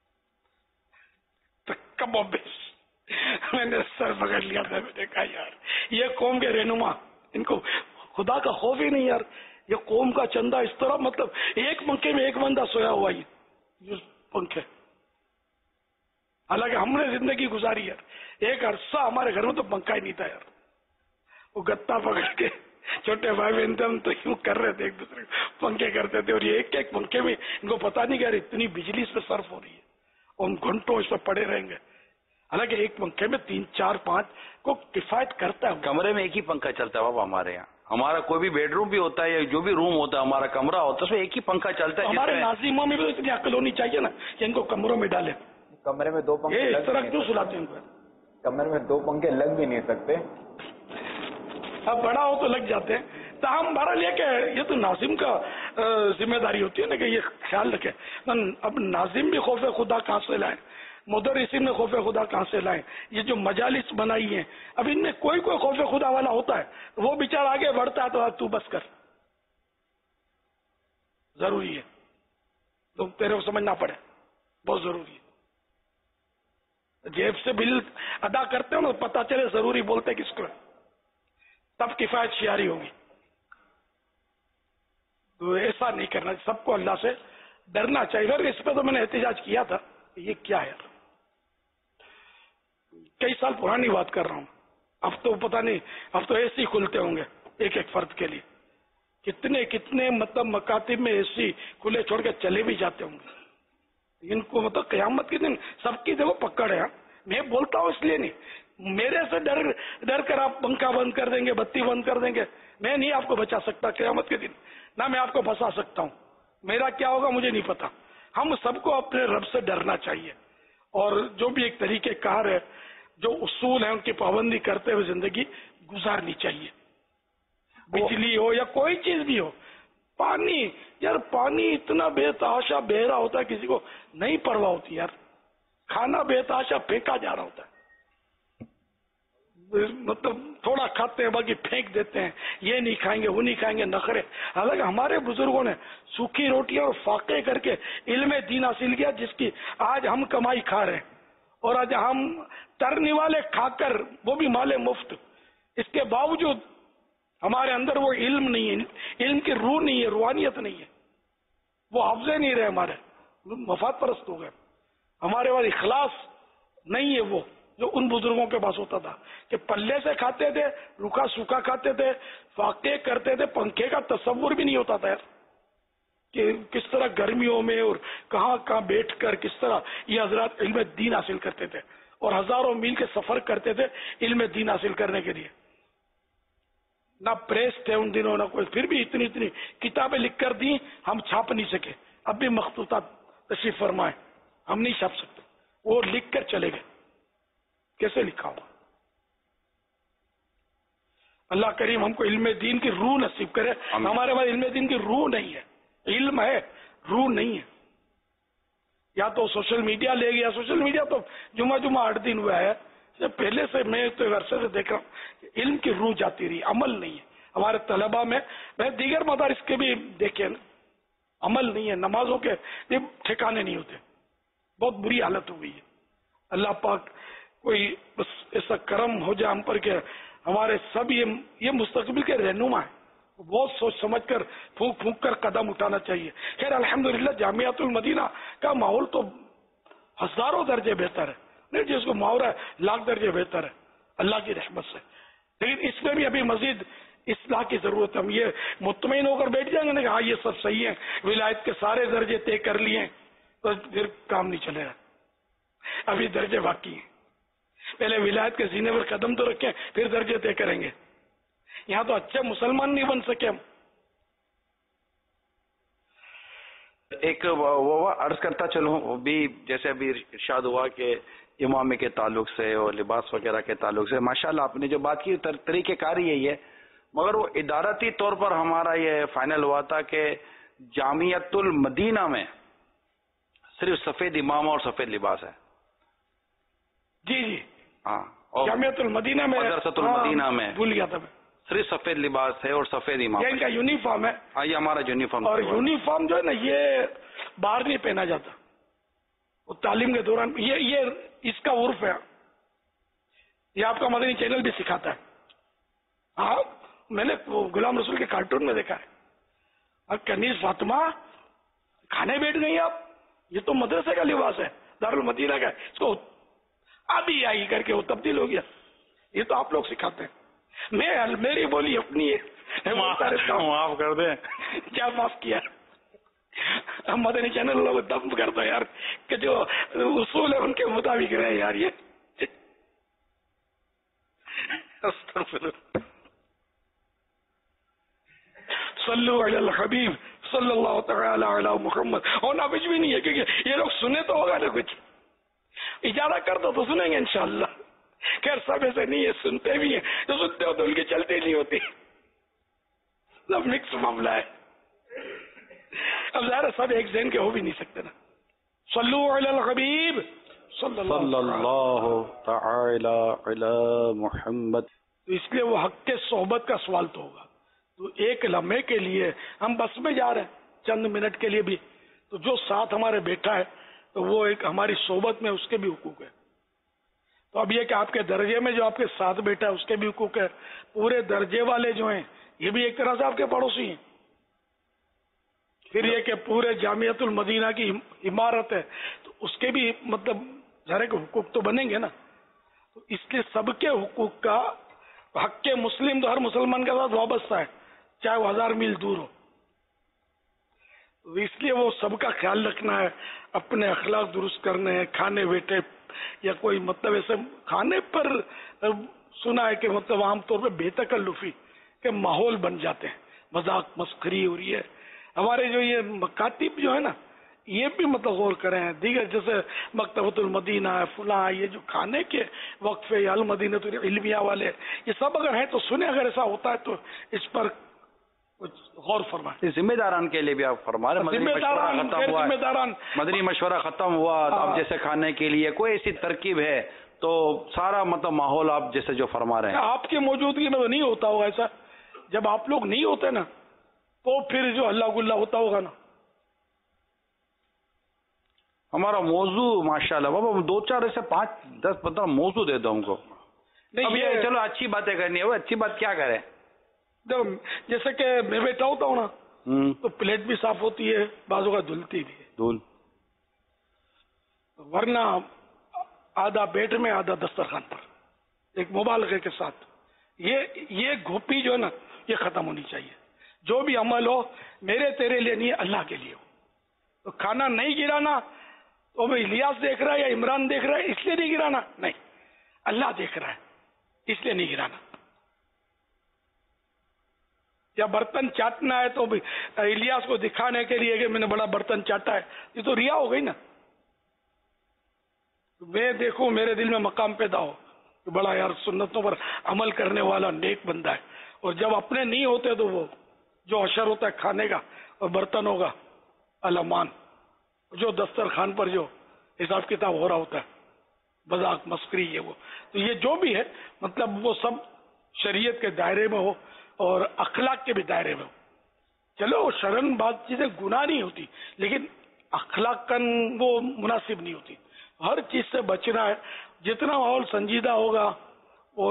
میں نے سر پکڑ لیا تھا. میں نے کہا یار یہ قوم کے رہنما، ان کو خدا کا خوف ہی نہیں یار. یہ قوم کا چندہ اس طرح، مطلب ایک پنکھے میں ایک بندہ سویا ہوا یہ پنکھے. حالانکہ ہم نے زندگی گزاری یار، ایک عرصہ ہمارے گھر میں تو پنکھا ہی نہیں تھا یار. وہ گتا پکڑ کے چھوٹے بھائی بہن تھے ہم تو یوں کر رہے تھے، ایک دوسرے کو پنکھے کرتے تھے. اور یہ ایک ایک پنکھے میں ان کو پتا نہیں کہ یار اتنی بجلی اس پہ صرف ہو رہی ہے اور ہم گھنٹوں اس پہ پڑے رہیں گے. حالانکہ ایک پنکھے میں 3 4 5 کو کفایت کرتا ہے. کمرے میں ایک ہی پنکھا چلتا ہے بابا ہمارے یہاں. ہمارا کوئی بھی بیڈ روم بھی ہوتا ہے یا جو بھی روم ہوتا ہے، ہمارا کمرہ ہوتا ہے، اس میں ایک ہی پنکھا چلتا ہے. ہمارے ناظموں میں بھی اتنی عقل ہونی چاہیے نا کہ ان کو کمروں میں ڈالے. کمرے میں 2 پنکھے اس طرح کیوں سلاتے ہیں؟ کمرے میں 2 پنکھے لگ بھی نہیں سکتے. اب بڑا ہو تو لگ جاتے ہیں. تاہم بہرحال یہ کہ یہ تو ناظم کا ذمہ داری ہوتی ہے نا کہ یہ خیال رکھے. اب ناظم بھی خوف خدا کہاں سے لائیں، مدرسین میں خوف خدا کہاں سے لائیں. یہ جو مجالس بنائی ہیں اب ان میں کوئی خوف خدا والا ہوتا ہے، وہ بیچارہ آگے بڑھتا ہے تو بس کر. ضروری ہے تو تیرے کو سمجھنا پڑے، بہت ضروری ہے. جیب سے بل ادا کرتے ہو نا، پتا چلے ضروری بولتے کس کو، تب کفایت شیاری ہوگی. تو ایسا نہیں کرنا، سب کو اللہ سے ڈرنا چاہیے. اور اس پہ تو میں نے احتجاج کیا تھا. یہ کیا ہے؟ کئی سال پرانی بات کر رہا ہوں. اب تو پتہ نہیں, اب تو اے سی کھلتے ہوں گے ایک ایک فرد کے لیے. کتنے مطلب مکاتب میں اے سی کھلے چھوڑ کے چلے بھی جاتے ہوں گے. ان کو مطلب قیامت کے دن سب کی دیکھو پکڑ ہے. میں بولتا ہوں اس لیے نہیں, میرے سے ڈر کر آپ پنکھا بند کر دیں گے, بتی بند کر دیں گے. میں نہیں آپ کو بچا سکتا قیامت کے دن, نہ میں آپ کو پھنسا سکتا ہوں. میرا کیا ہوگا مجھے نہیں پتا. ہم سب کو اپنے رب سے ڈرنا چاہیے, اور جو بھی ایک طریقہ کار ہے, جو اصول ہیں, ان کی پابندی کرتے ہوئے زندگی گزارنی چاہیے. بجلی ہو یا کوئی چیز بھی ہو. پانی, یار پانی اتنا بے تحاشا بہ رہا ہوتا ہے, کسی کو نہیں پرواہ ہوتی یار. کھانا بے تحاشا پھینکا جا رہا ہوتا ہے, مطلب تھوڑا کھاتے ہیں باقی پھینک دیتے ہیں. یہ نہیں کھائیں گے, وہ نہیں کھائیں گے, نخرے. حالانکہ ہمارے بزرگوں نے سوکھی روٹیاں اور فاقے کر کے علم دین حاصل کیا, جس کی آج ہم کمائی کھا رہے ہیں. اور آج ہم ترنے والے کھا کر, وہ بھی مال مفت. اس کے باوجود ہمارے اندر وہ علم نہیں ہے, علم کی روح نہیں ہے, روحانیت نہیں ہے. وہ حافظے نہیں رہے, ہمارے مفاد پرست ہو گئے. ہمارے پاس اخلاص نہیں ہے وہ جو ان بزرگوں کے پاس ہوتا تھا, کہ پلے سے کھاتے تھے, روکھا سوکھا کھاتے تھے, فاقے کرتے تھے. پنکھے کا تصور بھی نہیں ہوتا تھا یار, کہ کس طرح گرمیوں میں اور کہاں کہاں بیٹھ کر کس طرح یہ حضرات علم دین حاصل کرتے تھے, اور ہزاروں میل کے سفر کرتے تھے علم دین حاصل کرنے کے لیے. نہ پریس تھے ان دنوں, نہ کوئی. پھر بھی اتنی کتابیں لکھ کر دی, ہم چھاپ نہیں سکے. اب بھی مخطوطات تشریف فرمائے, ہم نہیں چھاپ سکتے. وہ لکھ کر چلے گئے. کیسے لکھا ہوگا؟ اللہ کریم ہم کو علم دین کی روح نصیب کرے. ہمارے پاس علم دین کی روح نہیں ہے. علم ہے, روح نہیں ہے. یا تو سوشل میڈیا لے گیا. سوشل میڈیا تو جمعہ 8 دن ہوا ہے. پہلے سے میں تو عرصے سے دیکھ رہا ہوں, علم کی روح جاتی رہی, عمل نہیں ہے. ہمارے طلباء میں دیگر مدارس کے بھی دیکھے, عمل نہیں ہے. نمازوں کے بھی ٹھکانے نہیں ہوتے. بہت بری حالت ہو گئی ہے. اللہ پاک کوئی بس ایسا کرم ہو جائے ہم پر کہ ہمارے سب یہ مستقبل کے رہنما ہیں. بہت سوچ سمجھ کر پھونک پھونک کر قدم اٹھانا چاہیے. خیر الحمدللہ جامعۃ المدینہ کا ماحول تو ہزاروں درجے بہتر ہے, نہیں جس کو محاورہ ہے لاکھ درجے بہتر ہے اللہ کی رحمت سے. لیکن اس میں بھی ابھی مزید اصلاح کی ضرورت ہے. ہم یہ مطمئن ہو کر بیٹھ جائیں گے نا کہ ہاں یہ سب صحیح ہے, ولایت کے سارے درجے طے کر لیے, تو پھر کام نہیں چلے گا. ابھی درجے باقی ہیں. پہلے ولایت کے سینے پر قدم تو رکھیں, پھر درجے طے کریں گے. یہاں تو اچھے مسلمان نہیں بن سکے ہم. ایک وہ عرض کرتا چلوں بھی, جیسے ابھی ارشاد ہوا کہ امامے کے تعلق سے اور لباس وغیرہ کے تعلق سے, ماشاءاللہ آپ نے جو بات کی طریقہ کار یہی ہے, مگر وہ ادارتی طور پر ہمارا یہ فائنل ہوا تھا کہ جامعۃ المدینہ میں صرف سفید امام اور سفید لباس ہے. جی جی ہاں, جامعۃ المدینہ میں, مدرسۃ المدینہ میں بھول گیا تھا میں, صرف سفید لباس ہے اور سفید امام. یہ ان کا یونیفارم ہے. ہاں, یہ ہمارا یونیفارم. اور یونیفارم جو ہے نا, یہ باہر نہیں پہنا جاتا. وہ تعلیم کے دوران یہ اس کا عرف ہے. یہ آپ کا مدنی چینل بھی سکھاتا ہے. ہاں, میں نے غلام رسول کے کارٹون میں دیکھا ہے. اب کنیز فاطمہ کھانے بیٹھ گئی آپ, یہ تو مدرسے کا لباس ہے, دارالمدینہ کا. اس کو ابھی آئی کر کے وہ تبدیل ہو گیا. یہ تو آپ لوگ سکھاتے ہیں. میری بولی اپنی ہے, معاف کر دیں. کیا معاف کیا؟ مدنی چینل لوگ دم کرتا ہے یار, کہ جو اصول ہے ان کے مطابق رہے یار. یہ صلو علی الحبیب صلی اللہ تعالی علی محمد. ہونا کچھ بھی نہیں ہے, کیونکہ یہ لوگ سنے تو ہوگا نا, کچھ اجازت کر دو تو سنیں گے انشاءاللہ. خیر سب ایسے نہیں ہے, سنتے بھی ہیں. جو سنتے ہو تو ان کی چلتی نہیں ہوتی. سب مکس معاملہ ہے. اب ظاہر سب ایک ذہن کے ہو بھی نہیں سکتے نا. صلو علی الحبیب صلی اللہ تعالی علی محمد. تو اس لیے وہ حق کے صحبت کا سوال تو ہوگا. تو ایک لمحے کے لیے ہم بس میں جا رہے ہیں, چند منٹ کے لیے بھی, تو جو ساتھ ہمارے بیٹھا ہے تو وہ ایک ہماری صحبت میں اس کے بھی حقوق ہے. تو اب یہ کہ آپ کے درجے میں جو آپ کے ساتھ بیٹھا ہے اس کے بھی حقوق ہے. پورے درجے والے جو ہیں یہ بھی ایک طرح سے آپ کے پڑوسی ہیں. پھر یہ کہ پورے جامعۃ المدینہ کی عمارت ہے تو اس کے بھی مطلب ذرا کے حقوق تو بنیں گے نا. تو اس لیے سب کے حقوق کا حق کے مسلم تو ہر مسلمان کے ساتھ وابستہ ہے چاہے وہ 1000 میل دور ہو. اس لیے وہ سب کا خیال رکھنا ہے, اپنے اخلاق درست کرنے ہیں. کھانے بیٹھے یا کوئی مطلب ایسے کھانے پر سنا ہے کہ مطلب عام طور پہ بے تکلفی کے ماحول بن جاتے ہیں, مذاق مسخری ہو رہی ہے. ہمارے جو یہ مکاتب جو ہے نا یہ بھی مطلب غور کریں ہیں. دیگر جیسے مکتبۃ المدینہ ہے فلاں, یہ جو کھانے کے وقفے یا المدینہ علمیہ والے یہ سب اگر ہیں تو سنیں, اگر ایسا ہوتا ہے تو اس پر کچھ غور فرمائیں. ذمہ داران کے لیے بھی آپ فرما رہے مدنی مشورہ ختم ہوا اب جیسے کھانے کے لیے کوئی ایسی ترکیب ہے تو سارا مطلب ماحول آپ جیسے جو فرما رہے ہیں آپ کی موجودگی میں نہیں ہوتا ہوگا ایسا. جب آپ لوگ نہیں ہوتے نا تو پھر جو اللہ گلہ ہوتا ہوگا نا. ہمارا موضوع ماشاءاللہ بابا 2-4 ایسے 5-10-15 موضوع دے دو ہم کو. نہیں چلو اچھی باتیں کرنی ہے, وہ اچھی بات کیا کریں. جیسے کہ میں بیٹھا ہوتا ہوں نا تو پلیٹ بھی صاف ہوتی ہے, بازو کا دھلتی بھی ہے, ورنہ آدھا بیٹ میں آدھا دسترخوان پر ایک مبالغے کے ساتھ. یہ گھوپی جو ہے نا یہ ختم ہونی چاہیے. جو بھی عمل ہو میرے تیرے لیے نہیں, اللہ کے لیے ہو. تو کھانا نہیں گرانا تو بھائی الیاس دیکھ رہا ہے یا عمران دیکھ رہا ہے اس لیے نہیں گرانا, نہیں, اللہ دیکھ رہا ہے اس لیے نہیں گرانا. یا برتن چاٹنا ہے تو الیاس کو دکھانے کے لیے کہ میں نے بڑا برتن چاٹا ہے, یہ تو ریا ہو گئی نا. میں دیکھوں میرے دل میں مقام پیدا ہو کہ بڑا یار سنتوں پر عمل کرنے والا نیک بندہ ہے, اور جب اپنے نہیں ہوتے تو وہ جو اشر ہوتا ہے کھانے کا اور برتنوں کا علمان, جو دسترخوان پر جو حساب کتاب ہو رہا ہوتا ہے مذاق مسخری یہ وہ, تو یہ جو بھی ہے مطلب وہ سب شریعت کے دائرے میں ہو اور اخلاق کے بھی دائرے میں ہو. چلو شرن بعض چیزیں گناہ نہیں ہوتی لیکن اخلاقاً وہ مناسب نہیں ہوتی. ہر چیز سے بچنا ہے. جتنا ماحول سنجیدہ ہوگا اور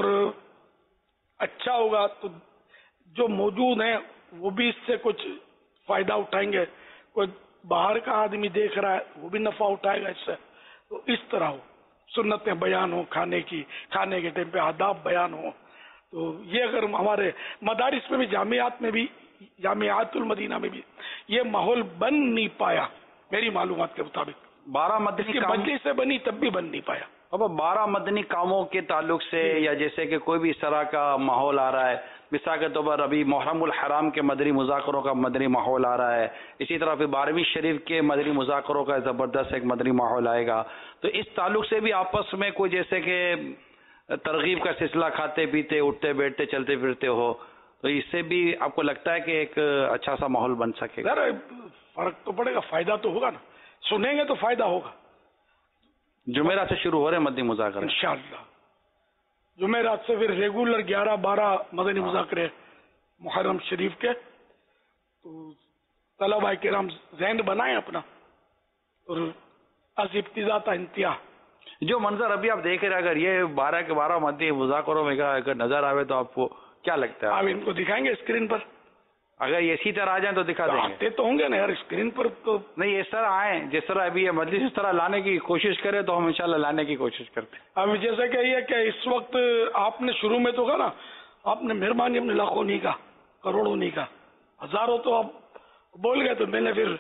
اچھا ہوگا تو جو موجود ہیں وہ بھی اس سے کچھ فائدہ اٹھائیں گے. کوئی باہر کا آدمی دیکھ رہا ہے وہ بھی نفع اٹھائے گا اس سے. تو اس طرح ہو, سنتیں بیان ہو کھانے کی, کھانے کے ٹائم پہ آداب بیان ہو. تو یہ اگر ہمارے مدارس میں بھی جامعات میں بھی جامعات المدینہ میں بھی یہ ماحول بن نہیں پایا میری معلومات کے مطابق. 12 مدنی مجلس سے بنی تب بھی بن نہیں پایا. اب 12 مدنی کاموں کے تعلق سے یا جیسے کہ کوئی بھی اس طرح کا ماحول آ رہا ہے, مثال کے طور پر ابھی محرم الحرام کے مدنی مذاکروں کا مدنی ماحول آ رہا ہے, اسی طرح پھر 12ویں شریف کے مدنی مذاکروں کا زبردست ایک مدنی ماحول آئے گا. تو اس تعلق سے بھی آپس میں کوئی جیسے کہ ترغیب کا سلسلہ کھاتے پیتے اٹھتے بیٹھتے چلتے پھرتے ہو, تو اس سے بھی آپ کو لگتا ہے کہ ایک اچھا سا ماحول بن سکے گا؟ فرق تو پڑے گا, فائدہ تو ہوگا نا, سنیں گے تو فائدہ ہوگا. جمعرات سے شروع ہو رہے ہیں مدنی مذاکرے انشاءاللہ. جمعرات سے پھر ریگولر 11-12 مدنی مذاکرے محرم شریف کے. تو طلباء کرام ذہن بنائیں اپنا, اور از ابتدا تا انتہا جو منظر ابھی آپ دیکھ رہے ہیں اگر یہ 12 کے 12 مدنی مذاکروں میں اگر نظر آئے تو آپ کو کیا لگتا ہے؟ آپ ان کو دکھائیں گے اسکرین پر؟ اگر یہ اسی طرح آ جائیں تو دکھا دیں گے. آتے تو ہوں گے نا یار اسکرین پر. تو نہیں اس طرح آئیں جس طرح ابھی یہ مجلس اس طرح لانے کی کوشش کرے تو ہم انشاءاللہ لانے کی کوشش کرتے ہیں. اب جیسے کہ یہ کہ اس وقت آپ نے شروع میں تو کہا نا, آپ نے مہربانی اپنے لاکھوں نہیں کہا, کروڑوں نہیں کہا, ہزاروں تو آپ بول گئے, تو میں نے پھر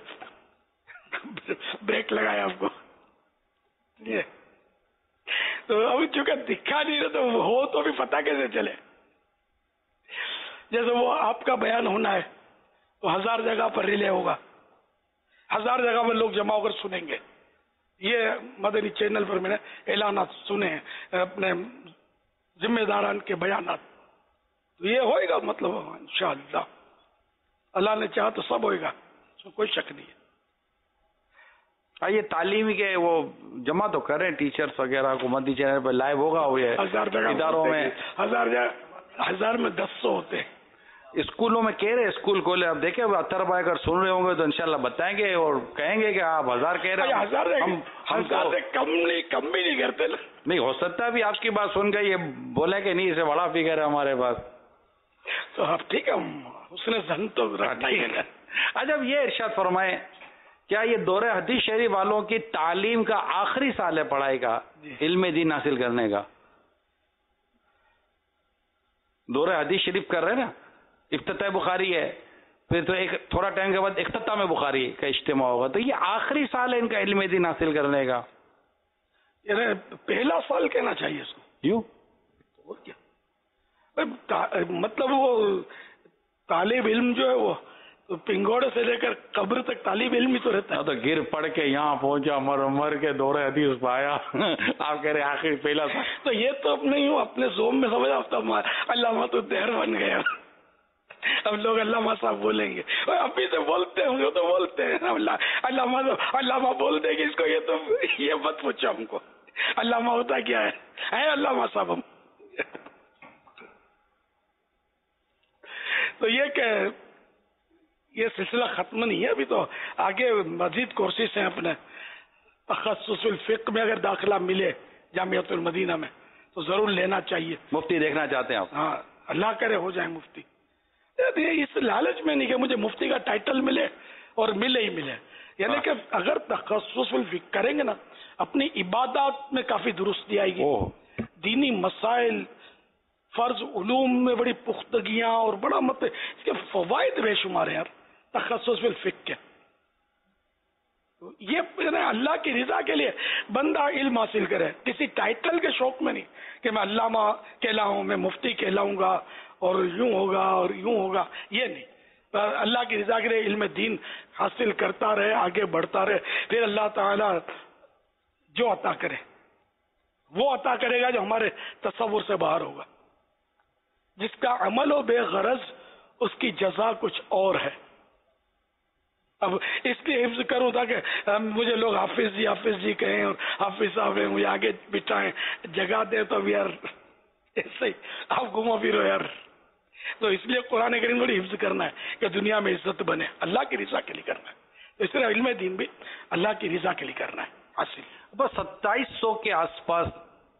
بریک لگایا آپ کو. تو ابھی چونکہ دکھا نہیں رہے تو ہو تو بھی پتہ کیسے چلے. جیسے وہ آپ کا بیان ہونا ہے تو 1000 جگہ پر ریلے ہوگا, 1000 جگہ پر لوگ جمع ہو کر سنیں گے. یہ مدنی چینل پر میں نے اعلانات سنے ہیں, اپنے ذمہ داران کے بیانات. تو یہ ہوئے گا مطلب انشاءاللہ, اللہ نے چاہا تو سب ہوئے گا, اس میں کوئی شک نہیں ہے. یہ تعلیمی کے وہ جمع تو کر رہے ہیں ٹیچرز وغیرہ کو, مدنی چینل پر لائیو ہوگا وہ اداروں میں 1000 میں 100 ہوتے ہیں. اسکولوں میں کہہ رہے اسکول کھولے, اب دیکھیں اطہر بھائی اگر سن رہے ہوں گے تو انشاءاللہ بتائیں گے اور کہیں گے کہ آپ 1000 کہہ رہے ہیں, 1000 سے کم بھی نہیں کرتے. نہیں ہو سکتا ہے بھی آپ کی بات سن کے یہ بولے کہ نہیں اسے بڑا فکر ہے ہمارے پاس, تو اب ٹھیک ہے, اس نے زن تو رکھنا ہی ہے. اچھا یہ ارشاد فرمائیں، کیا یہ دورہ حدیث شریف والوں کی تعلیم کا آخری سال ہے پڑھائی کا، علم دین حاصل کرنے کا؟ دورہ حدیث شریف کر رہے ہیں نا، افتتاح بخاری ہے، پھر تو ایک تھوڑا ٹائم کے بعد افتتاح میں بخاری کا اجتماع ہوگا، تو یہ آخری سال ہے ان کا علم دین حاصل کرنے کا؟ یعنی پہلا سال کہنا چاہیے اس کو، یوں اور کیا مطلب وہ طالب علم جو ہے وہ پنگوڑے سے لے کر قبر تک طالب علم ہی تو رہتا ہے. تو گر پڑ کے یہاں پہنچا، مر کے دورہ حدیث پایا، آپ کہہ رہے آخری پہلا سال. تو یہ تو اپنے یوں اپنے زوم میں سمجھ آتا علامہ تو دہر بن گیا. اب لوگ علامہ صاحب بولیں گے، ابھی سے بولتے ہوں گے تو بولتے ہیں علامہ بول دے گی اس کو، یہ مت پوچھو ہم کو علامہ ہوتا کیا ہے علامہ صاحب ہم. تو یہ کہ یہ سلسلہ ختم نہیں ہے، ابھی تو آگے مزید کورسز ہیں اپنے. تخصص الفقہ میں اگر داخلہ ملے جامعۃ المدینہ میں تو ضرور لینا چاہیے. مفتی دیکھنا چاہتے ہیں آپ؟ ہاں، اللہ کرے ہو جائیں مفتی. اس لالچ میں نہیں کہ مجھے مفتی کا ٹائٹل ملے اور ملے ہی ملے، یعنی کہ اگر تخصص الفقہ کریں گے نا اپنی عبادات میں کافی درستی آئے گی، دینی مسائل فرض علوم میں بڑی پختگیاں اور بڑا اس کے فوائد بے شمار ہیں یار تخصص الفقہ کے. یہ اللہ کی رضا کے لیے بندہ علم حاصل کرے، کسی ٹائٹل کے شوق میں نہیں کہ میں علامہ کہلاؤں، میں مفتی کہلاؤں گا اور یوں ہوگا اور یوں ہوگا، یہ نہیں. اللہ کی رضا کے لیے علم دین حاصل کرتا رہے، آگے بڑھتا رہے، پھر اللہ تعالی جو عطا کرے وہ عطا کرے گا جو ہمارے تصور سے باہر ہوگا. جس کا عمل ہو بے غرض اس کی جزا کچھ اور ہے. اب اس لیے حفظ کروں تاکہ مجھے لوگ حافظ جی کہیں اور حافظ صاحب مجھے آگے بٹھائیں، جگہ دیں تو اب یار ایسے ہی آپ گھومو پھرو یار. تو اس لیے قرآن کریم بڑی حفظ کرنا ہے کہ دنیا میں عزت بنے، اللہ کی رضا کے لیے کرنا ہے. تو اس طرح علم دین بھی اللہ کی رضا کے لیے کرنا ہے حاصل. بس 2700 کے آس پاس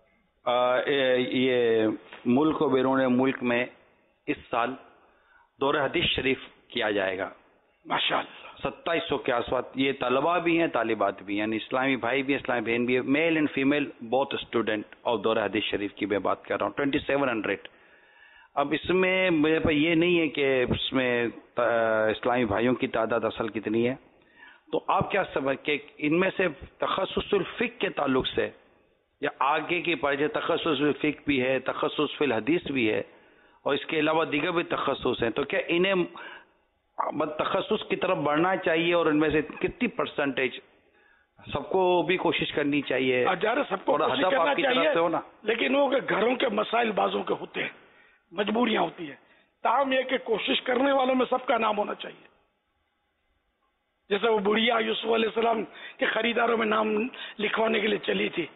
یہ ملک و بیرون ملک میں اس سال دورہ حدیث شریف کیا جائے گا ماشاءاللہ. 2700 کے آس پاس. یہ طلباء بھی ہیں، طالبات بھی ہیں، یعنی اسلامی بھائی بھی، اسلامی بہن بھی ہے، male and female both student اور دورہ حدیث شریف کی میں بات کر رہا ہوں. 2700. اب اس میں میرے پاس یہ نہیں ہے کہ اس میں اسلامی بھائیوں کی تعداد اصل کتنی ہے، تو آپ کیا سمجھ کہ ان میں سے تخصص الفقہ کے تعلق سے یا آگے کی پڑھائی تخصص الفقہ بھی ہے، تخصص فی الحدیث بھی ہے اور اس کے علاوہ دیگر بھی تخصص ہیں، تو کیا انہیں تخصص کی طرف بڑھنا چاہیے اور ان میں سے کتنی پرسنٹیج سب کو بھی کوشش کرنی چاہیے؟ سب کو کوشش کرنا چاہیے، لیکن وہ کہ گھروں کے مسائل بازوں کے ہوتے ہیں، مجبوریاں ہوتی ہیں. تاہم یہ کہ کوشش کرنے والوں میں سب کا نام ہونا چاہیے. جیسے وہ بڑھیا یوسف علیہ السلام کے خریداروں میں نام لکھوانے کے لیے چلی تھی،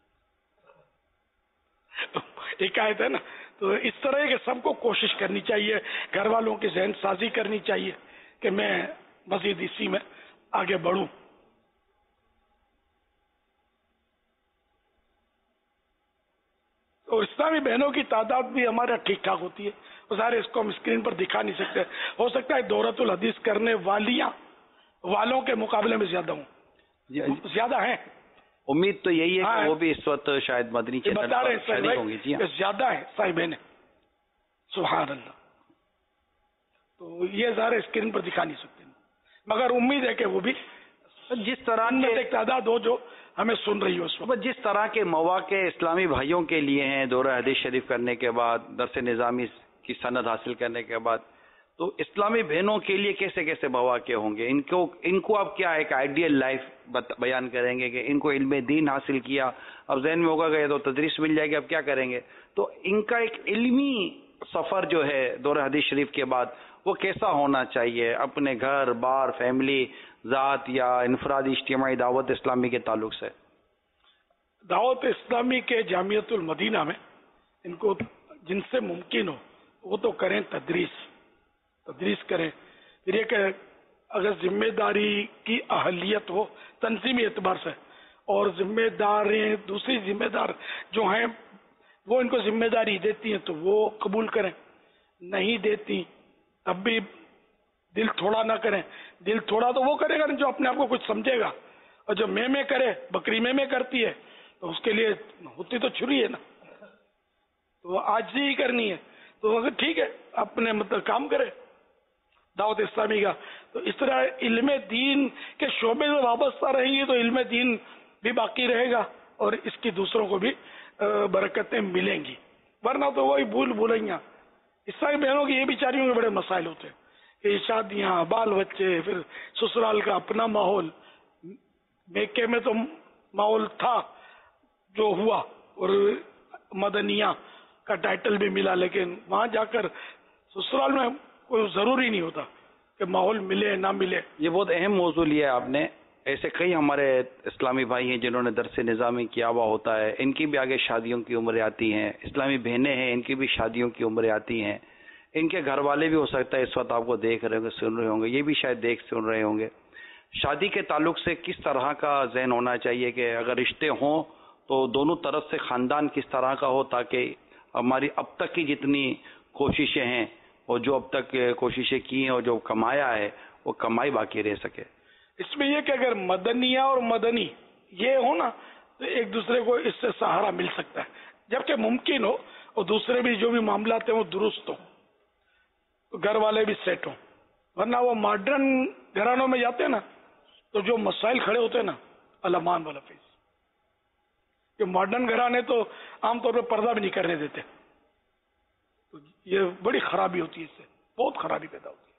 ایک آیت ہے نا. تو اس طرح کہ سب کو کوشش کرنی چاہیے، گھر والوں کی ذہن سازی کرنی چاہیے کہ میں مزید اسی میں آگے بڑھوں. اور اسلامی بہنوں کی تعداد بھی ہمارا ٹھیک ٹھاک ہوتی ہے. وہ سارے اس کو ہم اسکرین پر دکھا نہیں سکتے، ہو سکتا ہے دورۃ الحدیث کرنے والوں کے مقابلے میں زیادہ ہوں، زیادہ ہیں. امید تو یہی ہے کہ وہ بھی اس وقت شاید مدنی چینل پر شریک ہوں گی. زیادہ ہیں صاحبین، سبحان اللہ. تو یہ ظاہر اسکرین پر دکھا نہیں سکتے، مگر امید ہے کہ وہ بھی جس طرح میں ایک تعداد ہو جو ہمیں سن رہی ہو اس وقت. جس طرح کے مواقع اسلامی بھائیوں کے لیے ہیں دورہ حدیث شریف کرنے کے بعد، درس نظامی کی سند حاصل کرنے کے بعد، تو اسلامی بہنوں کے لیے کیسے کیسے مواقع ہوں گے؟ ان کو اب کیا ایک آئیڈیل لائف بیان کریں گے کہ ان کو علم دین حاصل کیا، اب ذہن میں ہوگا کہ تو تدریس مل جائے گی، اب کیا کریں گے؟ تو ان کا ایک علمی سفر جو ہے دورہ حدیث شریف کے بعد وہ کیسا ہونا چاہیے اپنے گھر بار، فیملی، ذات یا انفرادی اجتماعی دعوت اسلامی کے تعلق سے؟ دعوت اسلامی کے جامعۃ المدینہ میں ان کو جن سے ممکن ہو وہ تو کریں، تدریس کریں. پھر یہ کہ اگر ذمہ داری کی اہلیت ہو تنظیمی اعتبار سے، اور ذمہ داریں دوسری ذمہ دار جو ہیں وہ ان کو ذمہ داری دیتی ہیں تو وہ قبول کریں، نہیں دیتی تب بھی دل تھوڑا نہ کریں. دل تھوڑا تو وہ کرے گا جو اپنے آپ کو کچھ سمجھے گا, اور جو میں کرے, بکری میں کرتی ہے, تو اس کے لیے ہوتی تو چھری ہے نا, تو عاجزی ہی کرنی ہے. تو اگر ٹھیک ہے اپنے مطلب کام کرے دعوت اسلامی کا. تو اس طرح علم دین کے شعبے سے وابستہ رہیں گے تو علم دین بھی باقی رہے گا اور اس کی دوسروں کو بھی برکتیں ملیں گی. ورنہ تو وہی بھولیں. عیسائی بہنوں کی یہ بیچاریوں کے بڑے مسائل ہوتے ہیں کہ شادیاں, بال بچے, پھر سسرال کا اپنا ماحول. میکے میں تو ماحول تھا جو ہوا اور مدنیہ کا ٹائٹل بھی ملا, لیکن وہاں جا کر سسرال میں کوئی ضروری نہیں ہوتا کہ ماحول ملے نہ ملے. یہ بہت اہم موضوع لیا آپ نے. ایسے کئی ہمارے اسلامی بھائی ہیں جنہوں نے درس نظامی کیا ہوا ہوتا ہے, ان کی بھی آگے شادیوں کی عمریں آتی ہیں. اسلامی بہنیں ہیں, ان کی بھی شادیوں کی عمریں آتی ہیں. ان کے گھر والے بھی ہو سکتا ہے اس وقت آپ کو دیکھ رہے ہوں گے, سن رہے ہوں گے, یہ بھی شاید سن رہے ہوں گے. شادی کے تعلق سے کس طرح کا ذہن ہونا چاہیے کہ اگر رشتے ہوں تو دونوں طرف سے خاندان کس طرح کا ہو, تاکہ ہماری اب تک کی جتنی کوششیں ہیں اور جو اب تک کوششیں کی ہیں اور جو کمایا ہے وہ کمائی باقی رہ سکے. اس میں یہ کہ اگر مدنیہ اور مدنی یہ ہو نا تو ایک دوسرے کو اس سے سہارا مل سکتا ہے, جبکہ ممکن ہو اور دوسرے بھی جو بھی معاملات ہیں وہ درست ہوں, گھر والے بھی سیٹ ہوں. ورنہ وہ ماڈرن گھرانوں میں جاتے ہیں نا تو جو مسائل کھڑے ہوتے ہیں نا, علمان والا فیس, جو ماڈرن گھرانے تو عام طور پہ پردہ بھی نہیں کرنے دیتے, تو یہ بڑی خرابی ہوتی ہے, اس سے بہت خرابی پیدا ہوتی ہے.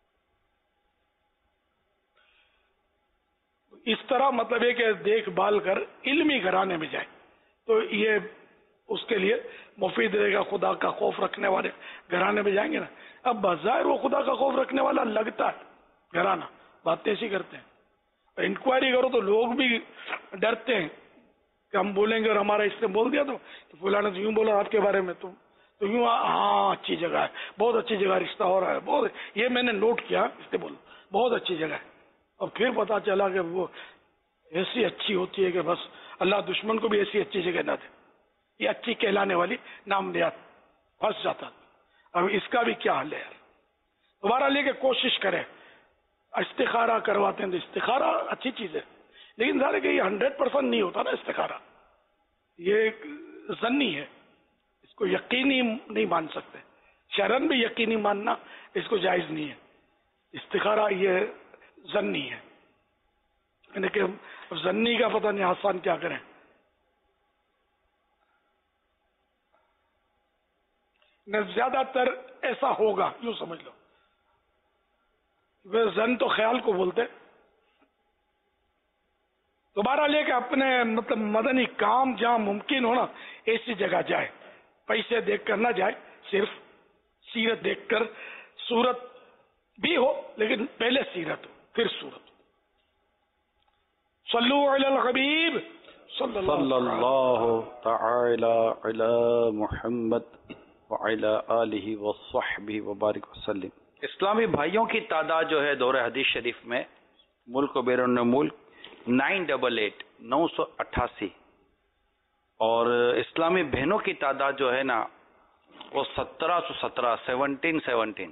اس طرح مطلب ہے کہ دیکھ بھال کر علمی گھرانے میں جائے تو یہ اس کے لیے مفید رہے گا. خدا کا خوف رکھنے والے گھرانے میں جائیں گے نا. اب بظاہر وہ خدا کا خوف رکھنے والا لگتا ہے گھرانہ, باتیں ایسی کرتے ہیں, انکوائری کرو تو لوگ بھی ڈرتے ہیں کہ ہم بولیں گے اور ہمارا اس نے بول دیا تو فلاں نے یوں بولا آپ کے بارے میں, تو یوں ہاں اچھی جگہ ہے, بہت اچھی جگہ رشتہ ہو رہا ہے, بہت یہ میں نے نوٹ کیا, اس نے بولا بہت اچھی جگہ ہے. اور پھر پتا چلا کہ وہ ایسی اچھی ہوتی ہے کہ بس اللہ دشمن کو بھی ایسی اچھی جگہ نہ دے. یہ اچھی کہلانے والی نام نہاد پھنس جاتا. اب اس کا بھی کیا حل ہے یار. دوبارہ لے کے کوشش کریں. استخارہ کرواتے ہیں تو استخارہ اچھی چیز ہے, لیکن ظاہر ہے کہ یہ 100% نہیں ہوتا نا استخارہ, یہ ایک ظنی ہے, اس کو یقینی نہیں مان سکتے. شرعن بھی یقینی ماننا اس کو جائز نہیں ہے. استخارہ یہ ظنی ہے, یعنی کہ ظنی کا پتہ نہیں آسان کیا کریں. زیادہ تر ایسا ہوگا, یوں سمجھ لو. زن تو خیال کو بولتے. دوبارہ لے کے اپنے مطلب مدنی کام جہاں ممکن ہو نا ایسی جگہ جائے. پیسے دیکھ کر نہ جائے, صرف سیرت دیکھ کر. صورت بھی ہو لیکن پہلے سیرت ہو پھر صورت ہو. صلو علی الحبیب صلی اللہ تعالی علی محمد وعلی آلہ وصحبہ وبارک وسلم. اسلامی بھائیوں کی تعداد جو ہے دور حدیث شریف میں ملک و بیرون ملک 988 اور اسلامی بہنوں کی تعداد جو ہے نا وہ 1717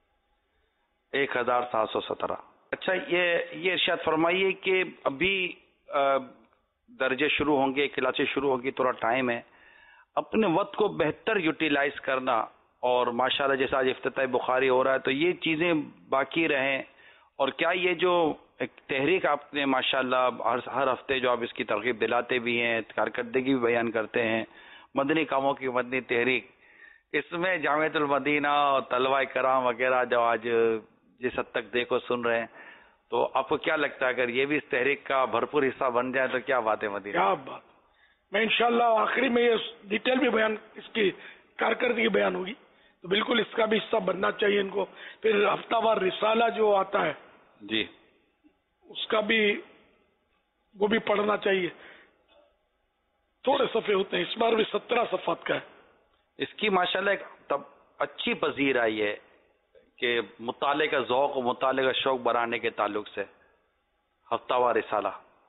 1717. اچھا یہ ارشاد فرمائیے کہ ابھی درجے شروع ہوں گے, کلاسیں شروع ہوگی, تھوڑا ٹائم ہے. اپنے وقت کو بہتر یوٹیلائز کرنا اور ماشاءاللہ جیسا آج افتتاح بخاری ہو رہا ہے تو یہ چیزیں باقی رہیں. اور کیا یہ جو ایک تحریک آپ نے ماشاءاللہ ہر ہفتے جو آپ اس کی ترغیب دلاتے بھی ہیں, کارکردگی بھی بیان کرتے ہیں, مدنی کاموں کی مدنی تحریک, اس میں جامعۃ المدینہ اور طلبہ کرام وغیرہ جو آج جس حد تک دیکھو سن رہے ہیں, تو آپ کو کیا لگتا ہے اگر یہ بھی اس تحریک کا بھرپور حصہ بن جائے تو کیا بات ہے مدینہ؟ کیا بات. میں انشاءاللہ آخری میں یہ ڈیٹیل بھی بیان, اس کی کارکردگی بیان ہوگی, تو بالکل اس کا بھی حصہ بننا چاہیے ان کو. پھر ہفتہ وار رسالہ جو آتا ہے جی اس کا بھی وہ بھی پڑھنا چاہیے. تھوڑے صفحے ہوتے ہیں, اس بار بھی 17 صفحات کا ہے. اس کی ماشاءاللہ ایک اچھی پذیر آئی ہے کہ مطالعے کا ذوق اور مطالعے کا شوق بڑھانے کے تعلق سے ہفتہ وار رسالہ.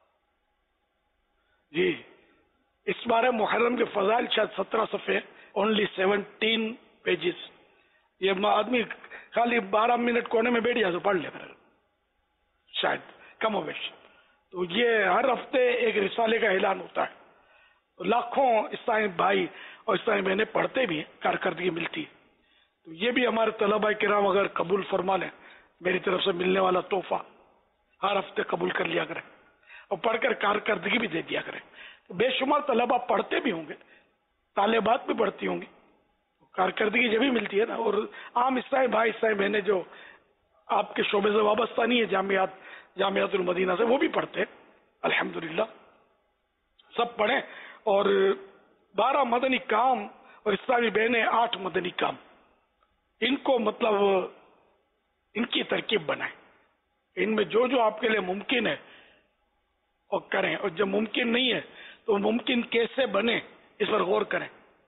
جی اس بار محرم کے فضائل شاید 17 صفحے, اونلی 17 پیجز. یہ آدمی خالی 12 منٹ کونے میں بیٹھ جائے تو پڑھ لے کر شاید کم و بیش. تو یہ ہر ہفتے ایک رسالے کا اعلان ہوتا ہے. لاکھوں اسلامی بھائی اور اسلامی بہنیں پڑھتے بھی ہیں, کارکردگی ملتی ہے. تو یہ بھی ہمارے طلباء کرام اگر قبول فرما لیں, میری طرف سے ملنے والا تحفہ ہر ہفتے قبول کر لیا کریں اور پڑھ کر کارکردگی بھی دے دیا کریں. بے شمار طلباء پڑھتے بھی ہوں گے, طالبات بھی پڑھتی ہوں گی, کارکردگی جب بھی ملتی ہے نا. اور عام اسلامی بھائی اسلامی بہنیں جو آپ کے شعبے سے وابستہ نہیں ہے, جامعات المدینہ سے, وہ بھی پڑھتے ہیں الحمدللہ. سب پڑھیں. اور 12 مدنی کام اور اسلامی بہنیں 8 مدنی کام, ان کو مطلب ان کی ترکیب بنائیں. ان میں جو آپ کے لیے ممکن ہے اور کریں, اور جب ممکن نہیں ہے تو ممکن کیسے بنے اس پر غور کریں.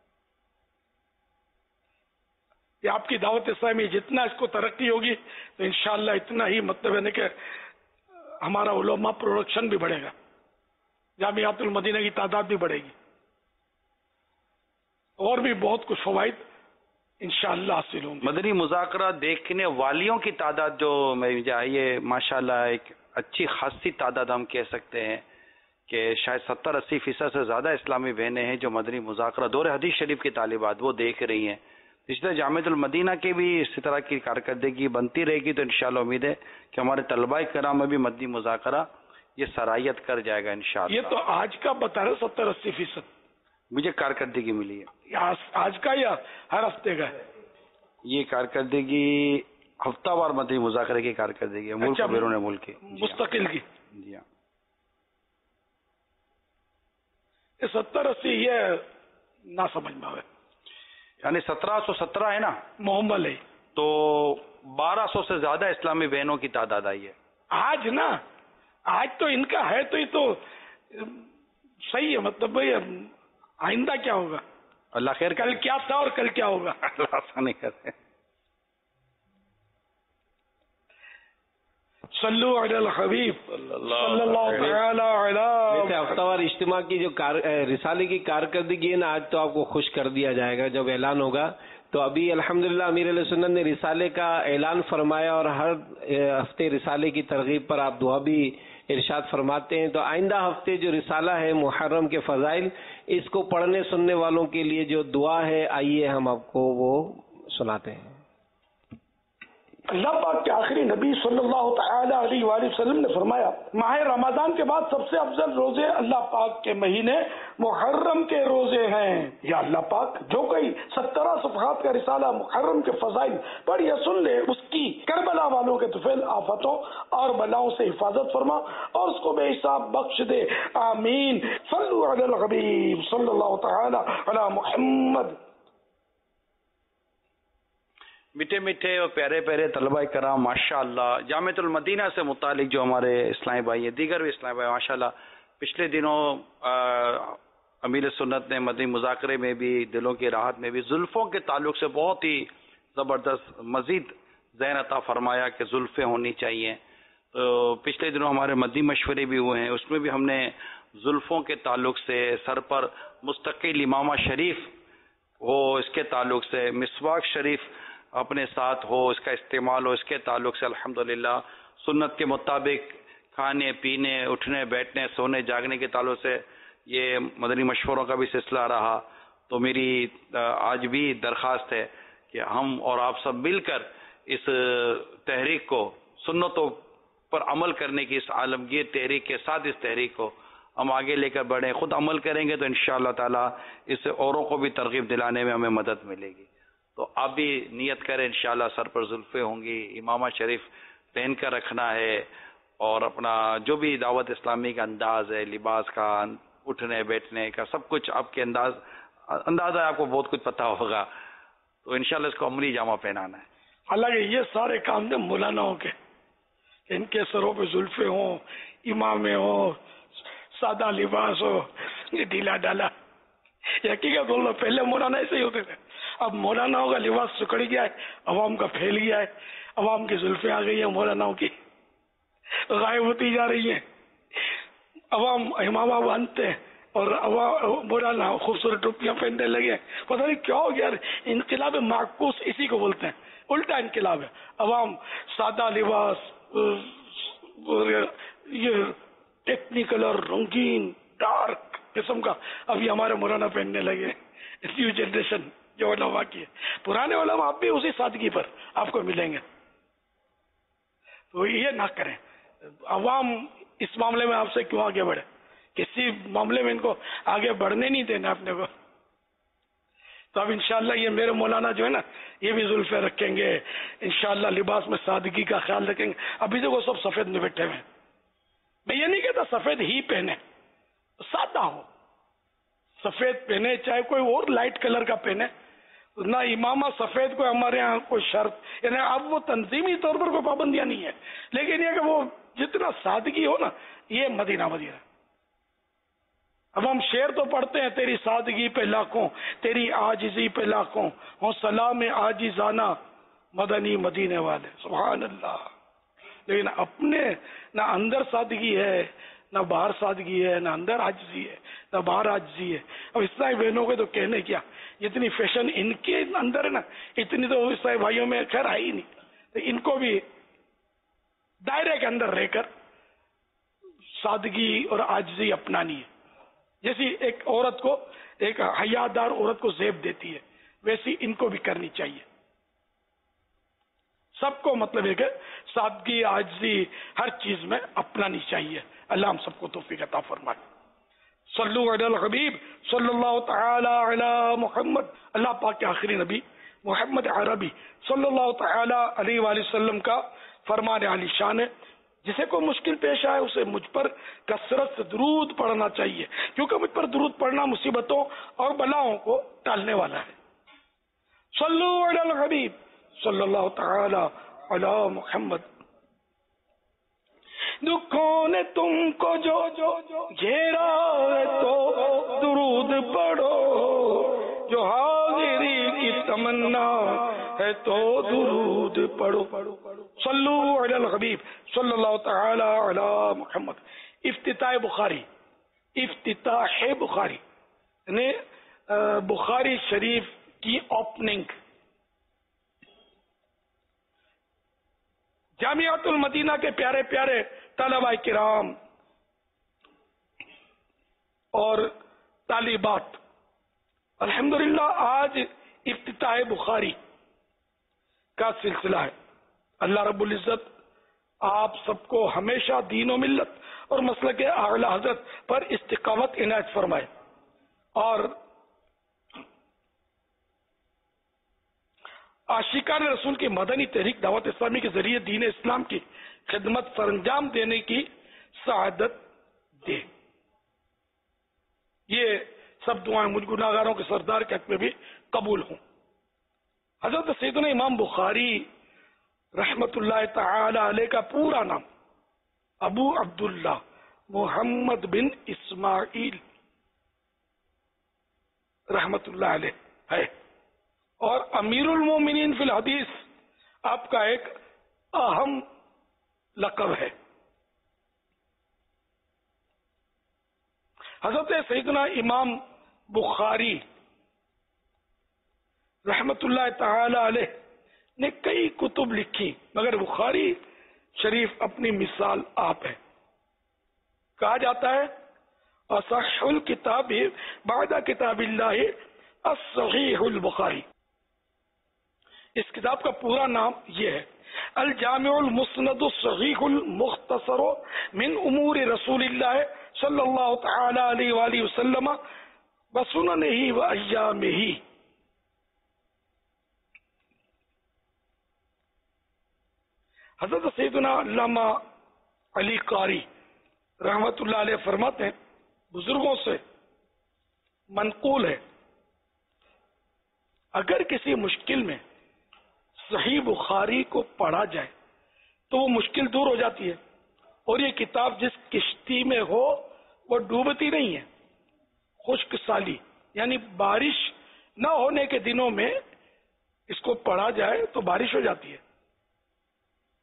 کہ آپ کی دعوت اسلامی جتنا اس کو ترقی ہوگی تو انشاءاللہ اتنا ہی مطلب ہے کہ ہمارا علماء پروڈکشن بھی بڑھے گا, جامعات المدینہ کی تعداد بھی بڑھے گی, اور بھی بہت کچھ فوائد انشاءاللہ حاصل ہوں گے. مدنی مذاکرہ دیکھنے والیوں کی تعداد جو یہ ماشاءاللہ ایک اچھی خاصی تعداد ہم کہہ سکتے ہیں کہ شاید 70-80% سے زیادہ اسلامی بہنیں ہیں جو مدنی مذاکرہ دور حدیث شریف کی طالبات وہ دیکھ رہی ہیں. اس طرح جامعۃ المدینہ کی بھی اسی طرح کی کارکردگی بنتی رہے گی تو انشاءاللہ امید ہے کہ ہمارے طلباء کرام میں بھی مدنی مذاکرہ یہ سرایت کر جائے گا انشاءاللہ. یہ تو آج کا بتا رہے 70-80% مجھے کارکردگی ملی ہے. آج کا یا ہر ہفتے کا ہے؟ یہ کارکردگی ہفتہ وار مدنی مذاکرے کی کارکردگی ہے, ملک بیرون ملک کی مستقل کی. جی ہاں, 70-80 یہ نہ سمجھ میں آئے, یعنی 1717 ہے نا محمل ہے, تو 1200 سے زیادہ اسلامی بہنوں کی تعداد آئی ہے آج نا. آج تو ان کا ہے تو یہ تو صحیح ہے, مطلب بھائی آئندہ کیا ہوگا, اللہ خیر, کل کیا تھا اور کل کیا ہوگا, اللہ آسانی کرے. صلو علی الحبیب صلی اللہ تعالی علی. ہفتہ وار اجتماع کی جو رسالے کی کارکردگی ہے نا, آج تو آپ کو خوش کر دیا جائے گا جب اعلان ہوگا. تو ابھی الحمدللہ امیر علیہ سنت نے رسالے کا اعلان فرمایا اور ہر ہفتے رسالے کی ترغیب پر آپ دعا بھی ارشاد فرماتے ہیں. تو آئندہ ہفتے جو رسالہ ہے محرم کے فضائل, اس کو پڑھنے سننے والوں کے لیے جو دعا ہے, آئیے ہم آپ کو وہ سناتے ہیں. اللہ پاک کے آخری نبی صلی اللہ تعالی علیہ وآلہ وسلم نے فرمایا, ماہ رمضان کے بعد سب سے افضل روزے اللہ پاک کے مہینے محرم کے روزے ہیں. یا اللہ پاک, جو کوئی 17 صفحات کا رسالہ محرم کے فضائل پڑھ یا سن لے, اس کی کربلا والوں کے طفیل آفتوں اور بلاؤں سے حفاظت فرما اور اس کو بے حساب بخش دے. آمین. صلو علی الحبیب صلی اللہ تعالی علی محمد. میٹھے میٹھے اور پیارے پیارے طلباء کرام, ماشاءاللہ جامعۃ المدینہ سے متعلق جو ہمارے اسلامی بھائی ہیں, دیگر بھی اسلامی بھائی ماشاءاللہ پچھلے دنوں امیر سنت نے مدنی مذاکرے میں بھی, دلوں کی راحت میں بھی زلفوں کے تعلق سے بہت ہی زبردست مزید ذہن عطا فرمایا کہ زلفیں ہونی چاہیے. تو پچھلے دنوں ہمارے مدنی مشورے بھی ہوئے ہیں, اس میں بھی ہم نے زلفوں کے تعلق سے سر پر مستقل امامہ شریف ہو, اس کے تعلق سے مسواک شریف اپنے ساتھ ہو, اس کا استعمال ہو, اس کے تعلق سے الحمدللہ سنت کے مطابق کھانے پینے, اٹھنے بیٹھنے, سونے جاگنے کے تعلق سے یہ مدنی مشوروں کا بھی سلسلہ رہا. تو میری آج بھی درخواست ہے کہ ہم اور آپ سب مل کر اس تحریک کو, سنتوں پر عمل کرنے کی اس عالمگیر تحریک کے ساتھ, اس تحریک کو ہم آگے لے کر بڑھیں. خود عمل کریں گے تو انشاءاللہ تعالی اس سے اوروں کو بھی ترغیب دلانے میں ہمیں مدد ملے گی. تو آپ بھی نیت کریں, انشاءاللہ سر پر زلفیں ہوں گی, امامہ شریف پہن کر رکھنا ہے, اور اپنا جو بھی دعوت اسلامی کا انداز ہے, لباس کا, اٹھنے بیٹھنے کا, سب کچھ آپ کے اندازہ ہے, آپ کو بہت کچھ پتہ ہوگا. تو انشاءاللہ اس کو عملی جامہ پہنانا ہے. حالانکہ یہ سارے کام نے مولاناؤں کے, ان کے سروں پہ زلفیں ہوں, امامے ہوں, سادہ لباس ہو, یہ ڈھیلا ڈالا. حقیقت بولو پہلے مولانا ایسے ہی ہوتے تھے. اب مولاناؤں کا لباس سکڑ گیا ہے, عوام کا پھیل گیا ہے, عوام کی زلفیں آ گئی ہیں, مولاناؤں کی غائب ہوتی جا رہی ہیں. عوام امامہ باندھتے ہیں اور مولانا خوبصورت ٹوپیاں پہننے لگے. پتہ نہیں کیا ہو گیا. انقلاب معکوس اسی کو بولتے ہیں, الٹا انقلاب ہے. عوام سادہ لباس, یہ ٹیکنیکل اور رنگین ڈارک قسم کا ابھی ہمارے مولانا پہننے لگے. نیو جنریشن جو علماء کی ہے. پرانے علماء آپ بھی اسی سادگی پر آپ کو ملیں گے. تو یہ نہ کریں. عوام اس معاملے میں آپ سے کیوں آگے بڑھے؟ کسی معاملے میں ان کو آگے بڑھنے نہیں دینا اپنے کو. تو اب انشاءاللہ یہ میرے مولانا جو ہے نا, یہ بھی زلفیں رکھیں گے انشاءاللہ, لباس میں سادگی کا خیال رکھیں گے. ابھی تو وہ سب سفید میں بیٹھے ہوئے ہیں. میں یہ نہیں کہتا سفید ہی پہنے, سادہ ہو, سفید پہنے, چاہے کوئی اور لائٹ کلر کا پہنے. نہ امامہ سفید کو ہمارے ہاں کوئی شرط, یعنی اب وہ تنظیمی طور پر کوئی پابندیاں نہیں ہے, لیکن یہ کہ وہ جتنا سادگی ہو نا, یہ مدینہ مدینہ. اب ہم شعر تو پڑھتے ہیں, تیری سادگی پہ لاکھوں, تیری عاجزی پہ لاکھوں, ہوں سلام عاجزانہ مدنی مدینے والے. سبحان اللہ. لیکن اپنے نہ اندر سادگی ہے, نہ باہر سادگی ہے, نہ اندر عاجزی ہے, نہ باہر عاجزی ہے. اب اسلامی بہنوں کے تو کہنے کیا, جتنی فیشن ان کے اندر ہے نا, اتنی تو اسلامی بھائیوں میں خیر آئی نہیں. تو ان کو بھی دائرے کے اندر رہ کر سادگی اور عاجزی اپنانی ہے. جیسی ایک عورت کو, ایک حیادار عورت کو زیب دیتی ہے, ویسی ان کو بھی کرنی چاہیے. سب کو مطلب ہے کہ سادگی عاجزی ہر چیز میں اپنانی چاہیے. اللہ ہم سب کو توفیق عطا فرمائے. صلو علی الحبیب صلی اللہ تعالی علی محمد. اللہ پاک کے آخری نبی محمد عربی صلی اللہ تعالی علیہ وآلہ وسلم کا فرمان عالی شان ہے, جسے کوئی مشکل پیش آئے اسے مجھ پر کثرت سے درود پڑھنا چاہیے, کیونکہ مجھ پر درود پڑھنا مصیبتوں اور بلاؤں کو ٹالنے والا ہے. صلو علی الحبیب صلی اللہ تعالی علی محمد. دکھوں نے تم کو جو گھیرا ہے تو درود پڑھو, جو حاضری کی تمنا ہے تو درود پڑھو. صلو علی الحبیب صلی اللہ تعالی علی محمد. افتتاح بخاری, افتتاح بخاری یعنی بخاری شریف کی اوپننگ. جامعۃ المدینہ کے پیارے پیارے طلباء کرام اور طالبات, الحمدللہ آج افتتاح بخاری کا سلسلہ ہے. اللہ رب العزت آپ سب کو ہمیشہ دین و ملت اور مسلک اعلی حضرت پر استقامت عنایت فرمائے, اور عاشقان رسول کی مدنی تحریک دعوت اسلامی کے ذریعے دین اسلام کی خدمت سر انجام دینے کی سعادت دے. یہ سب دعائیں مجھ گناہگاروں کے سردار کے حق میں بھی قبول ہوں. حضرت سیدنا امام بخاری رحمت اللہ تعالی علیہ کا پورا نام ابو عبداللہ محمد بن اسماعیل رحمت اللہ علیہ ہے, اور امیر المومنین فی الحدیث آپ کا ایک اہم لقب ہے. حضرت سیدنا امام بخاری رحمت اللہ تعالی علیہ نے کئی کتب لکھی, مگر بخاری شریف اپنی مثال آپ ہے. کہا جاتا ہے اصح الکتاب بعد کتاب اللہ الصحیح البخاری. اس کتاب کا پورا نام یہ ہے الجامع المسند الصحیح المختصر من امور رسول اللہ صلی اللہ تعالی علیہ وآلہ وسلم وسننہ وایامہ. حضرت سیدنا علامہ علی قاری رحمت اللہ علیہ فرماتے ہیں, بزرگوں سے منقول ہے, اگر کسی مشکل میں صحیح بخاری کو پڑھا جائے تو وہ مشکل دور ہو جاتی ہے, اور یہ کتاب جس کشتی میں ہو وہ ڈوبتی نہیں ہے. خشک سالی یعنی بارش نہ ہونے کے دنوں میں اس کو پڑھا جائے تو بارش ہو جاتی ہے.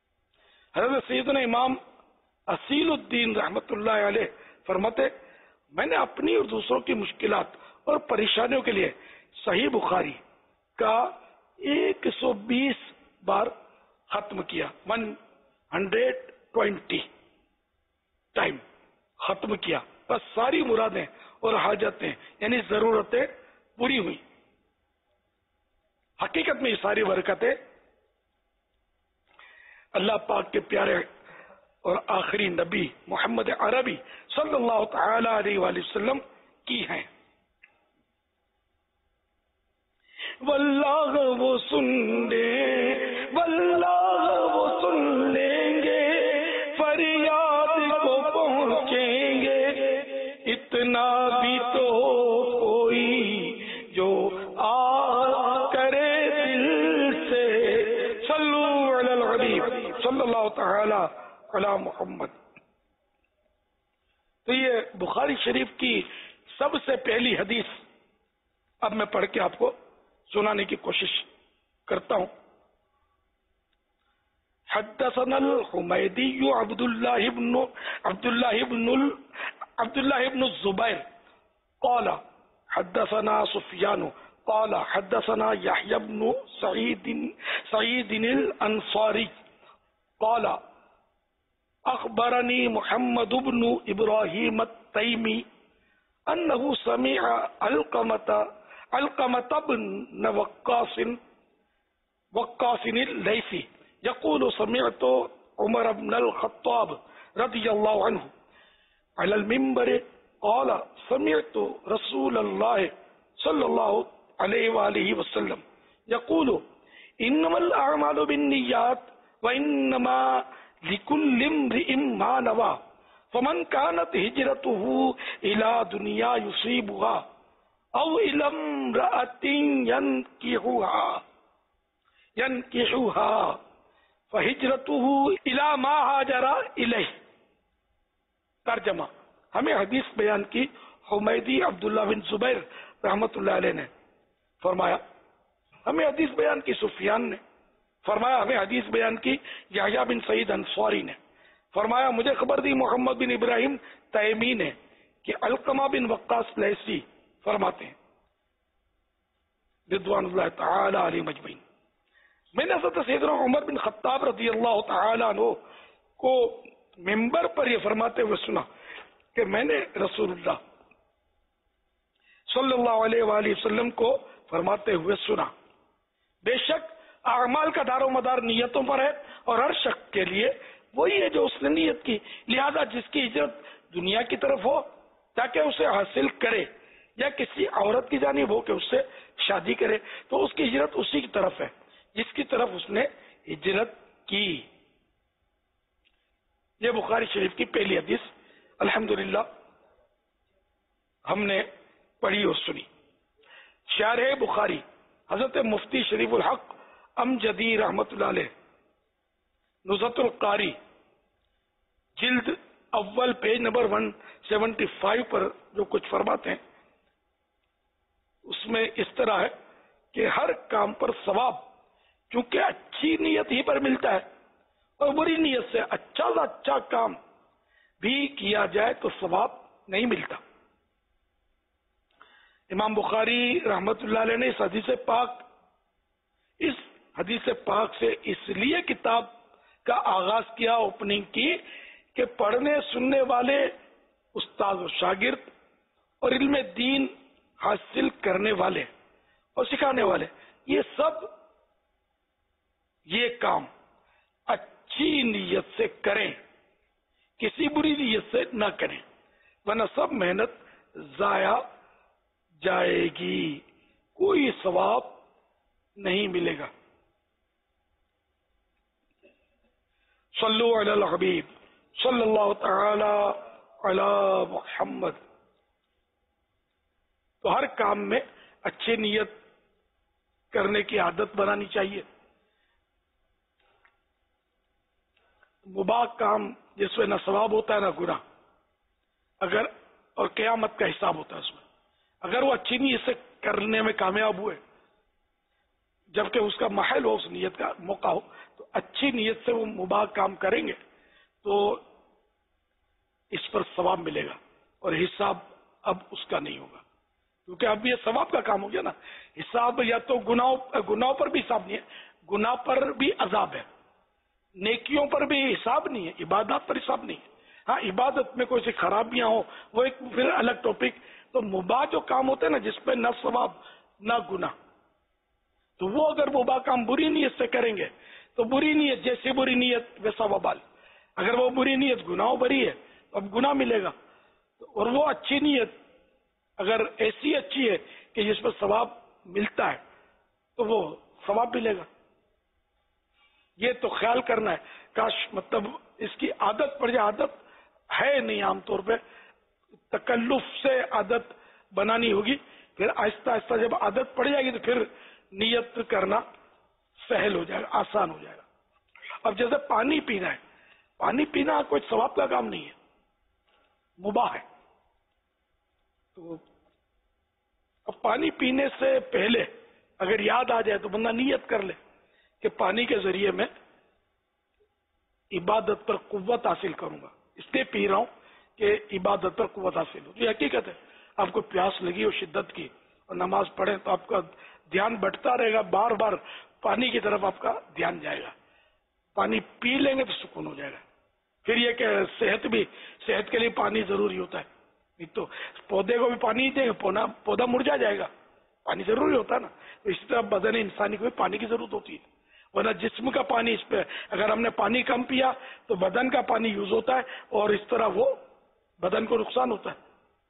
حضرت سیدنا امام اصیل الدین رحمت اللہ علیہ فرماتے میں نے اپنی اور دوسروں کی مشکلات اور پریشانیوں کے لیے صحیح بخاری کا 120 بار ختم کیا، 120 ٹائم ختم کیا، بس ساری مرادیں اور حاجتیں یعنی ضرورتیں پوری ہوئی۔ حقیقت میں یہ ساری برکتیں اللہ پاک کے پیارے اور آخری نبی محمد عربی صلی اللہ تعالی علیہ وآلہ وسلم کی ہیں۔ واللہ وہ سن لیں، واللہ وہ سن لیں گے، فریاد کو پہنچیں گے، اتنا بھی تو کوئی جو آ کرے دل سے، صلو علی الحبیب صلی اللہ تعالی علی محمد۔ تو یہ بخاری شریف کی سب سے پہلی حدیث اب میں پڑھ کے آپ کو سنانے کی کوشش کرتا ہوں۔ حدثنا الحمیدی عبد اللہ بن الزبیر قال حدثنا سفیان قال حدثنا یحیی بن سعید الانصاری قال اخبرنی محمد بن ابراہیم التیمی انه سمع علقمة بن وقاص الليثي يقول سمعت عمر بن الخطاب رضي الله عنه على المنبر قال سمعت رسول الله صلى الله عليه وآله وسلم يقول إنما الأعمال بالنيات وإنما لكل امرئ ما نوى فمن كانت هجرته إلى دنيا يصيبها او الى امرأة ينكحها فهجرته الى ما هاجر الیہ۔ ترجمہ، ہمیں حدیث بیان کی حمیدی عبداللہ بن زبیر رحمت اللہ علیہ نے فرمایا، ہمیں حدیث بیان کی سفیان نے فرمایا، ہمیں حدیث بیان کی یحییٰ بن سعید انصاری نے فرمایا، مجھے خبر دی محمد بن ابراہیم تیمی نے کہ علقمہ بن وقاص لیثی فرماتے ہیں رضوان اللہ تعالی علیہ مجمعین، میں نے حضرت سیدنا عمر بن خطاب رضی اللہ تعالی عنہ کو ممبر پر یہ فرماتے ہوئے سنا کہ میں نے رسول اللہ صلی اللہ علیہ وآلہ وسلم کو فرماتے ہوئے سنا، بے شک اعمال کا دار و مدار نیتوں پر ہے، اور ہر شخص کے لیے وہی ہے جو اس نے نیت کی، لہذا جس کی ہجرت دنیا کی طرف ہو تاکہ اسے حاصل کرے، یا کسی عورت کی جانب ہو کہ اس سے شادی کرے، تو اس کی ہجرت اسی کی طرف ہے جس کی طرف اس نے ہجرت کی۔ یہ بخاری شریف کی پہلی حدیث الحمدللہ ہم نے پڑھی اور سنی۔ شارح بخاری حضرت مفتی شریف الحق امجدی رحمت اللہ علیہ نزہت القاری جلد اول پیج نمبر 175 پر جو کچھ فرماتے ہیں اس میں اس طرح ہے کہ ہر کام پر ثواب چونکہ اچھی نیت ہی پر ملتا ہے، اور بری نیت سے اچھا سے اچھا کام بھی کیا جائے تو ثواب نہیں ملتا۔ امام بخاری رحمت اللہ علیہ نے اس حدیث پاک سے اس لیے کتاب کا آغاز کیا، اوپننگ کی، کہ پڑھنے سننے والے استاد و شاگرد اور علم دین حاصل کرنے والے اور سکھانے والے یہ سب یہ کام اچھی نیت سے کریں، کسی بری نیت سے نہ کریں، ورنہ سب محنت ضائع جائے گی، کوئی ثواب نہیں ملے گا۔ صلو علی الحبیب صلی اللہ تعالی علی محمد۔ تو ہر کام میں اچھی نیت کرنے کی عادت بنانی چاہیے۔ مباح کام جس میں نہ ثواب ہوتا ہے نہ گناہ، اگر اور قیامت کا حساب ہوتا ہے اس میں، اگر وہ اچھی نیت سے کرنے میں کامیاب ہوئے جبکہ اس کا محل ہو، اس نیت کا موقع ہو، تو اچھی نیت سے وہ مباح کام کریں گے تو اس پر ثواب ملے گا اور حساب اب اس کا نہیں ہوگا، کیونکہ اب یہ ثواب کا کام ہو گیا نا. حساب یا تو گناہوں پر بھی حساب نہیں ہے، گناہ پر بھی عذاب ہے، نیکیوں پر بھی حساب نہیں ہے، عبادات پر حساب نہیں ہے. ہاں عبادت میں کوئی سی خرابیاں ہوں وہ ایک پھر الگ ٹاپک. تو مباح جو کام ہوتے ہیں نا جس پہ نہ ثواب نہ گناہ، تو وہ اگر مباح کام بری نیت سے کریں گے تو بری نیت جیسی بری نیت ویسا وبال. اگر وہ بری نیت گناہوں بری ہے تو اب گناہ ملے گا، اور وہ اچھی نیت اگر ایسی اچھی ہے کہ جس پر ثواب ملتا ہے تو وہ ثواب ملے گا. یہ تو خیال کرنا ہے. کاش مطلب اس کی عادت پڑ جائے. عادت ہے نہیں، عام طور پہ تکلف سے عادت بنانی ہوگی، پھر آہستہ آہستہ جب عادت پڑ جائے گی تو پھر نیت کرنا سہل ہو جائے گا، آسان ہو جائے گا. اب جیسے پانی پینا ہے، پانی پینا کوئی ثواب کا کام نہیں ہے، مباح ہے. تو اب پانی پینے سے پہلے اگر یاد آ جائے تو بندہ نیت کر لے کہ پانی کے ذریعے میں عبادت پر قوت حاصل کروں گا، اس لیے پی رہا ہوں کہ عبادت پر قوت حاصل ہو. یہ حقیقت ہے. آپ کو پیاس لگی ہو شدت کی اور نماز پڑھیں تو آپ کا دھیان بٹتا رہے گا، بار بار پانی کی طرف آپ کا دھیان جائے گا. پانی پی لیں گے تو سکون ہو جائے گا. پھر یہ کہ صحت کے لیے پانی ضروری ہوتا ہے. تو پودے کو بھی پانی دیں گے، پودا مرجا جائے گا، پانی ضروری ہوتا ہے نا. تو اسی طرح بدن انسانی کو بھی پانی کی ضرورت ہوتی ہے، ورنہ جسم کا پانی اس پہ اگر ہم نے پانی کم پیا تو بدن کا پانی یوز ہوتا ہے اور اس طرح وہ بدن کو نقصان ہوتا ہے.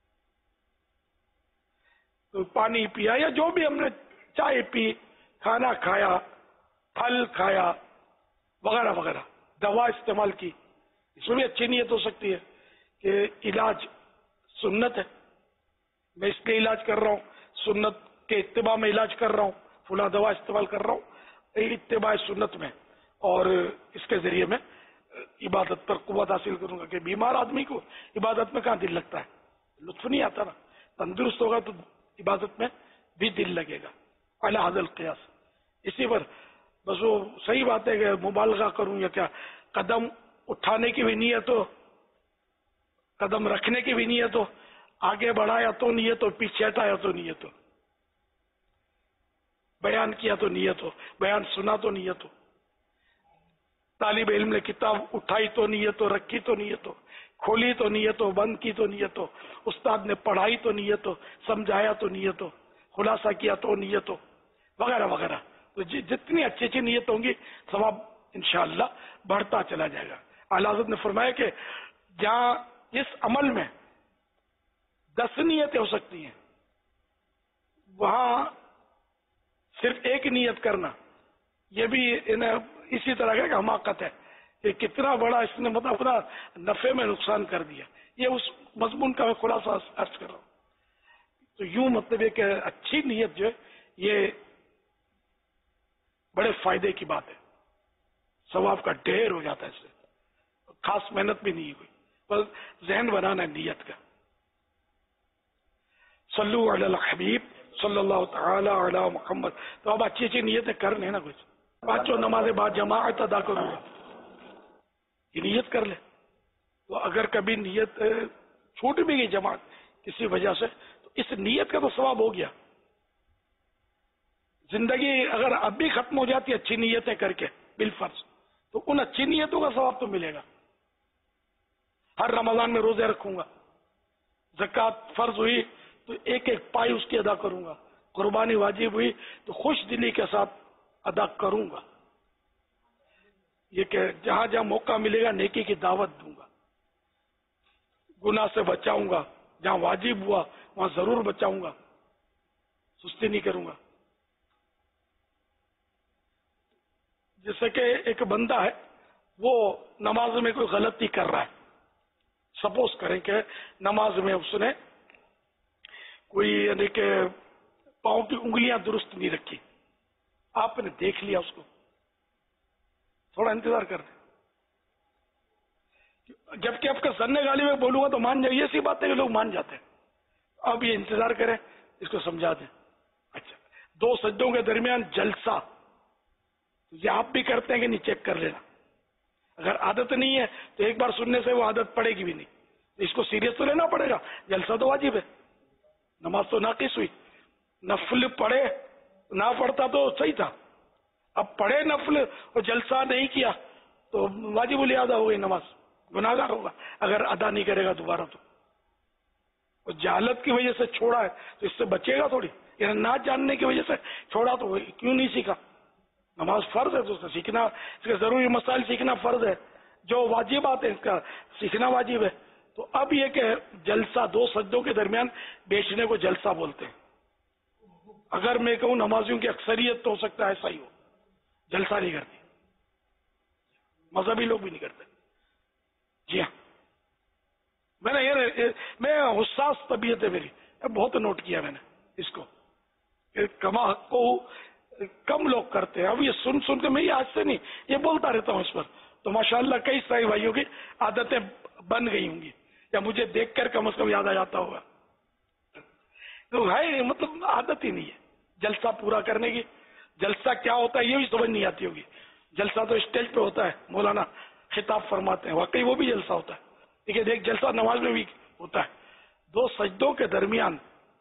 تو پانی پیا یا جو بھی ہم نے چائے پی، کھانا کھایا، پھل کھایا وغیرہ وغیرہ، دوا استعمال کی، اس میں بھی اچھی نیت ہو سکتی ہے کہ علاج سنت ہے، میں اس لیے علاج کر رہا ہوں، سنت کے اتباع میں علاج کر رہا ہوں، فلاں دوا استعمال کر رہا ہوں اتباع سنت میں، اور اس کے ذریعے میں عبادت پر قوت حاصل کروں گا. کہ بیمار آدمی کو عبادت میں کہاں دل لگتا ہے، لطف نہیں آتا نا. تندرست ہوگا تو عبادت میں بھی دل لگے گا. اعلی حد القیاس. اسی پر بس وہ صحیح بات ہے کہ مبالغہ کروں یا کیا، قدم اٹھانے کی بھی نیت ہو، قدم رکھنے کی بھی نیت ہو، آگے بڑھایا تو نیت ہو، پیچھے ہٹایا تو نیت ہو، بیان کیا تو نیت ہو، بیان سنا تو نیت ہو، طالب علم نے کتاب اٹھائی تو نیت ہو، رکھی تو نیت ہو، کھولی تو نیت ہو، بند کی تو نیت ہو، استاد نے پڑھائی تو نیت ہو، سمجھایا تو نیت ہو، خلاصہ کیا تو نیت ہو، وغیرہ وغیرہ. تو جتنی اچھی اچھی نیت ہوں گی ثواب انشاءاللہ بڑھتا چلا جائے گا. اعلی حضرت نے فرمایا کہ جہاں اس عمل میں 10 نیتیں ہو سکتی ہیں وہاں صرف ایک نیت کرنا یہ بھی اسی طرح کا حماقت ہے کہ کتنا بڑا اس نے مطلب اپنا نفع میں نقصان کر دیا. یہ اس مضمون کا میں خلاصہ عرض کر رہا ہوں. تو یوں مطلب ہے کہ اچھی نیت جو ہے یہ بڑے فائدے کی بات ہے، ثواب کا ڈھیر ہو جاتا ہے اس سے، خاص محنت بھی نہیں ہوئی، بس ذہن بنانا ہے نیت کا. صلو علی الحبیب صلی اللہ تعالی علی محمد. تو اب اچھی اچھی نیتیں کر لیں نا، کچھ 5 نمازیں بعد جماعت ادا کروں گا، یہ نیت کر لے. تو اگر کبھی نیت چھوٹ بھی گئی جماعت کسی وجہ سے تو اس نیت کا تو ثواب ہو گیا. زندگی اگر اب بھی ختم ہو جاتی اچھی نیتیں کر کے بالفرض تو ان اچھی نیتوں کا ثواب تو ملے گا. ہر رمضان میں روزے رکھوں گا، زکوٰۃ فرض ہوئی تو ایک ایک پائی اس کی ادا کروں گا، قربانی واجب ہوئی تو خوش دلی کے ساتھ ادا کروں گا. یہ کہ جہاں جہاں موقع ملے گا نیکی کی دعوت دوں گا، گناہ سے بچاؤں گا، جہاں واجب ہوا وہاں ضرور بچاؤں گا، سستی نہیں کروں گا. جیسے کہ ایک بندہ ہے وہ نماز میں کوئی غلطی کر رہا ہے، سپوز کریں کہ نماز میں اس نے کوئی یعنی کہ پاؤں کی انگلیاں درست نہیں رکھی، آپ نے دیکھ لیا اس کو، تھوڑا انتظار کر دیں. جبکہ آپ کا سن گالی میں بولوں گا تو مان جائے، یہ سی بات ہے کہ لوگ مان جاتے ہیں. اب یہ انتظار کریں، اس کو سمجھا دیں. اچھا 2 سجدوں کے درمیان جلسہ یہ آپ بھی کرتے ہیں کہ نہیں، چیک کر لینا. اگر عادت نہیں ہے تو ایک بار سننے سے وہ عادت پڑے گی بھی نہیں، اس کو سیریس تو لینا پڑے گا. جلسہ تو واجب ہے، نماز تو ناقص ہوئی. نفل پڑھے نہ پڑھتا تو صحیح تھا. اب پڑھے نفل اور جلسہ نہیں کیا تو واجب الادا ہو گئی نماز, گناہگار ہوگا اگر ادا نہیں کرے گا دوبارہ. تو اور جہالت کی وجہ سے چھوڑا ہے تو اس سے بچے گا تھوڑی, یعنی نہ جاننے کی وجہ سے چھوڑا تو کیوں نہیں سیکھا. نماز فرض ہے تو اس کا سیکھنا, اس کے ضروری مسائل سیکھنا فرض ہے, جو واجبات ہیں اس کا سیکھنا واجب ہے. تو اب یہ کہ جلسہ 2 سجدوں کے درمیان بیچنے کو جلسہ بولتے ہیں. اگر میں کہوں نمازیوں کی اکثریت تو ہو سکتا ہے ایسا ہی ہو, جلسہ نہیں کرتی, مذہبی لوگ بھی نہیں کرتے. جی ہاں, میں حساس طبیعت ہے میری, بہت نوٹ کیا میں نے اس کو, کما حق کو کم لوگ کرتے ہیں. اب یہ سن کے میں یہ آج سے نہیں, یہ بولتا رہتا ہوں اس پر. تو ماشاءاللہ کئی سارے بھائیوں کی عادتیں بن گئی ہوں گی, یا مجھے دیکھ کر کم از کم یاد آ جاتا ہوگا. تو ہے مطلب عادت ہی نہیں ہے جلسہ پورا کرنے کی. جلسہ کیا ہوتا ہے یہ بھی سمجھ نہیں آتی ہوگی. جلسہ تو اسٹیج پہ ہوتا ہے, مولانا خطاب فرماتے ہیں, واقعی وہ بھی جلسہ ہوتا ہے. ٹھیک ہے, ایک جلسہ نماز میں بھی ہوتا ہے. 2 سجدوں کے درمیان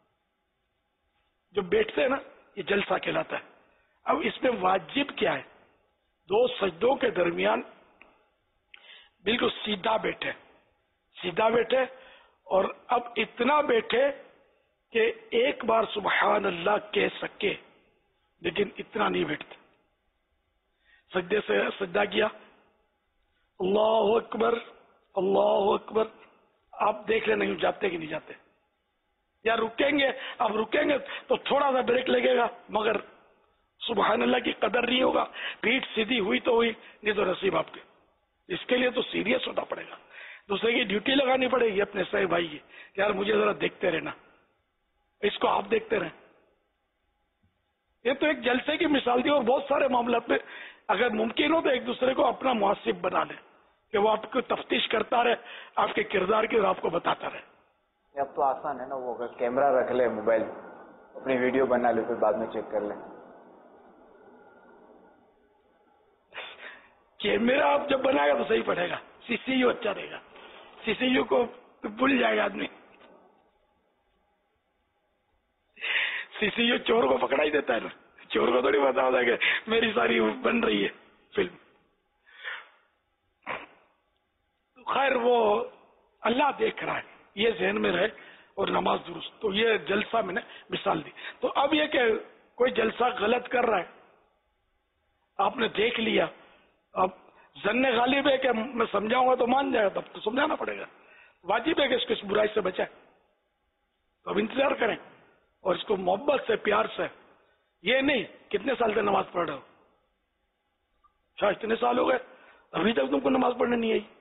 جو بیٹھتے ہیں نا, یہ جلسہ کہلاتا ہے. اب اس میں واجب کیا ہے, 2 سجدوں کے درمیان بالکل سیدھا بیٹھے, اور اب اتنا بیٹھے کہ ایک بار سبحان اللہ کہہ سکے, لیکن اتنا نہیں بیٹھتے. سجدے سے سجدہ کیا, اللہ اکبر اللہ اکبر, آپ دیکھ لیں نہیں جاتے کہ نہیں جاتے, یا رکیں گے. اب رکیں گے تو تھوڑا سا بریک لگے گا, مگر سبحان اللہ کی قدر نہیں ہوگا. پیٹھ سیدھی ہوئی تو ہوئی, نہیں تو نصیب آپ کے. اس کے لیے تو سیریس ہونا پڑے گا, دوسرے کی ڈیوٹی لگانی پڑے گی اپنے صحیح بھائی کی, یار مجھے ذرا دیکھتے رہنا, اس کو آپ دیکھتے رہیں. یہ تو ایک جلسے کی مثال دی, اور بہت سارے معاملات میں اگر ممکن ہو تو ایک دوسرے کو اپنا محاسب بنا لیں کہ وہ آپ کو تفتیش کرتا رہے آپ کے کردار کی, اور آپ کو بتاتا رہے. اب تو آسان ہے نا, وہ اگر کیمرہ رکھ لے, موبائل اپنی ویڈیو بنا لے, پھر بعد میں چیک کر لیں. کیمرہ آپ جب بنائے گا تو صحیح پڑے گا, سی سی یو اچھا رہے گا. سی سی یو کو بھول جائے گا آدمی. سی سی یو چور کو پکڑا ہی دیتا ہے نا, چور کو تھوڑی پتا ہوتا ہے کہ میری ساری بن رہی ہے فلم. خیر وہ اللہ دیکھ رہا ہے, یہ ذہن میں رہے, اور نماز درست. تو یہ جلسہ میں نے مثال دی. تو اب یہ کہ کوئی جلسہ غلط کر رہا ہے, آپ نے دیکھ لیا, اب ظن غالب ہے کہ میں سمجھاؤں گا تو مان جائے گا, تب تو سمجھانا پڑے گا. واجب ہے کہ اس کو اس برائی سے بچائے. تو اب انتظار کریں, اور اس کو محبت سے پیار سے. یہ نہیں کتنے سال سے نماز پڑھ رہے ہو, شاید اتنے سال ہو گئے ابھی تک تم کو نماز پڑھنے نہیں آئی,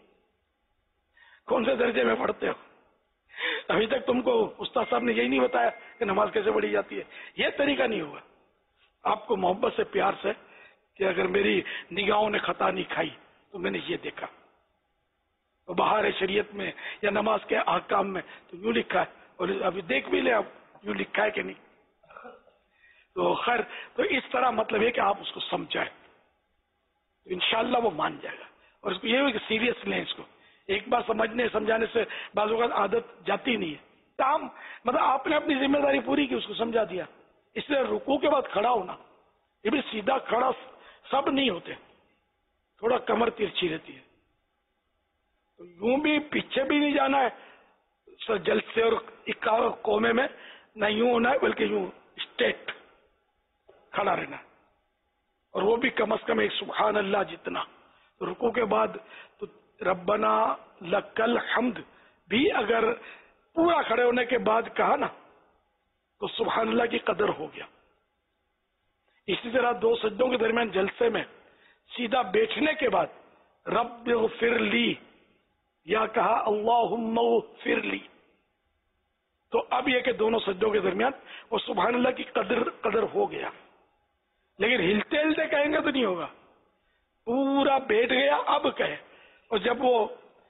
کون سے درجے میں پڑھتے ہو, ابھی تک تم کو استاد صاحب نے یہی نہیں بتایا کہ نماز کیسے پڑھی جاتی ہے. یہ طریقہ نہیں ہوگا. آپ کو محبت سے پیار سے کہ اگر میری نگاہوں نے خطا نہیں کھائی تو میں نے یہ دیکھا, تو بہار شریعت میں یا نماز کے احکام میں تو یوں لکھا ہے, اور ابھی دیکھ بھی لیں آپ یوں لکھا ہے کہ نہیں. تو خیر, تو اس طرح مطلب ہے کہ آپ اس کو سمجھائیں تو انشاءاللہ وہ مان جائے گا. اور اس کو یہ ہو کہ سیریس لیں اس کو. ایک بار سمجھنے سمجھانے سے بعض اوقات عادت جاتی نہیں ہے. تاہم مطلب آپ نے اپنی ذمہ داری پوری کی, اس کو سمجھا دیا. اس لیے رکوع کے بعد کھڑا ہونا, یہ بھی سیدھا کھڑا سب نہیں ہوتے, تھوڑا کمر ترچھی رہتی ہے. تو یوں بھی پیچھے بھی نہیں جانا ہے جلسے اور قومے میں, نہ یوں ہونا ہے بلکہ یوں اسٹیٹ کھڑا رہنا, اور وہ بھی کم از کم ایک سبحان اللہ جتنا. رکوع کے بعد تو ربنا لکل حمد بھی اگر پورا کھڑے ہونے کے بعد کہا نا تو سبحان اللہ کی قدر ہو گیا. اسی طرح 2 سجدوں کے درمیان جلسے میں سیدھا بیٹھنے کے بعد رب اغفر لی یا کہا اللہم اغفر لی, تو اب یہ کہ دونوں سجدوں کے درمیان وہ سبحان اللہ کی قدر ہو گیا. لیکن ہلتے ہلتے کہیں گے تو نہیں ہوگا, پورا بیٹھ گیا اب کہے, اور جب وہ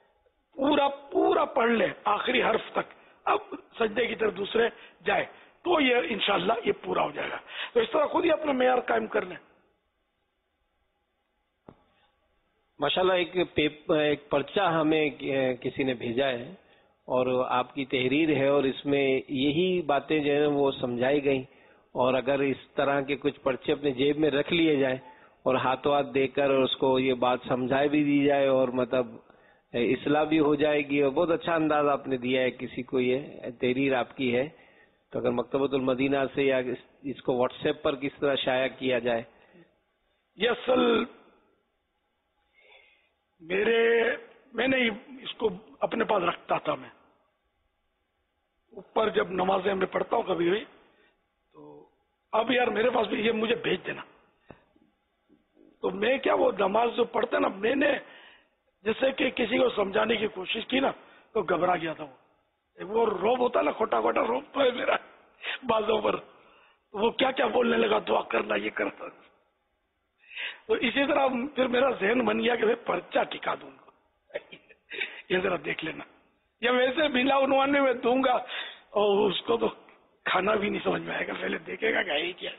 پورا پڑھ لے آخری حرف تک, اب سجدے کی طرف دوسرے جائے, تو یہ انشاءاللہ یہ پورا ہو جائے گا. تو اس طرح خود ہی اپنا معیار قائم کر لیں. ماشاءاللہ ایک پرچہ ہمیں کسی نے بھیجا ہے, اور آپ کی تحریر ہے اور اس میں یہی باتیں جو ہیں وہ سمجھائی گئیں، اور اگر اس طرح کے کچھ پرچے اپنے جیب میں رکھ لیے جائیں اور ہاتھوں ہاتھ دے کر اس کو یہ بات سمجھائی بھی دی جائے اور مطلب اصلاح بھی ہو جائے گی. اور بہت اچھا انداز آپ نے دیا ہے، کسی کو یہ تحریر آپ کی ہے تو اگر مکتبۃ المدینہ سے یا اس کو واٹس ایپ پر کس طرح شائع کیا جائے. یہ اصل میں نے اس کو اپنے پاس رکھتا تھا، میں اوپر جب نمازیں میں پڑھتا ہوں کبھی بھی، تو اب یار میرے پاس بھی یہ مجھے بھیج دینا. تو میں کیا وہ نماز جو پڑھتے نا، میں نے جیسے کہ کسی کو سمجھانے کی کوشش کی نا تو گھبرا گیا تھا. وہ روب ہوتا ہے نا، کھوٹا کھوٹا روب تو ہے میرا بازوں پر، وہ کیا کیا بولنے لگا، دعا کرنا، یہ کرنا. تو اسی طرح پھر میرا ذہن بن گیا کہ پرچہ ٹکا دوں گا، یہ ذرا دیکھ لینا. یا ویسے بنا عنوان میں دوں گا اور اس کو تو کھانا بھی نہیں سمجھ میں آئے گا، پہلے دیکھے گا کہ یہ کیا.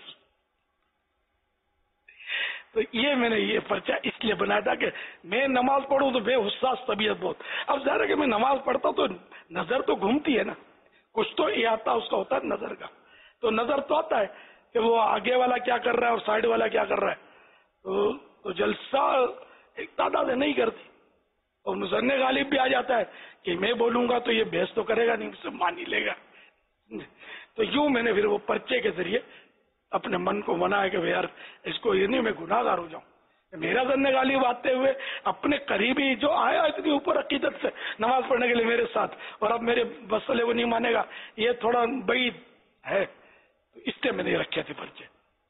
تو یہ میں نے یہ پرچہ اس لیے بنایا تھا کہ میں نماز پڑھوں تو بے حساس طبیعت بہت. اب ظاہر ہے کہ میں نماز پڑھتا ہوں تو نظر تو گھومتی ہے نا، کچھ تو احاطہ اس کا ہوتا ہے نظر کا. تو نظر تو آتا ہے کہ وہ آگے والا کیا کر رہا ہے اور سائڈ والا کیا کر رہا ہے. تو جلسہ ایک تعداد نہیں کرتی، اور مظن غالب بھی آ جاتا ہے کہ میں بولوں گا تو یہ بحث تو کرے گا نہیں، مجھ سے مان ہی لے گا. تو یوں میں نے پھر وہ پرچے کے ذریعے اپنے من کو منایا کہ یار اس کو یہ نہیں میں گناہ گار ہو جاؤں. میرا ظن غالب آتے ہوئے اپنے قریبی جو آیا اتنی اوپر عقیدت سے نماز پڑھنے کے لیے میرے ساتھ، اور اب میرے مسئلے وہ نہیں مانے گا، یہ تھوڑا بعید ہے. تو اس لیے میں نے رکھے تھے پرچے.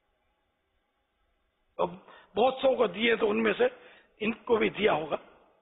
اب بہت سو کو دیے تو ان میں سے ان کو بھی دیا ہوگا.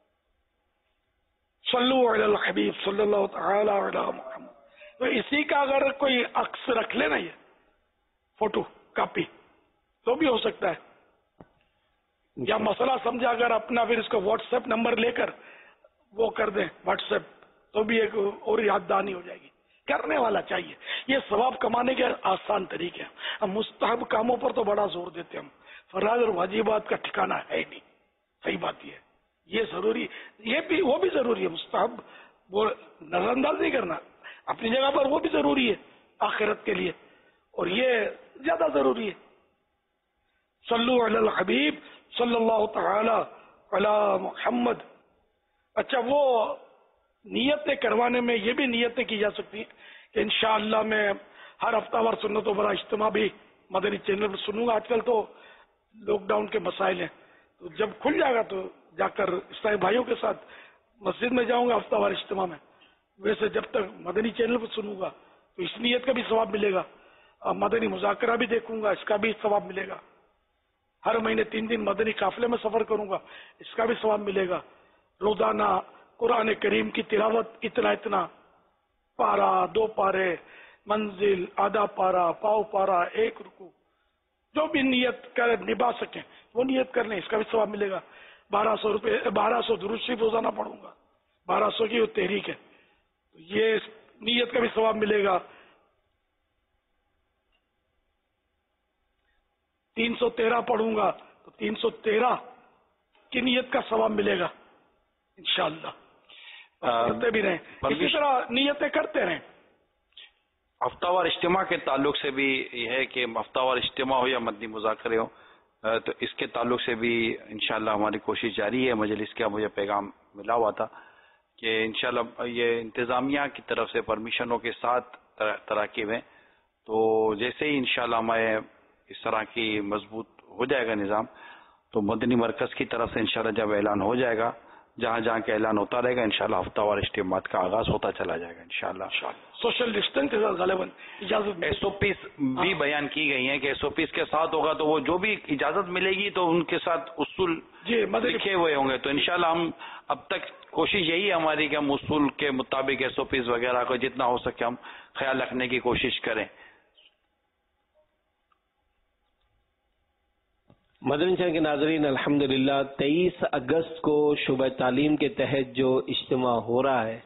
صلو علی الحبیب صلی اللہ تعالی علی محمد. تو اسی کا اگر کوئی عکس رکھ لے نا، یہ فوٹو کاپی، تو بھی ہو سکتا ہے. یا مسئلہ سمجھا اگر اپنا پھر اس کو واٹس ایپ نمبر لے کر وہ کر دیں واٹس ایپ، تو بھی ایک اور یاد دہانی ہو جائے گی. کرنے والا چاہیے. یہ ثواب کمانے کے آسان طریقے ہیں. ہم مستحب کاموں پر تو بڑا زور دیتے ہیں، ہم فرائض اور واجبات کا ٹھکانہ ہے ہی نہیں. صحیح بات یہ ہے، یہ ضروری، یہ بھی وہ بھی ضروری ہے. مستحب وہ نظر انداز نہیں کرنا، اپنی جگہ پر وہ بھی ضروری ہے آخرت کے لیے، اور یہ زیادہ ضروری ہے. صلو علی الحبیب صلی اللہ تعالی علی محمد. اچھا، وہ نیتیں کروانے میں یہ بھی نیتیں کی جا سکتی ہیں کہ انشاءاللہ میں ہر ہفتہ وار سنتوں بڑا اجتماع بھی مدنی چینل پر سنوں گا. آج کل تو لاک ڈاؤن کے مسائل ہیں، تو جب کھل جائے گا تو جا کر اسلامی بھائیوں کے ساتھ مسجد میں جاؤں گا ہفتہ وار اجتماع میں. ویسے جب تک مدنی چینل پر سنوں گا تو اس نیت کا بھی ثواب ملے گا. مدنی مذاکرہ بھی دیکھوں گا، اس کا بھی ثواب ملے گا. ہر مہینے 3 دن مدنی قافلے میں سفر کروں گا، اس کا بھی ثواب ملے گا. روزانہ قرآن کریم کی تلاوت اتنا پارا، 2 پارے، منزل، آدھا پارا، پاؤ پارا، 1 رکوع، جو بھی نیت کر نبھا سکیں وہ نیت کر لیں، اس کا بھی ثواب ملے گا. 1200 درود شریف روزانہ پڑھوں گا، 1200 کی وہ تحریک ہے، تو یہ نیت کا بھی ثواب ملے گا. 313 پڑھوں گا تو 313 کی نیت کا ثواب ملے گا انشاءاللہ. کرتے بھی رہیں، اسی طرح نیتیں کرتے رہیں. ہفتہ وار اجتماع کے تعلق سے بھی یہ ہے کہ ہفتہ وار اجتماع ہو یا مدنی مذاکرے ہو، تو اس کے تعلق سے بھی انشاءاللہ ہماری کوشش جاری ہے. مجلس کا مجھے پیغام ملا ہوا تھا کہ انشاءاللہ یہ انتظامیہ کی طرف سے پرمیشنوں کے ساتھ تراکیب ہیں، تو جیسے ہی انشاءاللہ ہمیں اس طرح کی مضبوط ہو جائے گا نظام، تو مدنی مرکز کی طرف سے انشاءاللہ جب اعلان ہو جائے گا، جہاں جہاں کے اعلان ہوتا رہے گا، انشاءاللہ ہفتہ وار اجتماعات کا آغاز ہوتا چلا جائے گا انشاءاللہ. سوشل ڈسٹینس کے ساتھ غالباً اجازت SOPs بھی بیان کی گئی ہیں کہ SOPs کے ساتھ ہوگا، تو وہ جو بھی اجازت ملے گی تو ان کے ساتھ اصول لکھے ہوئے ہوں گے. تو انشاءاللہ ہم اب تک کوشش یہی ہے ہماری کہ ہم اصول کے مطابق SOPs وغیرہ کو جتنا ہو سکے ہم خیال رکھنے کی کوشش کریں. مدنی چینل کے ناظرین، الحمدللہ 23 اگست کو شعبہ تعلیم کے تحت جو اجتماع ہو رہا ہے،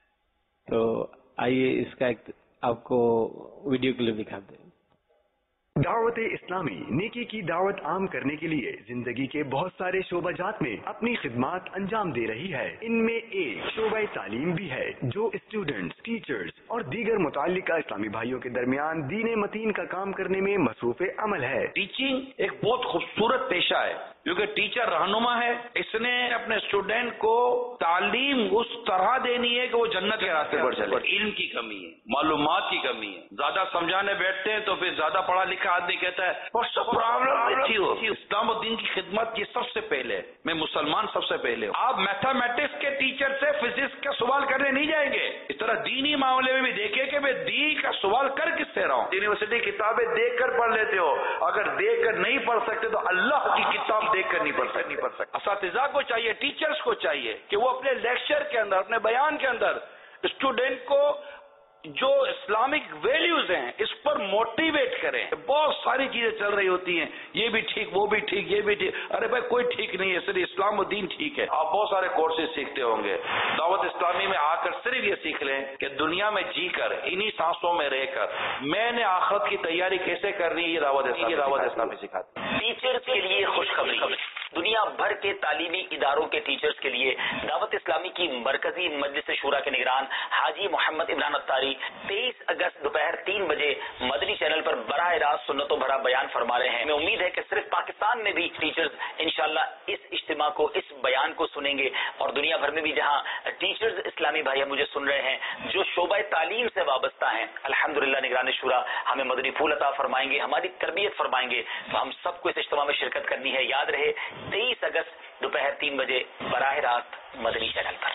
تو آئیے اس کا ایک آپ کو ویڈیو کلپ دکھاتے ہیں. دعوت اسلامی نیکی کی دعوت عام کرنے کے لیے زندگی کے بہت سارے شعبہ جات میں اپنی خدمات انجام دے رہی ہے. ان میں ایک شعبہ تعلیم بھی ہے جو اسٹوڈنٹس، ٹیچرز اور دیگر متعلقہ اسلامی بھائیوں کے درمیان دین متین کا کام کرنے میں مصروف عمل ہے. ٹیچنگ ایک بہت خوبصورت پیشہ ہے کیونکہ ٹیچر رہنما ہے. اس نے اپنے اسٹوڈنٹ کو تعلیم اس طرح دینی ہے کہ وہ جنت کے راستے پر چلے. علم کی کمی ہے، معلومات کی کمی ہے، زیادہ سمجھانے بیٹھتے ہیں تو پھر زیادہ پڑھا لکھا آدمی کہتا ہے پرابلم اچھی ہو. اسلام الدین کی خدمت یہ سب سے پہلے، میں مسلمان سب سے پہلے ہوں. آپ میتھمیٹکس کے ٹیچر سے فزکس کا سوال کرنے نہیں جائیں گے. اس طرح دینی معاملے میں بھی دیکھیں کہ میں دین کا سوال کر کس سے رہا ہوں. یونیورسٹی کتابیں دیکھ کر پڑھ لیتے ہو، اگر دیکھ کر نہیں پڑھ سکتے تو اللہ کی کتاب دیکھ کر نہیں پڑھ سکتے. اساتذہ کو چاہیے، ٹیچرز کو چاہیے کہ وہ اپنے لیکچر کے اندر، اپنے بیان کے اندر اسٹوڈنٹ کو جو اسلامک ویلیوز ہیں اس پر موٹیویٹ کریں. بہت ساری چیزیں چل رہی ہوتی ہیں، یہ بھی ٹھیک، وہ بھی ٹھیک، یہ بھی ٹھیک. ارے بھائی کوئی ٹھیک نہیں ہے، صرف اسلام و دین ٹھیک ہے. آپ بہت سارے کورسز سیکھتے ہوں گے. دعوت اسلامی میں آ کر صرف یہ سیکھ لیں کہ دنیا میں جی کر، انہی سانسوں میں رہ کر میں نے آخرت کی تیاری کیسے کرنی ہے، یہ دعوت اسلامی سکھاتی ہے. ٹیچرز کے لیے خوشخبری. دنیا بھر کے تعلیمی اداروں کے ٹیچرز کے لیے دعوت اسلامی کی مرکزی مجلس شورا کے نگران حاجی محمد عمران اتاری 23 اگست دوپہر 3 بجے مدنی چینل پر براہ راست سنتوں بھرا بیان فرما رہے ہیں. میں امید ہے کہ صرف پاکستان میں بھی ٹیچرز انشاءاللہ اس اجتماع کو، اس بیان کو سنیں گے، اور دنیا بھر میں بھی جہاں ٹیچرز اسلامی بھائی مجھے سن رہے ہیں جو شعبہ تعلیم سے وابستہ ہیں، الحمدللہ نگران شورا ہمیں مدنی پھول عطا فرمائیں گے، ہماری تربیت فرمائیں گے. تو ہم سب کو اس اجتماع میں شرکت کرنی ہے. یاد رہے 23 اگست دوپہر 3 بجے براہ راست مدنی چینل پر.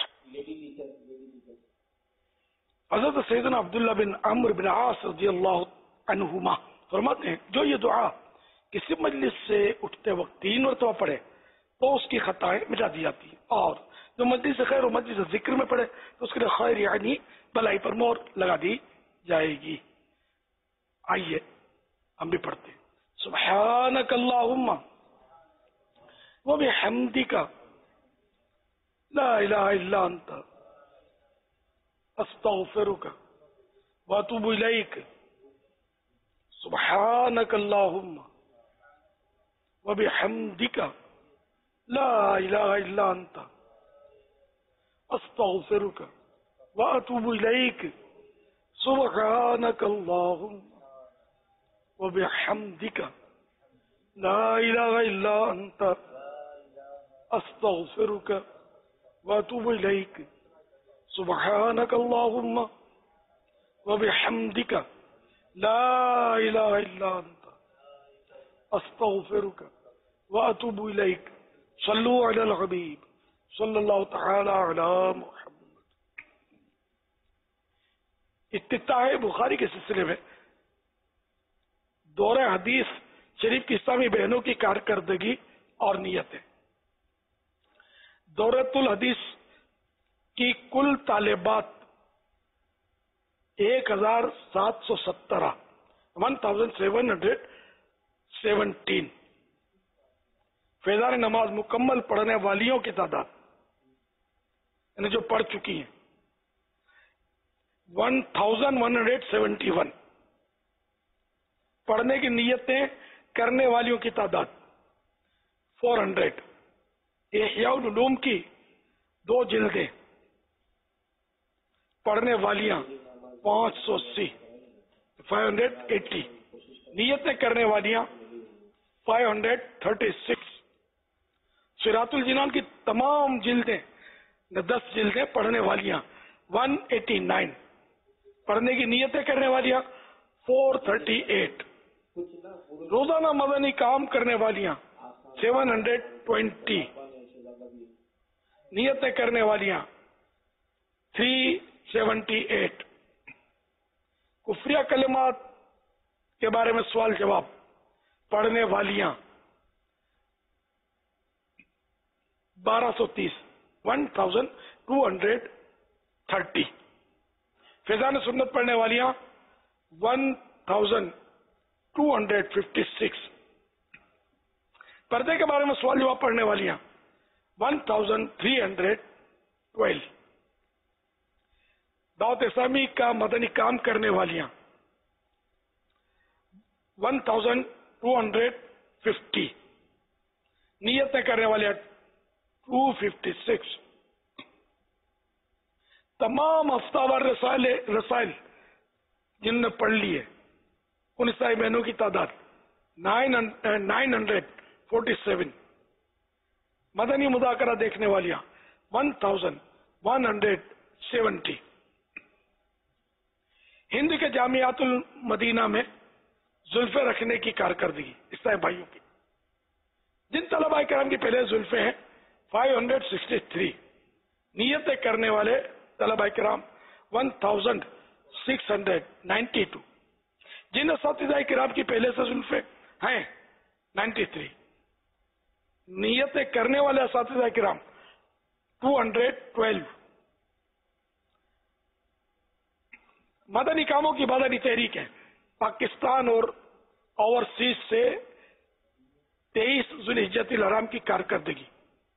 حضرت سیدنا عبداللہ بن عمرو بن عاص رضی اللہ عنہما فرماتے ہیں جو یہ دعا کسی مجلس سے اٹھتے وقت 3 مرتبہ پڑھے تو اس کی خطائیں مٹا دی جاتی ہیں، اور جو مجلس خیر و مجلس ذکر میں پڑھے تو اس کے لیے خیر یعنی بلائی پر مہر لگا دی جائے گی. آئیے ہم بھی پڑھتے ہیں. سبحانک اللہم وبحمدک لا الہ الا انت استغفرک واتوب الیک. سبحانک اللہم وبحمدک لا الہ الا انت استغفرک واتوب الیک. سبحانک اللہم وبحمدک لا الہ الا انت استغفرک واتوب الیک. سبحانک اللہم وبحمدک لا الہ الا انت استغفرک واتوب الیک. صلو علی الحبیب صلی اللہ تعالی علی محمد. افتتاح بخاری کے سلسلے میں دورہ حدیث شریف کی اسلامی بہنوں کی کارکردگی اور نیتیں. دورۃ الحدیث کی کل طالبات 1717 1717. فیضان نماز مکمل پڑھنے والیوں کی تعداد یعنی جو پڑھ چکی ہیں 1171. پڑھنے کی نیتیں کرنے والیوں کی تعداد 400. احیاء العلوم کی 2 جلدیں پڑھنے والیاں 580. 580. نیتیں کرنے والیاں 536. صراط الجنان کی تمام جلدیں 10 جلدیں پڑھنے والیاں 189. پڑھنے کی نیتیں کرنے والیاں 438. روزانہ مدنی کام کرنے والیاں 720. نیتیں کرنے والیاں 378. کفریہ کلمات کے بارے میں سوال جواب پڑھنے والیاں 1230. 1230. فیضان سنت پڑھنے والیاں 1256. پردے کے بارے میں سوال جواب پڑھنے والیاں 1312. دعوت اسلامی کا مدنی کام کرنے والیاں 1250. نیتیں کرنے والے 256. تمام ہفتہ وار رسائل جن نے پڑھ لیے ان عیسائی بہنوں کی تعداد 947. مدنی مذاکرہ دیکھنے والیاں 1170. ہند کے جامعات المدینہ میں زلفے رکھنے کی کارکردگی عیسائی بھائیوں کی. جن طلباء کرام کی پہلے زلفے ہیں 563. نیتیں کرنے والے طلباء کرام 1692. جن اساتذہ کرام کی پہلے سے زلفے ہیں 93. نیتیں کرنے والے اساتذہ کرام 212. مدنی کاموں کی مدنی تحریک ہے پاکستان اور اوورسیز سے 23 ذوالحجۃ الحرام کی کارکردگی.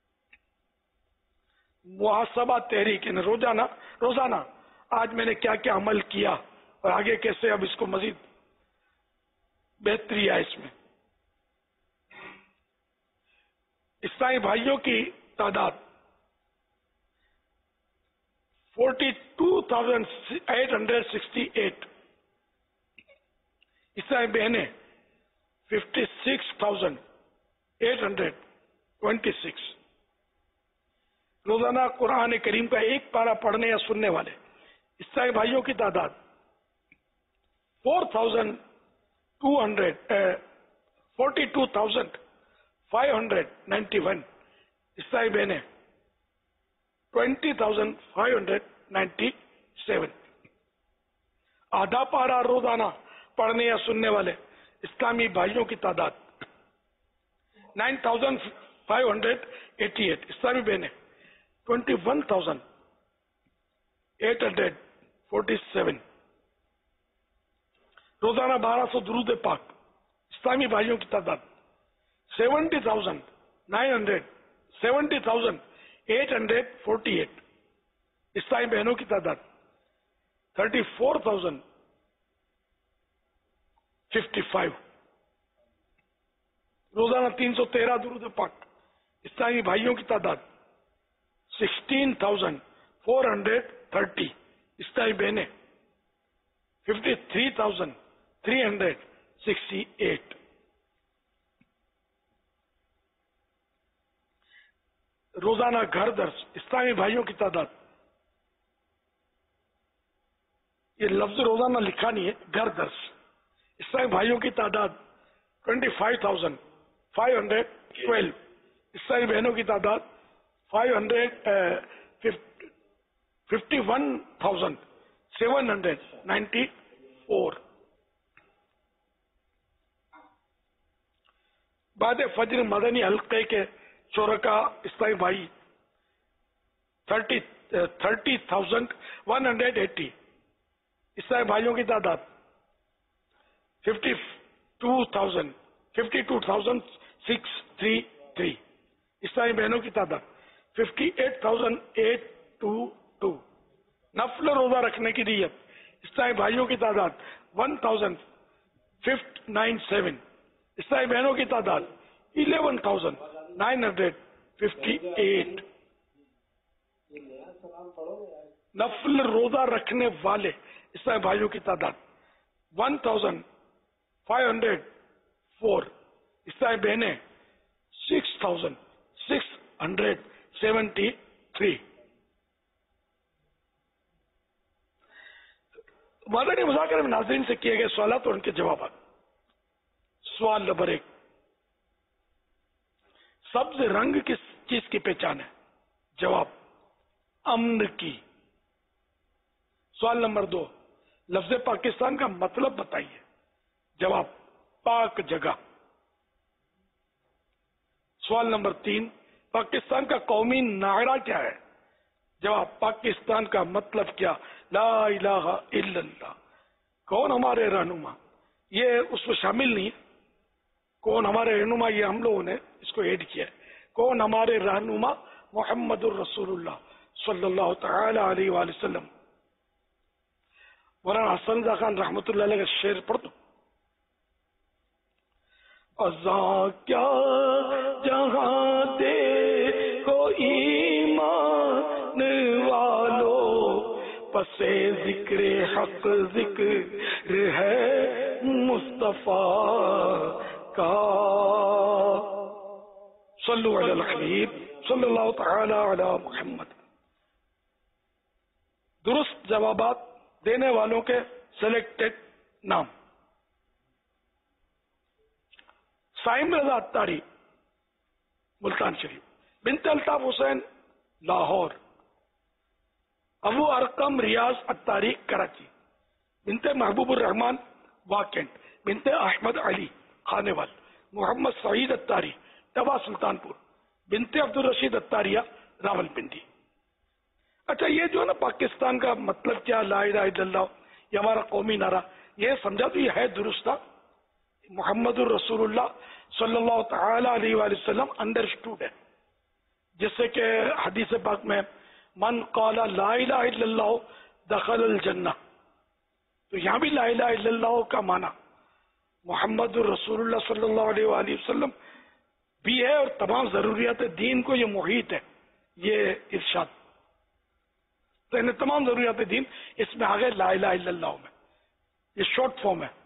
محاسبہ تحریک یعنی روزانہ آج میں نے کیا کیا عمل کیا اور آگے کیسے اب اس کو مزید بہتری ہے. اس میں عیسائی بھائیوں کی تعداد 42,868. عیسائی بہنیں 56,826. روزانہ قرآن کریم کا ایک پارہ پڑھنے یا سننے والے عیسائی بھائیوں کی تعداد 42,591. عیسائی بہنیں 20,597. آدھا پارہ روزانہ پڑھنے یا سننے والے اسلامی بھائیوں کی تعداد 9,588. اسلامی بہنیں 21,847. روزانہ 1200 درود پاک اسلامی بھائیوں کی تعداد 70,848. عیسائی بہنوں کی تعداد 34,055. روزانہ 313 درود پاک اسلامی بھائیوں کی تعداد 16,430. عیسائی بہنیں 53,368. روزانہ گھر درس اسلامی بھائیوں کی تعداد، یہ لفظ روزانہ لکھا نہیں ہے، گھر درس اسلامی بھائیوں کی تعداد 25,512. اسلامی بہنوں کی تعداد 51,794. بعد فجر مدنی حلقے کے شرکا اسلامی بھائی 30,180. عیسائی بھائیوں کی تعداد 52,633. عیسائی بہنوں کی تعداد 58,822. نفل روزہ رکھنے کی نیت عیسائی بھائیوں کی تعداد 1,597. عیسائی بہنوں کی تعداد 11,958. نفل روزہ رکھنے والے عیسائی بھائیوں کی تعداد 1,504. عیسائی بہنیں 6,673. مدنی مذاکرے میں ناظرین سے کیے گئے سوالات اور ان کے جوابات. سوال نمبر 1، سبز رنگ کس چیز کی پہچان ہے؟ جواب، امن کی. سوال نمبر 2، لفظ پاکستان کا مطلب بتائیے. جواب، پاک جگہ. سوال نمبر 3، پاکستان کا قومی نعرہ کیا ہے؟ جواب، پاکستان کا مطلب کیا، لا الہ الا اللہ. کون ہمارے رہنما؟ یہ اس میں شامل نہیں ہے. کون ہمارے رہنما، یہ ہم لوگوں نے اس کو ایڈ کیا ہے. کون ہمارے رہنما؟ محمد الرسول اللہ صلی اللہ تعالی علیہ وآلہ وسلم. مولانا حسن رضا خان رحمۃ اللہ علیہ کا شعر پڑھ دو. ازاں کیا جہاں دے کو ایمان والو، پسے ذکر حق ذکر ہے مصطفیٰ کا۔ صلو علی الحبیب صلی اللہ تعالی علی محمد۔ درست جوابات دینے والوں کے سلیکٹڈ نام: سائم رضا اتاری ملتان شریف، بنت الطاف حسین لاہور، ابو ارقم ریاض اتاری کراچی، بنت محبوب الرحمان واکنڈ، بنت احمد علی خانیوال، محمد سعید اتاری ٹبا سلطان پور، بنت عبد الرشید اتاریہ راولپنڈی۔ اچھا، یہ جو ہے نا پاکستان کا مطلب کیا، لا الہ الا اللہ، یہ ہمارا قومی نعرہ، یہ سمجھا تو یہ ہے درست، محمد الرسول اللہ صلی اللہ تعالی علیہ وآلہ وسلم انڈرسٹوڈ ہے، جس سے کہ حدیث پاک میں من قال لا الہ الا اللہ دخل الجنہ، تو یہاں بھی لا الہ الا اللہ کا معنی محمد الرسول اللہ صلی اللہ علیہ وآلہ وسلم بھی ہے، اور تمام ضروریات دین کو یہ محیط ہے، یہ ارشاد، تو انہیں تمام ضروریات دین اس میں آگے لا الہ الا اللہ میں، یہ شارٹ فارم ہے۔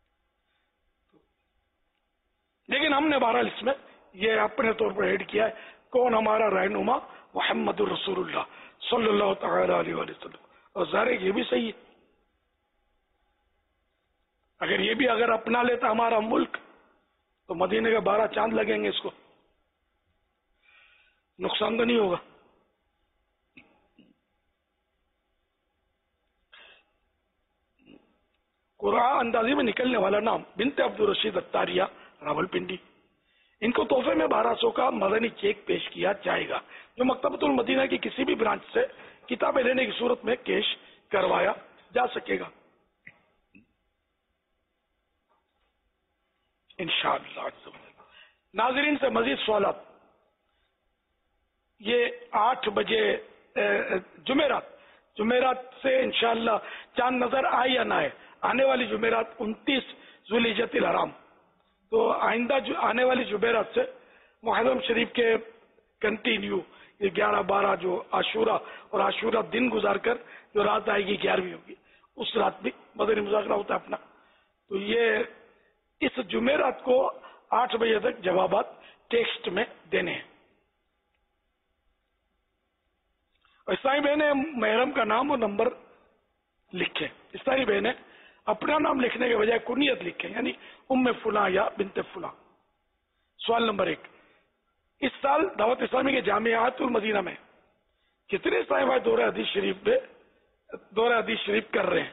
لیکن ہم نے بہرحال اس میں یہ اپنے طور پر ایڈ کیا ہے، کون ہمارا رہنما، محمد الرسول اللہ صلی اللہ تعالی علیہ وآلہ وسلم، اور ظاہر ہے یہ بھی صحیح ہے، اگر یہ بھی اگر اپنا لیتا ہمارا ملک تو مدینے کے 12 چاند لگیں گے، اس کو نقصان تو نہیں ہوگا۔ قرآن اندازی میں نکلنے والا نام بنت عبد الرشید اتاریہ راولپنڈی، ان کو تحفے میں 1200 کا مدنی چیک پیش کیا جائے گا، جو مکتبۃ المدینہ کی کسی بھی برانچ سے کتابیں لینے کی صورت میں کیش کروایا جا سکے گا انشاءاللہ۔ ناظرین سے مزید سوالات، یہ 8 بجے جمعرات سے انشاءاللہ چاند نظر آئے یا نہ آئے، آنے والی جمعرات 29 ذوالحجۃ الحرام، تو آئندہ آنے والی جمعرات سے محرم شریف کے کنٹینیو یہ 11-12 جو عاشورہ اور عاشورہ دن گزار کر جو رات آئے گی 11ویں ہوگی، اس رات بھی مدنی مذاکرہ ہوتا ہے اپنا، تو یہ اس جمعرات کو 8 بجے تک جوابات ٹیکسٹ میں دینے ہیں۔ اور اسلامی بہنیں محرم کا نام اور نمبر لکھیں، اسلامی بہنیں اپنا نام لکھنے کے بجائے کنیت لکھیں، یعنی ام فلاں یا بنت فلاں۔ سوال نمبر 1، اس سال دعوت اسلامی کے جامعات المدینہ میں کتنے اسلامی بھائی دورہ حدیث شریف کر رہے ہیں؟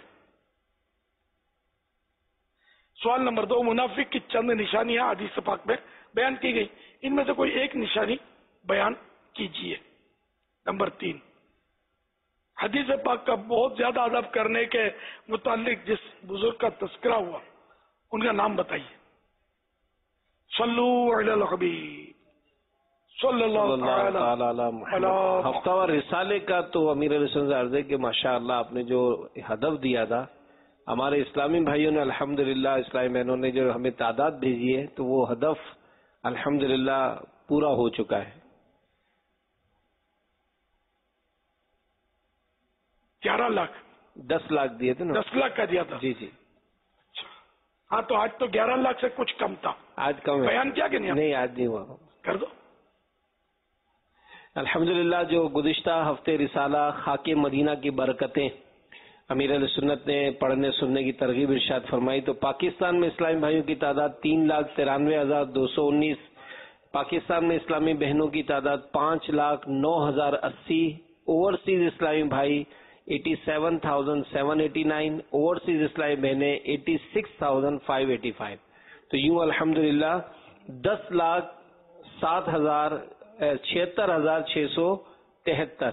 سوال نمبر 2، منافق کی چند نشانیاں حدیث پاک میں بیان کی گئی، ان میں سے کوئی ایک نشانی بیان کیجیے۔ نمبر 3، حدیث پاک کا بہت زیادہ ادب کرنے کے متعلق جس بزرگ کا تذکرہ ہوا ان کا نام بتائیے۔ صلو علی الحبیب صلی اللہ تعالی علی محمد۔ ہفتہ وار رسالے کا تو امیر علیہ السلام سے عرض ہے کہ ماشاءاللہ آپ نے جو ہدف دیا تھا، ہمارے اسلامی بھائیوں نے الحمدللہ، اسلامی بہنوں نے جو ہمیں تعداد بھیجی ہے، تو وہ ہدف الحمدللہ پورا ہو چکا ہے۔ 11 لاکھ 10 لاکھ دیے تھے نا، 10 لاکھ کا دیا تھا، جی جی۔ ہاں تو آج تو 11 لاکھ سے کچھ کم تھا، آج کم ہے، بیان کیا کہ نہیں؟ آج نہیں ہوا، کر دو۔ الحمدللہ جو گزشتہ ہفتے رسالہ خاک مدینہ کی برکتیں امیر علیہ سنت نے پڑھنے سننے کی ترغیب ارشاد فرمائی، تو پاکستان میں اسلامی بھائیوں کی تعداد 3,93,219، پاکستان میں اسلامی بہنوں کی تعداد 5,09,080، اوورسیز اسلامی بھائی 87,789، اوورسیز اسلامی بہنیں 86,585۔ تو یوں الحمدللہ 10,76,673،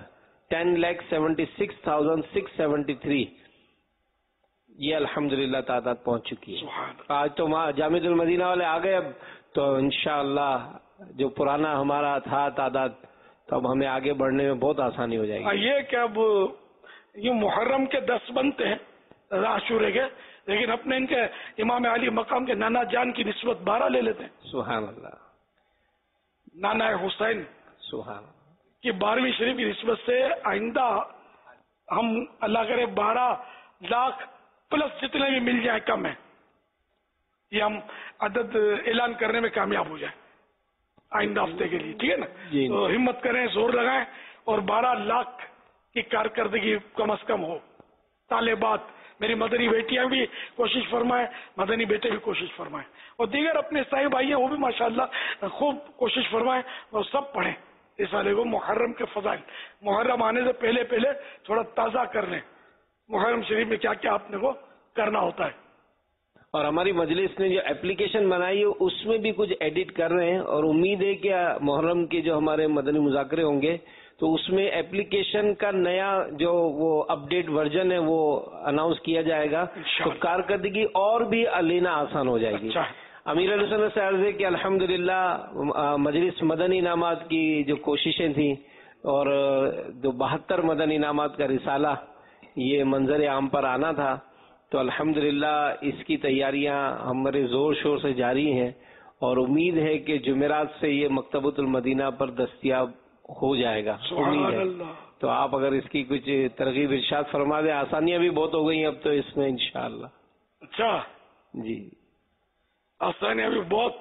10,76,673 یہ الحمدللہ تعداد پہنچ چکی ہے۔ آج تو جامع المدینہ والے آ گئے، اب تو انشاءاللہ جو پرانا ہمارا تھا تعداد، تو اب ہمیں آگے بڑھنے میں بہت آسانی ہو جائے گی۔ یہ کہ اب یہ محرم کے 10 بنتے ہیں عاشورے کے، لیکن اپنے ان کے امام علی مقام کے نانا جان کی نسبت 12 لے لیتے ہیں. سبحان اللہ. نانا حسین سبحان کی 12ویں شریف کی نسبت سے آئندہ ہم اللہ کرے 12 لاکھ پلس جتنے بھی مل جائیں کم ہے، یہ ہم عدد اعلان کرنے میں کامیاب ہو جائیں آئندہ ہفتے کے لیے. ٹھیک ہے نا؟ تو ہمت کریں، زور لگائیں اور 12 لاکھ کی کارکردگی کم از کم ہو. طالبات، میری مدنی بیٹیاں بھی کوشش فرمائیں، مدنی بیٹے بھی کوشش فرمائیں، اور دیگر اپنے عیسائی بھائی ہیں وہ بھی ماشاءاللہ خوب کوشش فرمائیں اور سب پڑھیں رسالے کو. محرم کے فضائل محرم آنے سے پہلے تھوڑا تازہ کر لیں محرم شریف میں کیا کیا آپ نے کو کرنا ہوتا ہے. اور ہماری مجلس نے جو اپلیکیشن بنائی ہے اس میں بھی کچھ ایڈٹ کر رہے ہیں، اور امید ہے کہ محرم کے جو ہمارے مدنی مذاکرے ہوں گے تو اس میں اپلیکیشن کا نیا جو وہ اپڈیٹ ورژن ہے وہ اناؤنس کیا جائے گا، تو کارکردگی اور بھی لینا آسان ہو جائے گی. امیر علیہ سنت سے عرض ہے کہ الحمدللہ مجلس مدنی انعامات کی جو کوششیں تھیں اور جو 72 مدنی انعامات کا رسالہ یہ منظر عام پر آنا تھا، تو الحمدللہ اس کی تیاریاں ہمارے زور شور سے جاری ہیں، اور امید ہے کہ جمعرات سے یہ مکتبۃ المدینہ پر دستیاب ہو جائے گا. امید ہے. تو آپ اگر اس کی کچھ ترغیب ارشاد فرما دیں. آسانیاں بھی بہت ہو گئی ہیں اب تو اس میں انشاءاللہ. اچھا جی، آسانیاں بھی بہت.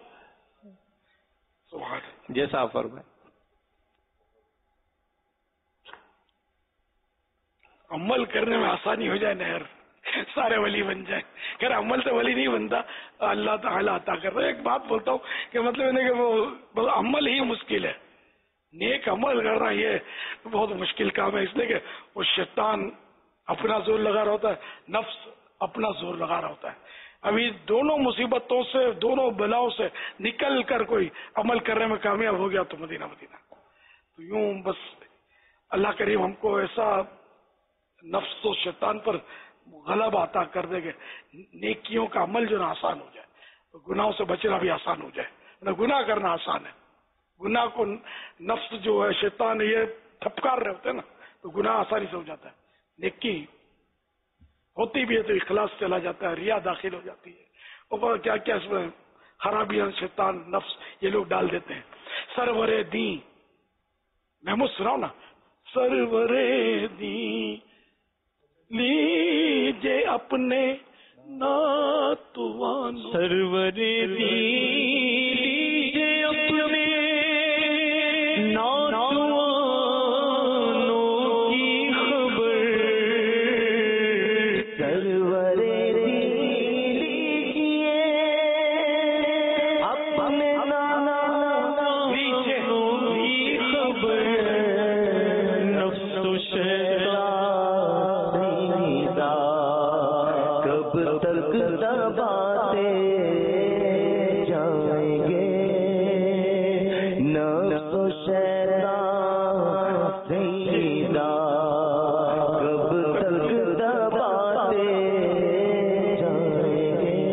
جیسا آپ فرمائیں. عمل کرنے میں آسانی ہو جائے نا یار، سارے ولی بن جائیں. خیر عمل سے ولی نہیں بنتا، اللہ تعالیٰ عطا کر رہا ہے. ایک بات بولتا ہوں کہ مطلب کہ وہ عمل ہی مشکل ہے، نیک عمل کرنا یہ بہت مشکل کام ہے. اس لیے کہ وہ شیطان اپنا زور لگا رہا ہوتا ہے، نفس اپنا زور لگا رہا ہوتا ہے. ابھی دونوں مصیبتوں سے، دونوں بلاؤں سے نکل کر کوئی عمل کرنے میں کامیاب ہو گیا تو مدینہ. تو یوں بس اللہ کریم ہم کو ایسا نفس و شیطان پر غلبہ عطا کر دے گے، نیکیوں کا عمل جو نا آسان ہو جائے، گناہوں سے بچنا بھی آسان ہو جائے. گناہ کرنا آسان ہے، گناہ کو نفس جو ہے شیطان یہ تھپکار رہے ہوتے ہیں نا، تو گناہ آسانی سے ہو جاتا ہے. نیکی ہوتی بھی ہے تو اخلاص چلا جاتا ہے، ریا داخل ہو جاتی ہے، اور کیا کیا اس میں خرابیاں شیطان نفس یہ لوگ ڈال دیتے ہیں. سرور دین محمود سناؤ نا. سرور دین لیجے اپنے ناتوان، سرور دین لیجے اپنے ناتوانوں کی خبر. سرور دین لیجیے اپنے ناتوانوں کی خبر. نفس و شیطان کب تک دباتے جائیں گے، نفس و شیطان سیدھا کب تک دباتے جائیں گے.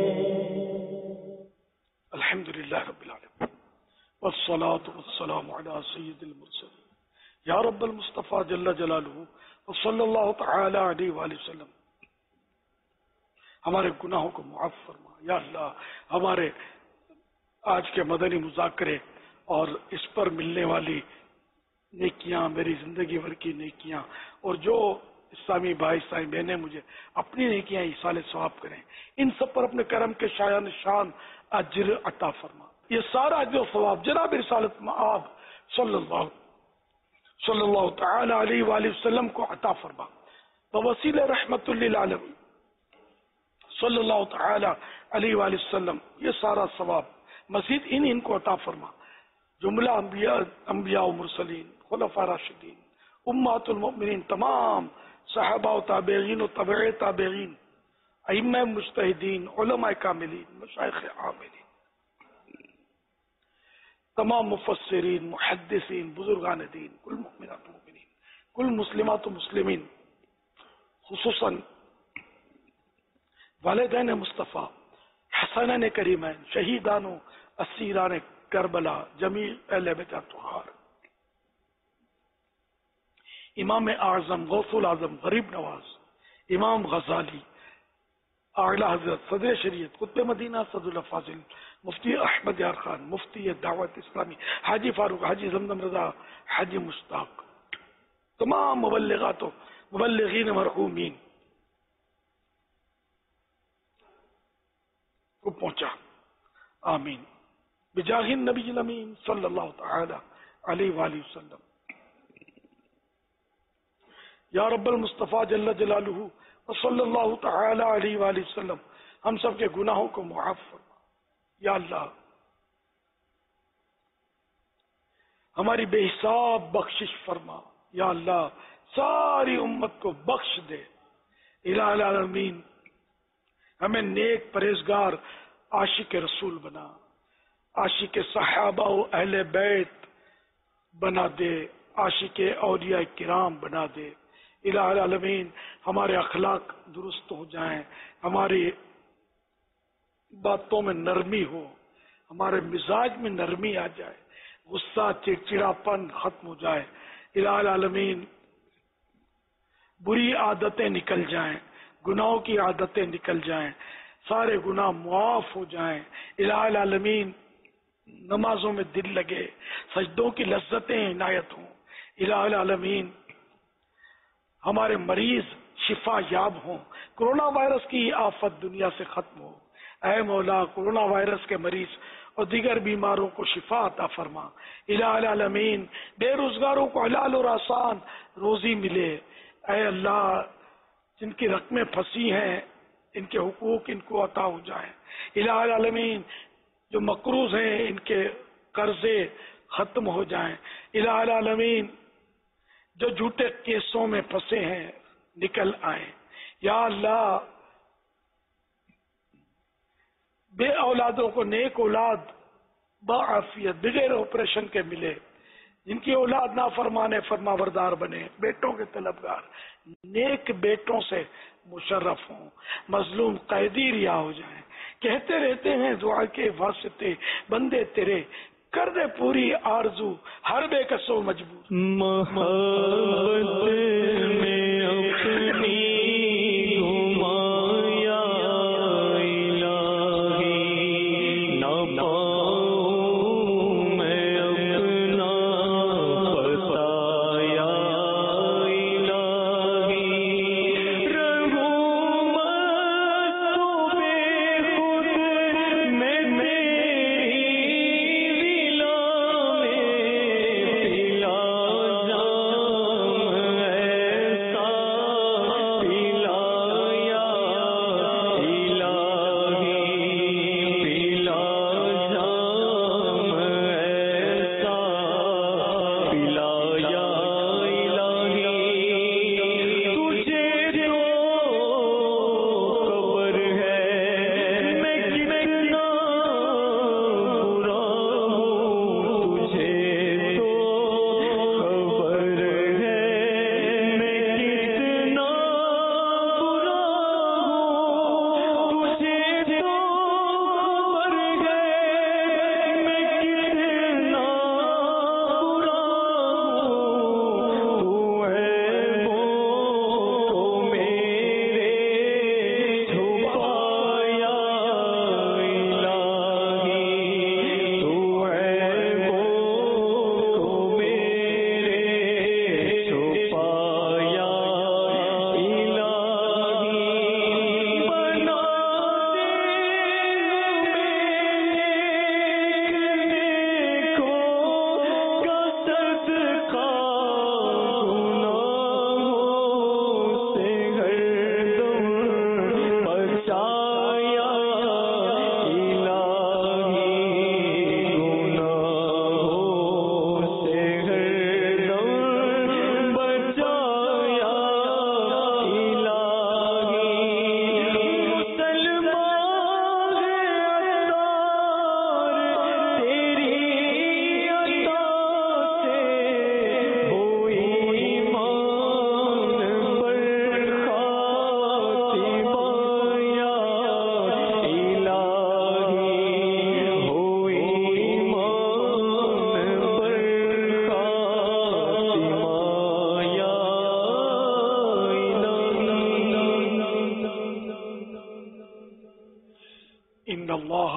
الحمدللہ رب العالمین والصلاة والسلام علی سید المرسلین یا رب المصطفیٰ جل جلالہ وصلی اللہ تعالی علیہ وآلہ وسلم. ہمارے گناہوں کو معاف فرما یا اللہ. ہمارے آج کے مدنی مذاکرے اور اس پر ملنے والی نیکیاں، میری زندگی بھر کی نیکیاں، اور جو اسلامی بھائی اسلامی بہنیں مجھے اپنی نیکیاں ایصال ثواب کریں، ان سب پر اپنے کرم کے شایان شان اجر عطا فرما. یہ سارا اجر و ثواب جناب رسالت مآب صلی اللہ تعالی علیہ وآلہ وسلم کو عطا فرما. بوسیلہ رحمت للعالمین صلی اللہ تعالی علیہ وآلہ وسلم یہ سارا ثواب مزید ان کو عطا فرما. جملہ انبیاء و مرسلین، خلفاء راشدین، امہات المؤمنین، تمام صحابہ و تابعین و تبع تابعین، ائمہ مجتہدین، علماء کاملین، مشائخ عاملین، تمام مفسرین، محدثین، بزرگان دین، کل مؤمنات و مؤمنین، کل مسلمات و مسلمین، خصوصاً والدین مصطفیٰ، حسنین کریمین، شہیدان و اسیران کربلا، جمیع اہل بیت اطہار، امام اعظم غوث العظم غریب نواز، امام غزالی، اعلی حضرت صدر شریعت قطب مدینہ سعد الفاضل مفتی احمد یار خان مفتی دعوت اسلامی حاجی فاروق حاجی زمزم رضا حاجی مشتاق تمام مبلغات و مبلغین مرحومین کو پہنچا. آمین بجاہ النبی الامین صلی اللہ تعالی علیہ وآلہ وسلم. یا رب المصطفیٰ جل جلالہ وصلی اللہ تعالی علیہ وآلہ وسلم ہم سب کے گناہوں کو معاف فرما. یا اللہ ہماری بے حساب بخشش فرما. یا اللہ ساری امت کو بخش دے. الہ العالمین ہمیں نیک پرہیزگار عاشق رسول بنا, عاشق صحابہ و اہل بیت بنا دے, عاشق اولیاء کرام بنا دے. الہ العالمین ہمارے اخلاق درست ہو جائیں, ہماری باتوں میں نرمی ہو, ہمارے مزاج میں نرمی آ جائے, غصہ چڑچڑاپن ختم ہو جائے. الہ العالمین بری عادتیں نکل جائیں, گناہوں کی عادتیں نکل جائیں, سارے گناہ معاف ہو جائیں. الہ العالمین نمازوں میں دل لگے, سجدوں کی لذتیں عنایت ہوں. الہ العالمین ہمارے مریض شفا یاب ہوں, کرونا وائرس کی آفت دنیا سے ختم ہو. اے مولا کرونا وائرس کے مریض اور دیگر بیماروں کو شفا عطا فرما. الہ العالمین بے روزگاروں کو حلال اور آسان روزی ملے. اے اللہ جن کی رقمیں پھنسی ہیں ان کے حقوق ان کو عطا ہو جائیں. الہ العالمین جو مقروض ہیں ان کے قرضے ختم ہو جائیں. الہ العالمین جو جھوٹے کیسوں میں پھنسے ہیں نکل آئیں. یا اللہ بے اولادوں کو نیک اولاد بعافیت بغیر آپریشن کے ملے. جن کی اولاد نافرمان فرما بردار بنے, بیٹوں کے طلبگار نیک بیٹوں سے مشرف ہوں, مظلوم قیدی رہا ہو جائیں. کہتے رہتے ہیں دعا کے واسطے بندے تیرے, کر دے پوری آرزو ہر بے کسو مجبور. محبت میں اپنی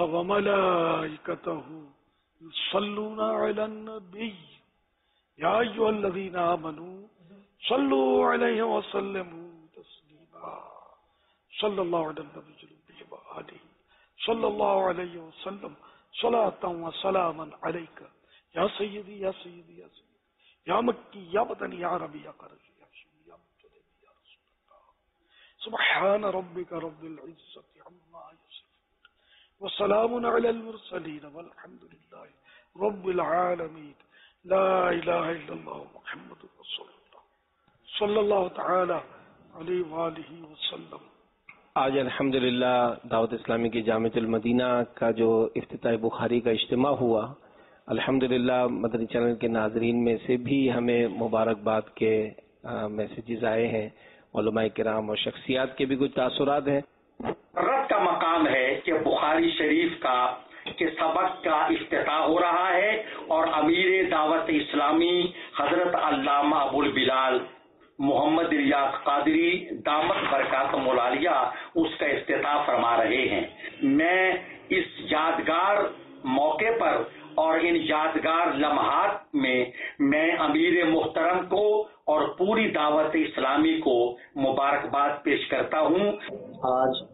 وملائكته يصلون على النبي يا أيها الذين آمنوا صلوا عليه وسلموا تسليما صلى الله على النبي وآله صلى الله عليه وسلم صلاة وسلاما عليك يا سيدي يا سيدي يا سيدي يا مكي يا مدني يا عربي يا قرشي يا شيخ يا مجدد يا رسول الله سبحان ربك رب العزة عما يصفون وسلام على المرسلين والحمد لله رب العالمين لا إله إلا الله محمد رسول الله صلی اللہ تعالی علیہ وآلہ وسلم. آج الحمدللہ دعوت اسلامی کی جامعۃ المدینہ کا جو افتتاح بخاری کا اجتماع ہوا، الحمدللہ مدنی چینل کے ناظرین میں سے بھی ہمیں مبارکباد کے میسیجز آئے ہیں، علماء کرام اور شخصیات کے بھی کچھ تاثرات ہیں. رب کا مقام ہے کہ بخاری شریف کا کہ سبق کا افتتاح ہو رہا ہے اور امیر دعوت اسلامی حضرت علامہ ابو البلال محمد ریاض قادری دامت برکات ملالیہ اس کا افتتاح فرما رہے ہیں. میں اس یادگار موقع پر اور ان یادگار لمحات میں امیر محترم کو اور پوری دعوت اسلامی کو مبارکباد پیش کرتا ہوں. آج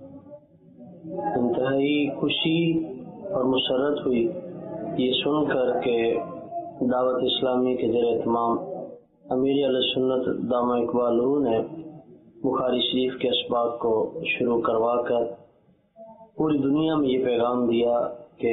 انتہائی خوشی اور مسرت ہوئی یہ سن کر کہ دعوت اسلامی کے زیر اہتمام امیر علیہ سنت دامہ اقبالہ نے بخاری شریف کے اسباق کو شروع کروا کر پوری دنیا میں یہ پیغام دیا کہ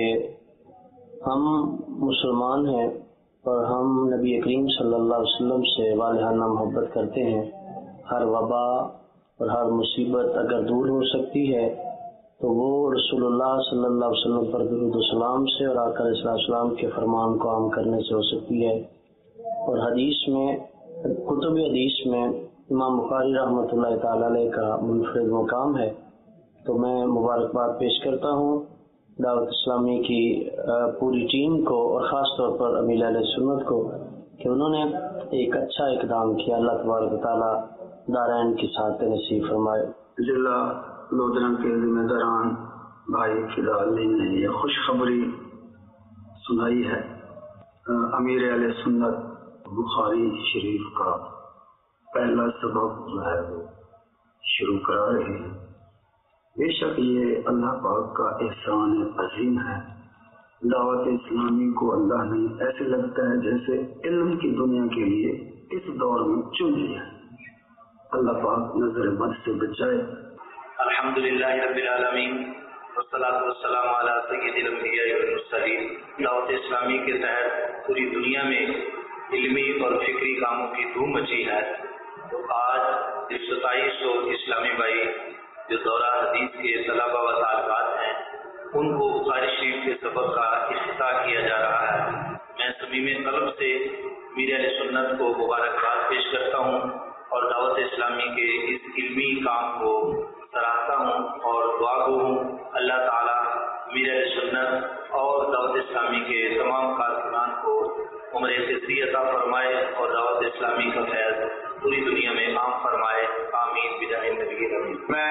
ہم مسلمان ہیں اور ہم نبی کریم صلی اللہ علیہ وسلم سے والہانہ محبت کرتے ہیں. ہر وبا اور ہر مصیبت اگر دور ہو سکتی ہے تو وہ رسول اللہ صلی اللہ علیہ وسلم پر درود و سلام سے اور آقا علیہ السلام کے فرمان کو عام کرنے سے ہو سکتی ہے. اور حدیث میں کتب حدیث میں امام بخاری رحمۃ اللہ تعالی علیہ کا منفرد مقام ہے. تو میں مبارکباد پیش کرتا ہوں دعوت اسلامی کی پوری ٹیم کو اور خاص طور پر امیر علیہ سنت کو کہ انہوں نے ایک اچھا اقدام کیا. اللہ تبارک و تعالیٰ دارین کی ساتھ نصیب فرمائے. ضلع لودھرا کے ذمہ داران بھائی فدا الدین نے یہ خوشخبری سنائی ہے. امیر علیہ سنت بخاری شریف کا پہلا سبق جو ہے وہ شروع کرا رہے ہیں. بے شک یہ اللہ پاک کا احسان عظیم ہے. دعوت اسلامی کو اللہ نے ایسے لگتا ہے جیسے علم کی دنیا کے لیے اس دور میں چن لیا. اللہ پاک نظر بد سے بچائے. الحمدللہ رب العالمین والصلاۃ والسلام علی سید الانبیاء والمرسلین. دعوت اسلامی کے تحت پوری دنیا میں علمی اور فکری کاموں کی دھوم مچی ہے. تو آج 2700 اسلامی بھائی جو دورہ حدیث کے طلبہ و طالبات ہیں ان کو بخاری شریف کے سبق کا افتتاح کیا جا رہا ہے. میں صمیم قلب سے امیر علیہ سنت کو مبارکباد پیش کرتا ہوں اور دعوت اسلامی کے اس علمی کام کو سراہتا ہوں اور دعا گو ہوں. اللہ تعالیٰ امیر علیہ سنت اور دعوت اسلامی کے تمام کارکنان کو عمر خضری عطا فرمائے اور دعوت اسلامی کا فیض پوری دنیا میں عام فرمائے. آمین بجاہ نبی کریم. میں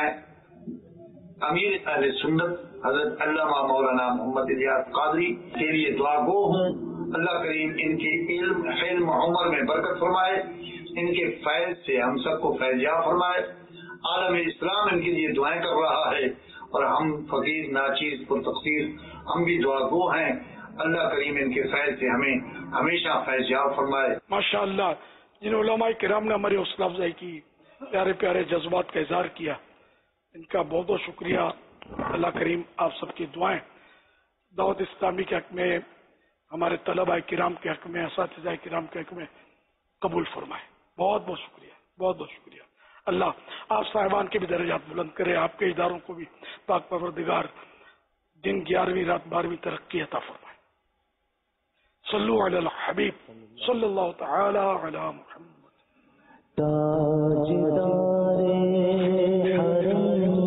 امیر اہل سنت حضرت علامہ مولانا محمد ریاض قادری کے لیے دعا گو ہوں. اللہ کریم ان کے علم حلم عمر میں برکت فرمائے، ان کے فیض سے ہم سب کو فیض یاب فرمائے. عالم اسلام ان کے لیے دعائیں کر رہا ہے اور ہم فقیر ناچیز پر تقصیر ہم بھی دعا گو ہیں. اللہ کریم ان کے فیض سے ہمیں ہمیشہ فیض یاب فرمائے. ماشاء اللہ جن علماء کرام نے ہماری حوصلہ افزائی کی، پیارے پیارے جذبات کا اظہار کیا، ان کا بہت بہت شکریہ. اللہ کریم آپ سب کی دعائیں دعوت اسلامی کے حق میں، ہمارے طلباء کرام کے حق میں، اساتذہ کرام کے حق میں قبول فرمائے. بہت بہت شکریہ، بہت بہت شکریہ. اللہ آپ صاحبان کے بھی درجات بلند کرے، آپ کے اداروں کو بھی پاک پروردگار دن 11ویں رات 12ویں ترقی عطا فرمائے. صلو علی الحبیب صلی اللہ تعالی علی محمد. تاجدار حرم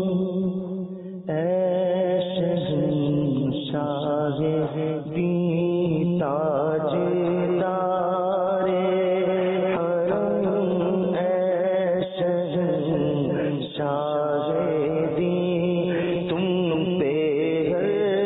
اے شہنشاہ دین، تاجدار حرم اے شہنشاہ دین، تم پہ ہر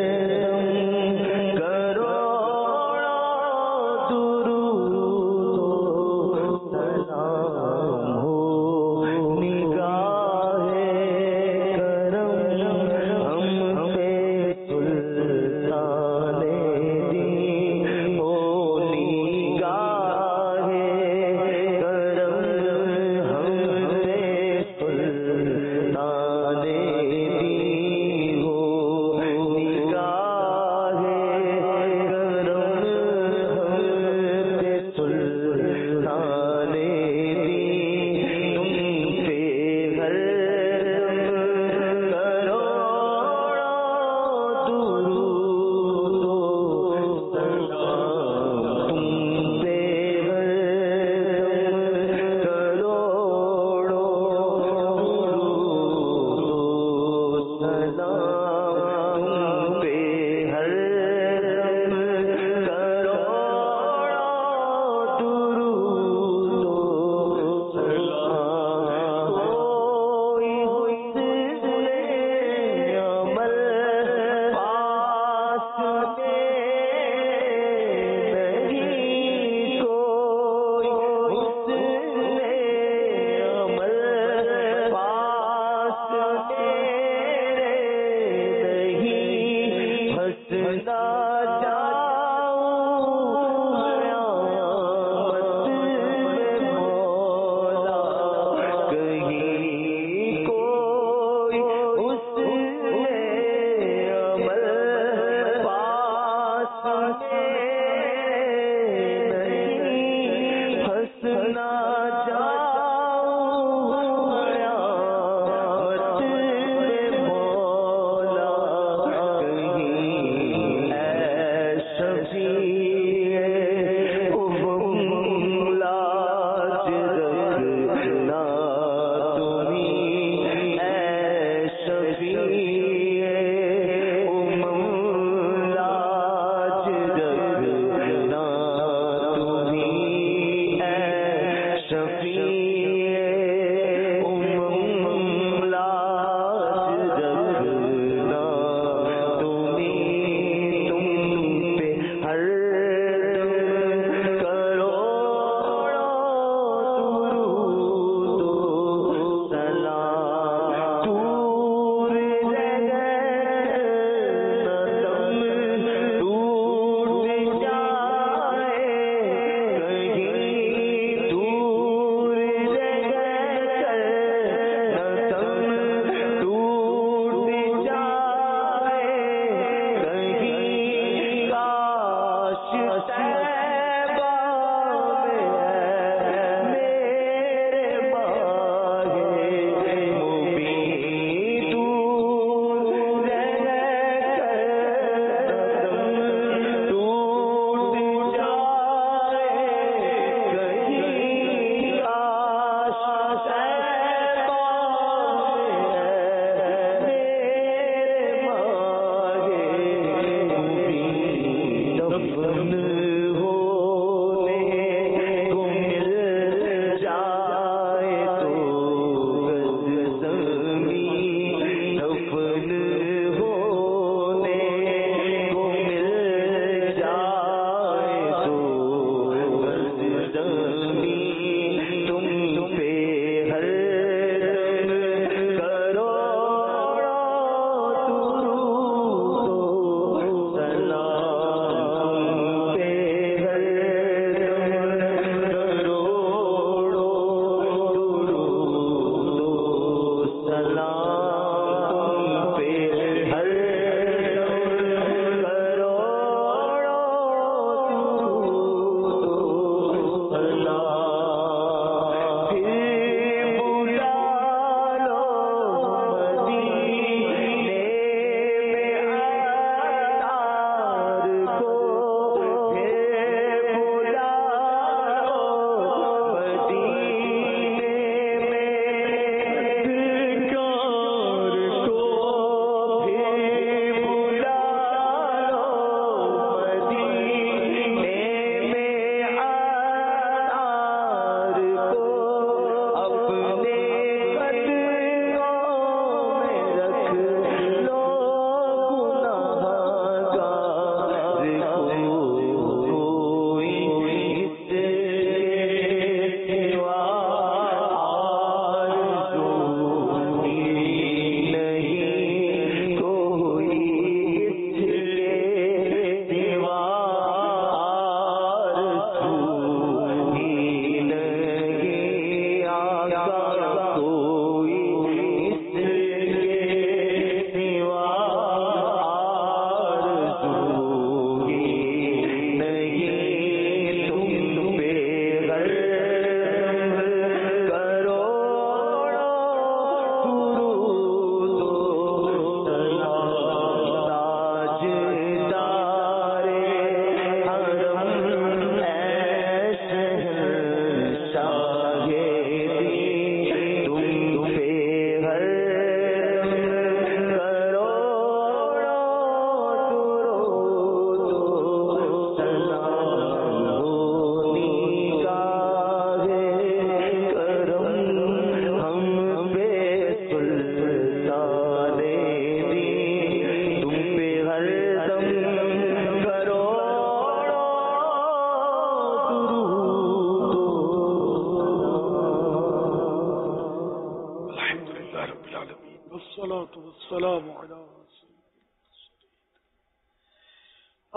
شفیع امم لاج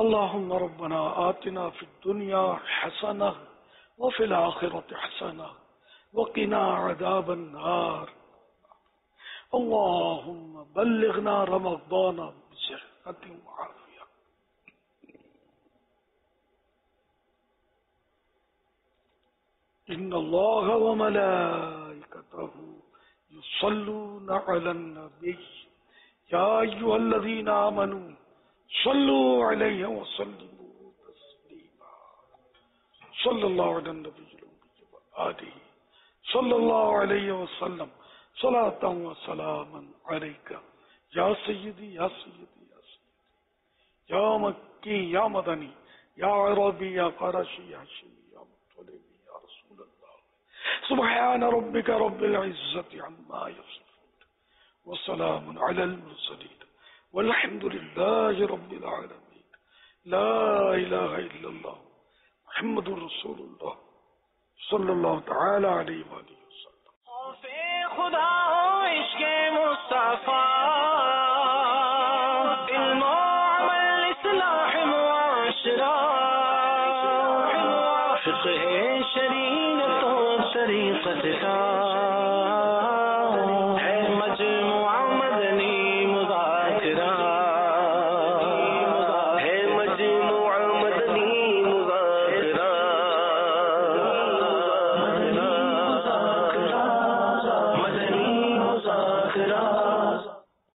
اللهم ربنا آتنا في الدنيا حسنة وفي الآخرة حسنة وقنا عذاب النار اللهم بلغنا رمضان بصحة وعافية. إن الله وملائكته يصلون على النبي يا أيها الذين آمنوا صلوا عليه وسلموا تسليما. صلى الله على النبي وآله صلى الله عليه وسلم صلاة وسلاما عليك يا سيدي يا سيدي يا سيدي يا مكي يا مدني يا عربي يا قرشي يا شيعي يا مطلبي يا رسول الله. سبحان ربك رب العزة عما يصفون وسلام على المرسلين والحمد لله رب العالمين. لا إله إلا الله محمد رسول الله صلی اللہ تعالی علیہ وآلہ وسلم. خوف خدا ہو عشق مصطفیٰ علم و عمل اصلاح معاشرہ فقہ شریعت و طریقت کا